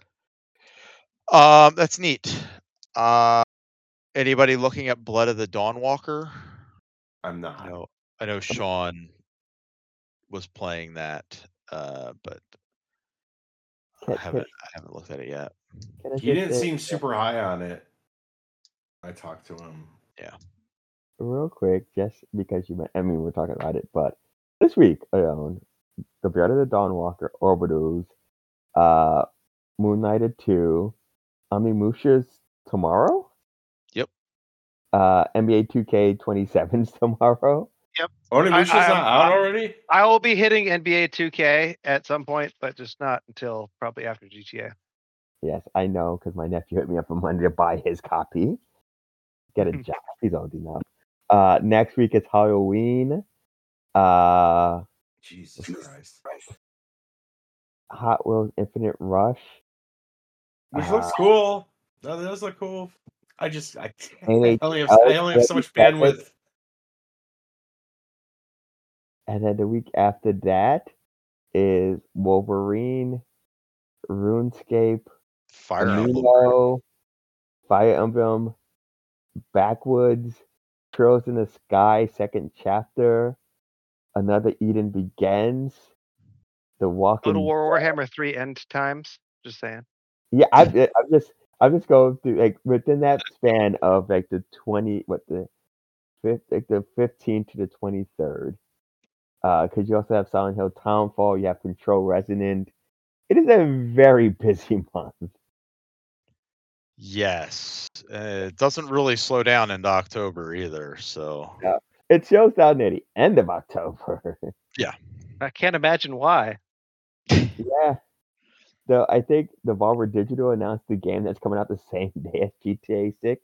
Speaker 1: Um, that's neat. Uh, anybody looking at Blood of the Dawnwalker?
Speaker 4: I'm not.
Speaker 1: I know, I know Sean was playing that, uh, but I
Speaker 3: Can,
Speaker 1: haven't,
Speaker 3: can,
Speaker 1: I haven't looked at it yet.
Speaker 3: can I
Speaker 4: He
Speaker 3: just
Speaker 4: didn't
Speaker 3: say
Speaker 4: seem super high on it. I talked to him.
Speaker 3: real quick, just because you, men- I mean, we're talking about it, but this week I own The Blood of the Dawnwalker, Overdose, uh, Moonlighted two, Onimusha's tomorrow.
Speaker 1: Yep.
Speaker 3: Uh, N B A two K twenty-seven's tomorrow.
Speaker 4: Onimusha's
Speaker 2: I-
Speaker 4: not out
Speaker 2: I'm-
Speaker 4: already?
Speaker 2: I will be hitting N B A two K at some point, but just not until probably after G T A.
Speaker 3: Yes, I know because my nephew hit me up on Monday to buy his copy. Get a job. He's old enough. Uh, next week is Halloween. Uh,
Speaker 4: Jesus Christ.
Speaker 3: Hot Wheels Infinite Rush.
Speaker 4: Which
Speaker 3: Uh,
Speaker 4: looks cool. No, those look cool. I just I,
Speaker 3: And
Speaker 4: I
Speaker 3: they-
Speaker 4: only have I only have so much bandwidth.
Speaker 3: And then the week after that is Wolverine, RuneScape,
Speaker 1: Fire Emblem.
Speaker 3: Amino, Fire Emblem, Backwoods, Trails in the Sky, second chapter, Another Eden Begins, The Walking.
Speaker 2: Total War Warhammer three End Times. Just saying.
Speaker 3: Yeah, I'm, I'm just I'm just going through like within that span of like the twenty what the fifth like the fifteenth to the twenty third. Uh, because you also have Silent Hill Townfall, you have Control Resonant. It is a very busy month.
Speaker 1: Yes. Uh, it doesn't really slow down into October either. So
Speaker 3: Yeah. It shows down near the end of October.
Speaker 2: I can't imagine why.
Speaker 3: Yeah. So I think Devolver Digital announced the game that's coming out the same day as G T A six.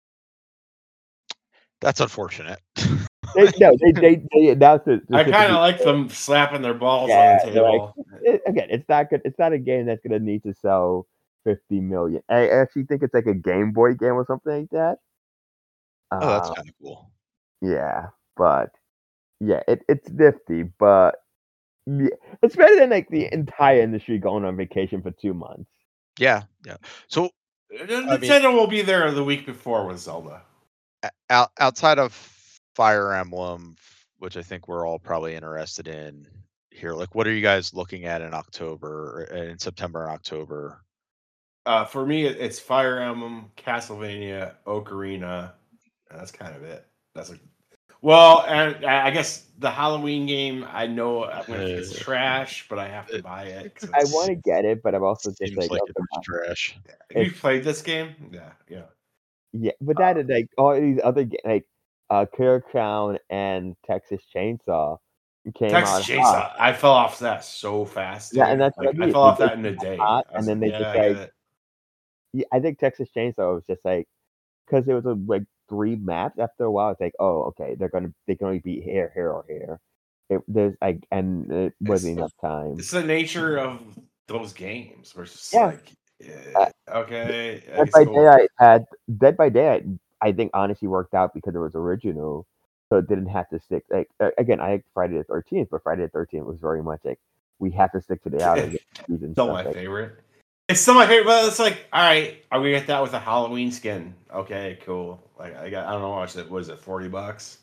Speaker 1: that's unfortunate.
Speaker 3: They, no, they, they, they announced it.
Speaker 4: I kind
Speaker 3: specifically-
Speaker 4: of like them slapping their balls
Speaker 3: Yeah,
Speaker 4: on the
Speaker 3: they're like-
Speaker 4: table.
Speaker 3: it- again, it's not good. It's not a game that's gonna need to sell fifty million. I actually think it's like a Game Boy game or something like that.
Speaker 1: Oh, that's
Speaker 3: Um,
Speaker 1: kind of cool.
Speaker 3: yeah, but yeah, it, it's nifty, but yeah, it's better than like the entire industry going on vacation for two months.
Speaker 1: Yeah, yeah. So
Speaker 4: Nintendo will be there the week before with Zelda.
Speaker 1: o- out, outside of Fire Emblem, which I think we're all probably interested in here, like what are you guys looking at in October, or in September and October?
Speaker 4: Uh, for me, it- it's Fire Emblem, Castlevania, Ocarina. and That's kind of it. That's a well, and I I guess the Halloween game. I know I'm gonna think it's
Speaker 1: Uh,
Speaker 4: trash, but I have to buy it. 'cause
Speaker 3: I
Speaker 4: it's-
Speaker 3: want to get it, but I'm also just
Speaker 1: Seems
Speaker 3: like,
Speaker 1: like
Speaker 3: oh,
Speaker 1: it's
Speaker 3: come on.
Speaker 1: trash.
Speaker 4: Have you played this game? Yeah, yeah.
Speaker 3: Yeah, but that is like all these other ga- like uh, Killer Crown and Texas Chainsaw came
Speaker 4: Texas
Speaker 3: out
Speaker 4: Chainsaw.
Speaker 3: hot.
Speaker 4: I fell off that so fast.
Speaker 3: Yeah,
Speaker 4: dude.
Speaker 3: and that's what
Speaker 4: Like,
Speaker 3: I
Speaker 4: I
Speaker 3: mean.
Speaker 4: fell off
Speaker 3: They
Speaker 4: that in a day.
Speaker 3: hot,
Speaker 4: I was
Speaker 3: and then
Speaker 4: like,
Speaker 3: they
Speaker 4: yeah,
Speaker 3: just
Speaker 4: I get
Speaker 3: like
Speaker 4: it.
Speaker 3: yeah, I think Texas Chainsaw was just like because there was a, like three maps. After a while, it's like oh okay, they're gonna they can only beat here, here, or here. It, there's like and it wasn't enough time.
Speaker 4: It's the nature of those games. Where it's just
Speaker 3: Yeah.
Speaker 4: like, yeah, okay. I
Speaker 3: Dead
Speaker 4: guess
Speaker 3: by
Speaker 4: go-
Speaker 3: Daylight had Dead by Daylight. I think honestly worked out because it was original, so it didn't have to stick. Like uh, again, I like Friday the Thirteenth, but Friday the Thirteenth was very much like we have to stick to the outer season
Speaker 4: Still
Speaker 3: stuff.
Speaker 4: my
Speaker 3: like,
Speaker 4: favorite. It's still my favorite, but it's like, all right, are we get that with a Halloween skin? Okay, cool. Like I got, I don't know how much it was. It forty bucks.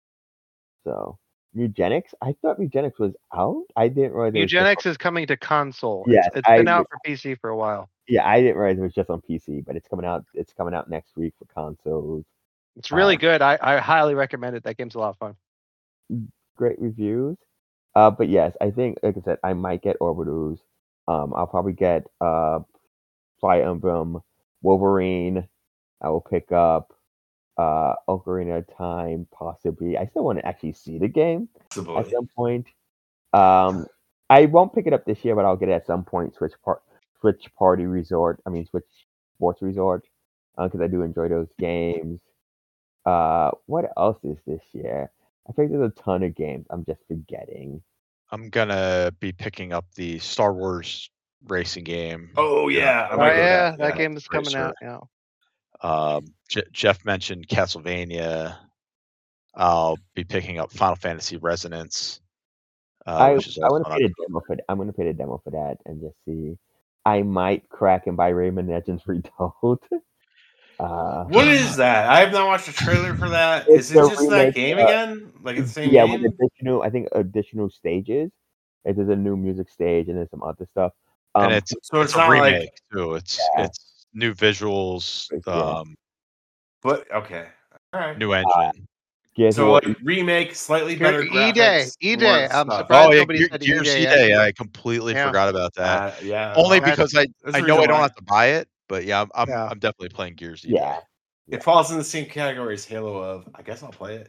Speaker 3: so Eugenics, I thought Eugenics was out. I didn't realize. it was just
Speaker 2: Eugenics
Speaker 3: on-
Speaker 2: is coming to console.
Speaker 3: Yes,
Speaker 2: it's, it's been
Speaker 3: I-
Speaker 2: out for P C for a while.
Speaker 3: Yeah, I didn't realize it was just on P C, but it's coming out. It's coming out next week for consoles.
Speaker 2: It's really
Speaker 3: Uh,
Speaker 2: good. I, I highly recommend it. That game's a lot of fun.
Speaker 3: Great reviews. Uh, but yes, I think, like I said, I might get Orbitals. Um, I'll probably get uh, Fire Emblem, Wolverine. I will pick up uh, Ocarina of Time, possibly. I still want to actually see the game at
Speaker 4: Possibly.
Speaker 3: some point. Um, I won't pick it up this year, but I'll get it at some point. Switch part, Switch Party Resort. I mean, Switch Sports Resort, because I do enjoy those games. Uh, what else is this year? I think there's a ton of games. I'm just forgetting.
Speaker 1: I'm gonna be picking up the Star Wars racing game.
Speaker 4: Oh yeah, I
Speaker 2: Oh
Speaker 4: might go
Speaker 2: yeah,
Speaker 4: with
Speaker 2: that
Speaker 4: yeah.
Speaker 2: game is coming
Speaker 1: Racer.
Speaker 2: out. Yeah.
Speaker 1: Um, Je- Jeff mentioned Castlevania. I'll be picking up Final Fantasy Resonance. Uh,
Speaker 3: I
Speaker 1: which is
Speaker 3: I
Speaker 1: also
Speaker 3: want to
Speaker 1: on
Speaker 3: pay the demo for. I'm going to pay the demo for that and just see. I might crack and buy Rayman Legends Retold. Uh,
Speaker 4: What is that? I have not watched a trailer for that.
Speaker 3: It's
Speaker 4: Is it
Speaker 3: the
Speaker 4: just that
Speaker 3: remake,
Speaker 4: game
Speaker 3: uh,
Speaker 4: again? Like it's the same
Speaker 3: yeah,
Speaker 4: game?
Speaker 3: with additional, I think additional stages. Like, there's a new music stage and there's some other stuff. Um,
Speaker 1: and it's
Speaker 4: so
Speaker 1: it's,
Speaker 4: it's
Speaker 1: a
Speaker 4: not like-
Speaker 1: remake too. It's
Speaker 3: Yeah.
Speaker 1: it's new visuals,
Speaker 3: Yeah.
Speaker 1: um,
Speaker 4: But okay, all right.
Speaker 1: new engine.
Speaker 3: Gears
Speaker 4: So
Speaker 3: of War-
Speaker 4: like remake, slightly better
Speaker 2: E Day,
Speaker 4: graphics.
Speaker 2: E
Speaker 4: more
Speaker 2: Day. I'm
Speaker 4: stuff.
Speaker 2: surprised
Speaker 1: oh yeah,
Speaker 2: nobody
Speaker 1: Gear,
Speaker 2: said
Speaker 1: Gears
Speaker 2: E-Day
Speaker 1: E
Speaker 2: yet.
Speaker 1: Day. I completely
Speaker 2: Yeah.
Speaker 1: forgot about that.
Speaker 4: Uh, yeah.
Speaker 1: Only
Speaker 4: well,
Speaker 1: because I
Speaker 4: there's
Speaker 1: I
Speaker 4: a
Speaker 1: know
Speaker 4: reason
Speaker 1: I don't
Speaker 4: why.
Speaker 1: have to buy it, but yeah, I'm I'm,
Speaker 2: Yeah.
Speaker 1: I'm definitely playing Gears E
Speaker 3: yeah,
Speaker 1: Day.
Speaker 4: It falls in the same category as Halo of I guess I'll play it.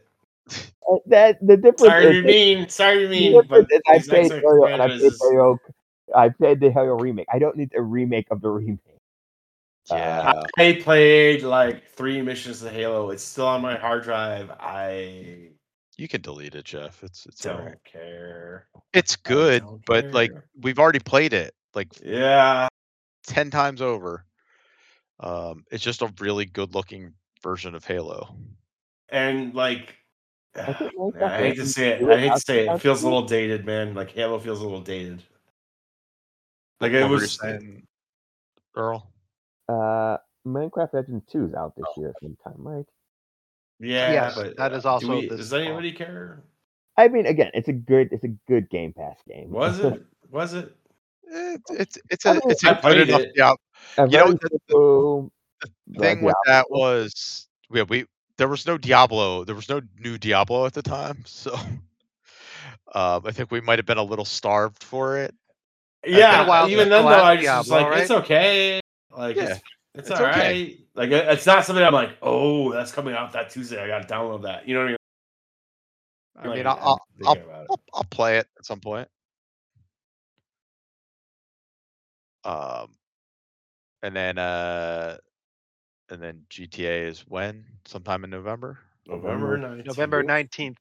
Speaker 3: Uh, That the difference
Speaker 4: Sorry to
Speaker 3: is
Speaker 4: be mean. Sorry to be
Speaker 3: the
Speaker 4: mean.
Speaker 3: difference
Speaker 4: But
Speaker 3: is I
Speaker 4: these
Speaker 3: played
Speaker 4: Xbox
Speaker 3: Halo and I played
Speaker 4: franchises.
Speaker 3: Halo. I played the Halo remake. I don't need a remake of the remake.
Speaker 1: Yeah.
Speaker 3: Uh,
Speaker 4: I played like three missions of Halo. It's still on my hard drive. I
Speaker 1: You can delete it, Jeff. It's it's
Speaker 4: don't
Speaker 1: all right.
Speaker 4: care.
Speaker 1: It's
Speaker 4: I
Speaker 1: good,
Speaker 4: don't
Speaker 1: but like
Speaker 4: care.
Speaker 1: we've already played it like
Speaker 4: Yeah,
Speaker 1: ten times over. Um, it's just a really good looking version of Halo.
Speaker 4: and like
Speaker 3: I think
Speaker 4: man,
Speaker 3: Minecraft
Speaker 4: I hate to
Speaker 3: Legends
Speaker 4: say it.
Speaker 3: two
Speaker 4: I hate to
Speaker 3: out
Speaker 4: say it. It
Speaker 3: out
Speaker 4: feels a
Speaker 3: there.
Speaker 4: little dated, man. Like Halo feels a little dated. Like it
Speaker 1: What were you
Speaker 4: was.
Speaker 1: saying, Earl?
Speaker 3: Uh, Minecraft Legends two is out this year sometime, right?
Speaker 4: Yeah,
Speaker 2: Yes,
Speaker 4: but
Speaker 2: that
Speaker 4: uh,
Speaker 2: is
Speaker 4: do
Speaker 2: also
Speaker 4: we,
Speaker 2: this
Speaker 4: does
Speaker 2: fall.
Speaker 4: anybody care?
Speaker 3: I mean, again, it's a good, it's a good Game Pass game.
Speaker 4: Was it? Was it?
Speaker 1: It, it's it's
Speaker 3: I
Speaker 1: a
Speaker 3: mean,
Speaker 1: it's
Speaker 4: I
Speaker 1: a good
Speaker 4: played
Speaker 1: enough
Speaker 4: it.
Speaker 1: Diablo.
Speaker 3: a
Speaker 1: You know
Speaker 3: very
Speaker 1: the, the
Speaker 3: simple
Speaker 1: thing
Speaker 3: uh,
Speaker 1: with that
Speaker 3: Diablo.
Speaker 1: was yeah we there was no Diablo there was no new Diablo at the time, so um, I think we might have been a little starved for it.
Speaker 4: Yeah,
Speaker 2: while
Speaker 1: Then,
Speaker 2: since
Speaker 4: even
Speaker 2: the
Speaker 4: then though,
Speaker 2: last
Speaker 4: I just was
Speaker 2: Diablo,
Speaker 4: like, it's
Speaker 2: right?
Speaker 4: okay. Like
Speaker 1: Yeah,
Speaker 4: it's it's,
Speaker 1: it's
Speaker 4: all
Speaker 1: okay.
Speaker 4: right. Like it- it's not something I'm like, oh, that's coming out that Tuesday. I got to download that. You know what I mean?
Speaker 1: I
Speaker 4: Like,
Speaker 1: mean,
Speaker 4: I'm
Speaker 1: I'll I'll, I'll
Speaker 4: thinking about it.
Speaker 1: I'll I'll play it at some point. Um, and then uh, and then G T A is when? Sometime in November.
Speaker 4: November nineteenth.
Speaker 2: November nineteenth.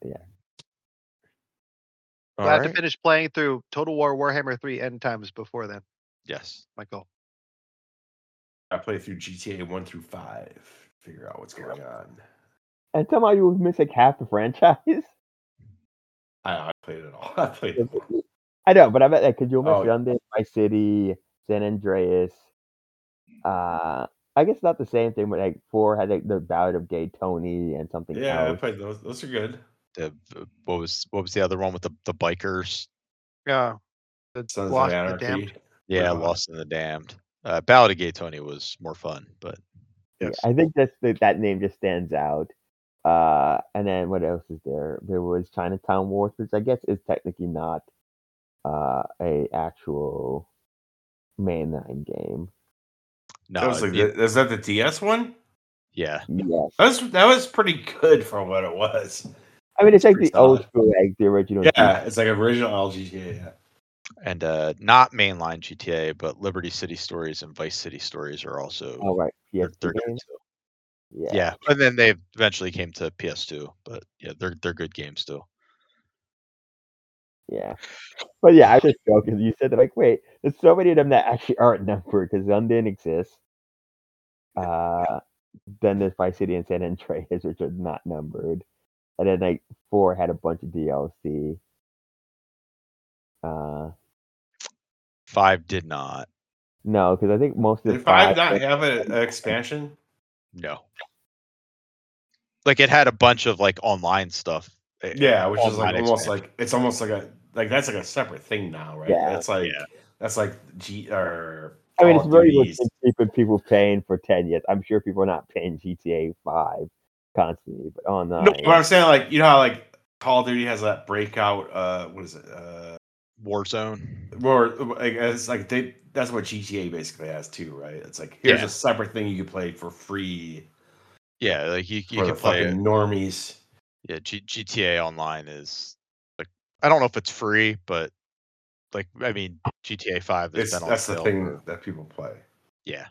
Speaker 1: All
Speaker 2: So I have to
Speaker 1: right.
Speaker 2: finish playing through Total War Warhammer three End Times before then,
Speaker 1: Yes.
Speaker 2: Michael.
Speaker 4: I play through G T A one through five. Figure out what's going on.
Speaker 3: And somehow you was missing half the franchise.
Speaker 4: I, I played it all. I played it all.
Speaker 3: I know, but I bet that because you'll miss
Speaker 4: Oh.
Speaker 3: London, Vice City, San Andreas. Uh, I guess not the same thing, but like four had like the Ballad of Gay Tony and something
Speaker 4: Yeah, I
Speaker 3: else.
Speaker 4: played those. Those are good.
Speaker 1: The what was what was the other one with the the bikers?
Speaker 2: Yeah. The
Speaker 4: Sons
Speaker 2: Lost
Speaker 4: of
Speaker 2: and the
Speaker 4: Anarchy.
Speaker 2: Damned.
Speaker 1: Yeah,
Speaker 4: Uh,
Speaker 1: Lost in the Damned. Uh, Ballad of Gay Tony was more fun, but
Speaker 3: Yeah,
Speaker 1: yes.
Speaker 3: I think that's the, that name just stands out. Uh, and then what else is there? There was Chinatown Wars, which I guess is technically not uh, a actual mainline game.
Speaker 1: No,
Speaker 4: that was like
Speaker 1: it-
Speaker 4: the, is that the D S one?
Speaker 1: yeah.
Speaker 3: Yes,
Speaker 4: That was that was pretty good for what it was.
Speaker 3: I mean it's like
Speaker 4: pretty
Speaker 3: the old
Speaker 4: solid.
Speaker 3: school, like the original.
Speaker 4: Yeah, it's like original L G T A. Yeah.
Speaker 1: And uh, not mainline G T A, but Liberty City Stories and Vice City Stories are also
Speaker 3: Oh right, P S
Speaker 1: they're,
Speaker 3: two
Speaker 1: they're good
Speaker 3: games.
Speaker 1: too.
Speaker 3: Yeah.
Speaker 1: Yeah, and then they eventually came to P S two, but yeah, they're they're good games still.
Speaker 3: Yeah. But yeah, I just joking. You said that, like, wait, there's so many of them that actually aren't numbered because London exists. Uh, then there's Vice City and San Andreas, which are not numbered. And then like four had a bunch of D L C. Uh,
Speaker 1: Five did not.
Speaker 3: no, because I think most of the
Speaker 4: Did five
Speaker 3: five
Speaker 4: not have a- an expansion?
Speaker 1: No. Like it had a bunch of like online stuff. eh,
Speaker 4: Yeah, which is like
Speaker 1: online
Speaker 4: almost
Speaker 1: expansion.
Speaker 4: like it's almost like a like that's like a separate thing now, right?
Speaker 3: Yeah.
Speaker 4: That's like
Speaker 1: Yeah.
Speaker 4: that's like G or
Speaker 3: I mean,
Speaker 4: Call
Speaker 3: it's
Speaker 4: of
Speaker 3: very
Speaker 4: Duties.
Speaker 3: much keeping people paying for ten years. I'm sure people are not paying G T A five constantly, but online.
Speaker 4: No, but I'm saying like you know how like Call of Duty has that breakout. Uh, what is it? Uh,
Speaker 1: Warzone.
Speaker 4: or like it's like they that's what G T A basically has too, right? It's like here's
Speaker 1: Yeah.
Speaker 4: a separate thing you can play for free
Speaker 1: Yeah, like you you
Speaker 4: for
Speaker 1: can
Speaker 4: the
Speaker 1: play
Speaker 4: fucking
Speaker 1: it.
Speaker 4: normies.
Speaker 1: Yeah, G- GTA Online is like I don't know if it's free, but like I mean G T A five has
Speaker 4: It's
Speaker 1: been on
Speaker 4: that's the
Speaker 1: sale
Speaker 4: thing
Speaker 1: for
Speaker 4: that people play.
Speaker 1: yeah.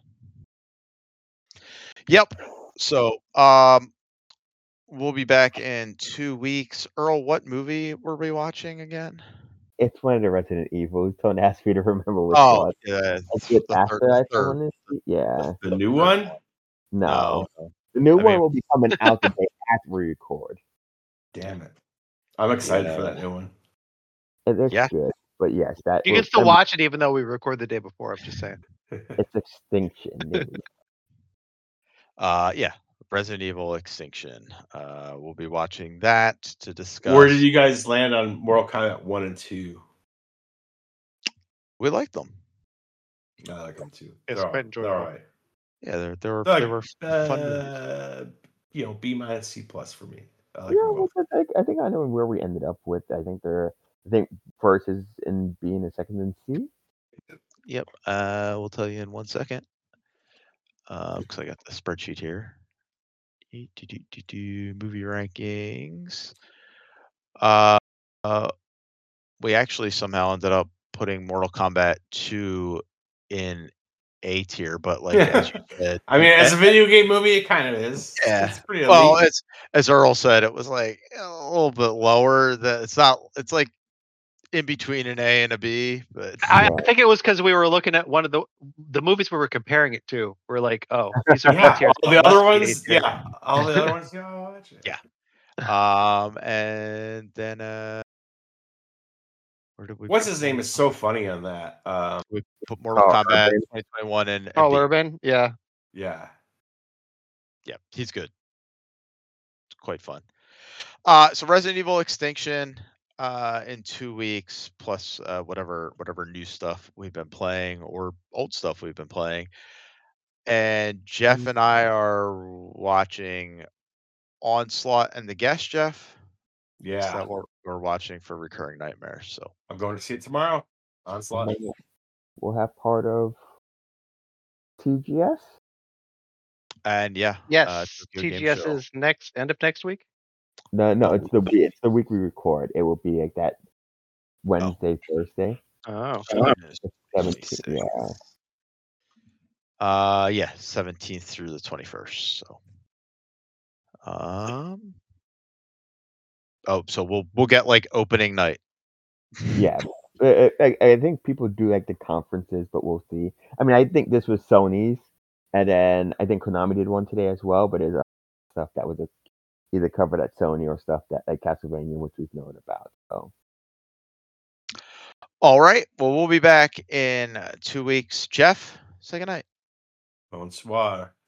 Speaker 1: Yep. So um we'll be back in two weeks. Earl, what movie were we watching again?
Speaker 3: It's one of the Resident Evils. Don't ask me to remember which
Speaker 1: Oh,
Speaker 3: one.
Speaker 1: yeah,
Speaker 3: It's it
Speaker 1: the
Speaker 3: after
Speaker 1: third,
Speaker 3: I
Speaker 1: the third.
Speaker 3: want to see. Yeah.
Speaker 4: The new one?
Speaker 3: No.
Speaker 1: No.
Speaker 3: The new
Speaker 1: I
Speaker 3: one
Speaker 1: mean-
Speaker 3: will be coming out the day after we record.
Speaker 4: Damn it! I'm excited for
Speaker 1: Yeah.
Speaker 4: that new one.
Speaker 3: It looks
Speaker 1: Yeah.
Speaker 3: good. But yes, that
Speaker 2: You
Speaker 3: will-
Speaker 2: can still
Speaker 3: I mean,
Speaker 2: watch it even though we record the day before. I'm just saying.
Speaker 3: It's Extinction. There we go.
Speaker 1: Uh yeah, Resident Evil Extinction. Uh we'll be watching that to discuss.
Speaker 4: Where did you guys land on Mortal Kombat one and two?
Speaker 1: We like them.
Speaker 4: I like them too.
Speaker 2: It's
Speaker 4: They're all,
Speaker 2: quite
Speaker 4: they're
Speaker 2: enjoyable.
Speaker 4: all right.
Speaker 1: Yeah, they're they were
Speaker 4: They're
Speaker 1: they
Speaker 4: like,
Speaker 1: were fun movies.
Speaker 4: uh, you know, B minus C plus for me. I like
Speaker 3: Yeah,
Speaker 4: them both.
Speaker 3: I think, I think I know where we ended up with. I think they're. I think first is in B and the second in C.
Speaker 1: Yep. Uh we'll tell you in one second. Um because I got the spreadsheet here. do, do, do, do, movie rankings. Uh, uh, we actually somehow ended up putting Mortal Kombat two in A tier, but like as you said,
Speaker 4: I mean, as
Speaker 1: eh,
Speaker 4: a video game movie, it kind of is.
Speaker 1: yeah.
Speaker 4: It's pretty
Speaker 1: Well,
Speaker 4: elite.
Speaker 1: it's as Earl said, it was like a little bit lower. That it's not. It's like in between an A and a B, but
Speaker 2: I,
Speaker 3: Yeah.
Speaker 2: I think it was because we were looking at one of the the movies we were comparing it to. We're like, oh, these are B
Speaker 4: Yeah,
Speaker 2: tiers.
Speaker 4: all
Speaker 2: it
Speaker 4: the
Speaker 2: must
Speaker 4: other
Speaker 2: be A
Speaker 4: ones,
Speaker 2: tier.
Speaker 4: yeah, all the other ones, yeah, I'll watch it.
Speaker 1: Yeah. um, and then uh, where did we?
Speaker 4: What's
Speaker 1: put
Speaker 4: his name
Speaker 1: Mortal
Speaker 4: is so funny on that. Um,
Speaker 1: We put Mortal
Speaker 3: Oh,
Speaker 1: Kombat
Speaker 3: Urban.
Speaker 1: twenty twenty-one and, and
Speaker 2: Carl
Speaker 1: B.
Speaker 2: Urban, yeah.
Speaker 4: yeah,
Speaker 1: Yeah, he's good. It's quite fun. Uh, so Resident Evil Extinction uh, in two weeks, plus uh, whatever whatever new stuff we've been playing or old stuff we've been playing. And Jeff and I are watching Onslaught and the Guest, Jeff. Is
Speaker 4: yeah.
Speaker 1: that what we're watching for Recurring Nightmares? So
Speaker 4: I'm going to see it tomorrow. Onslaught.
Speaker 3: And then we'll have part of T G S.
Speaker 1: and yeah,
Speaker 2: Yes,
Speaker 1: uh, Tokyo Game
Speaker 2: T G S
Speaker 1: Show.
Speaker 2: is next end of next week.
Speaker 3: No, no,
Speaker 1: Oh.
Speaker 3: it's the week. It's the week we record. It will be like that Wednesday, Thursday,
Speaker 2: Oh,
Speaker 3: seventeenth. Yeah.
Speaker 1: Uh, yeah, seventeenth through the twenty-first. So, um, oh, so we'll we'll get like opening night.
Speaker 3: Yeah, I, I, I think people do like the conferences, but we'll see. I mean, I think this was Sony's, and then I think Konami did one today as well. But it's uh, stuff that was uh, either covered at Sony or stuff that like Castlevania, which we've known about. So
Speaker 1: All right. Well, we'll be back in uh, two weeks. Jeff, say goodnight.
Speaker 4: Bonsoir.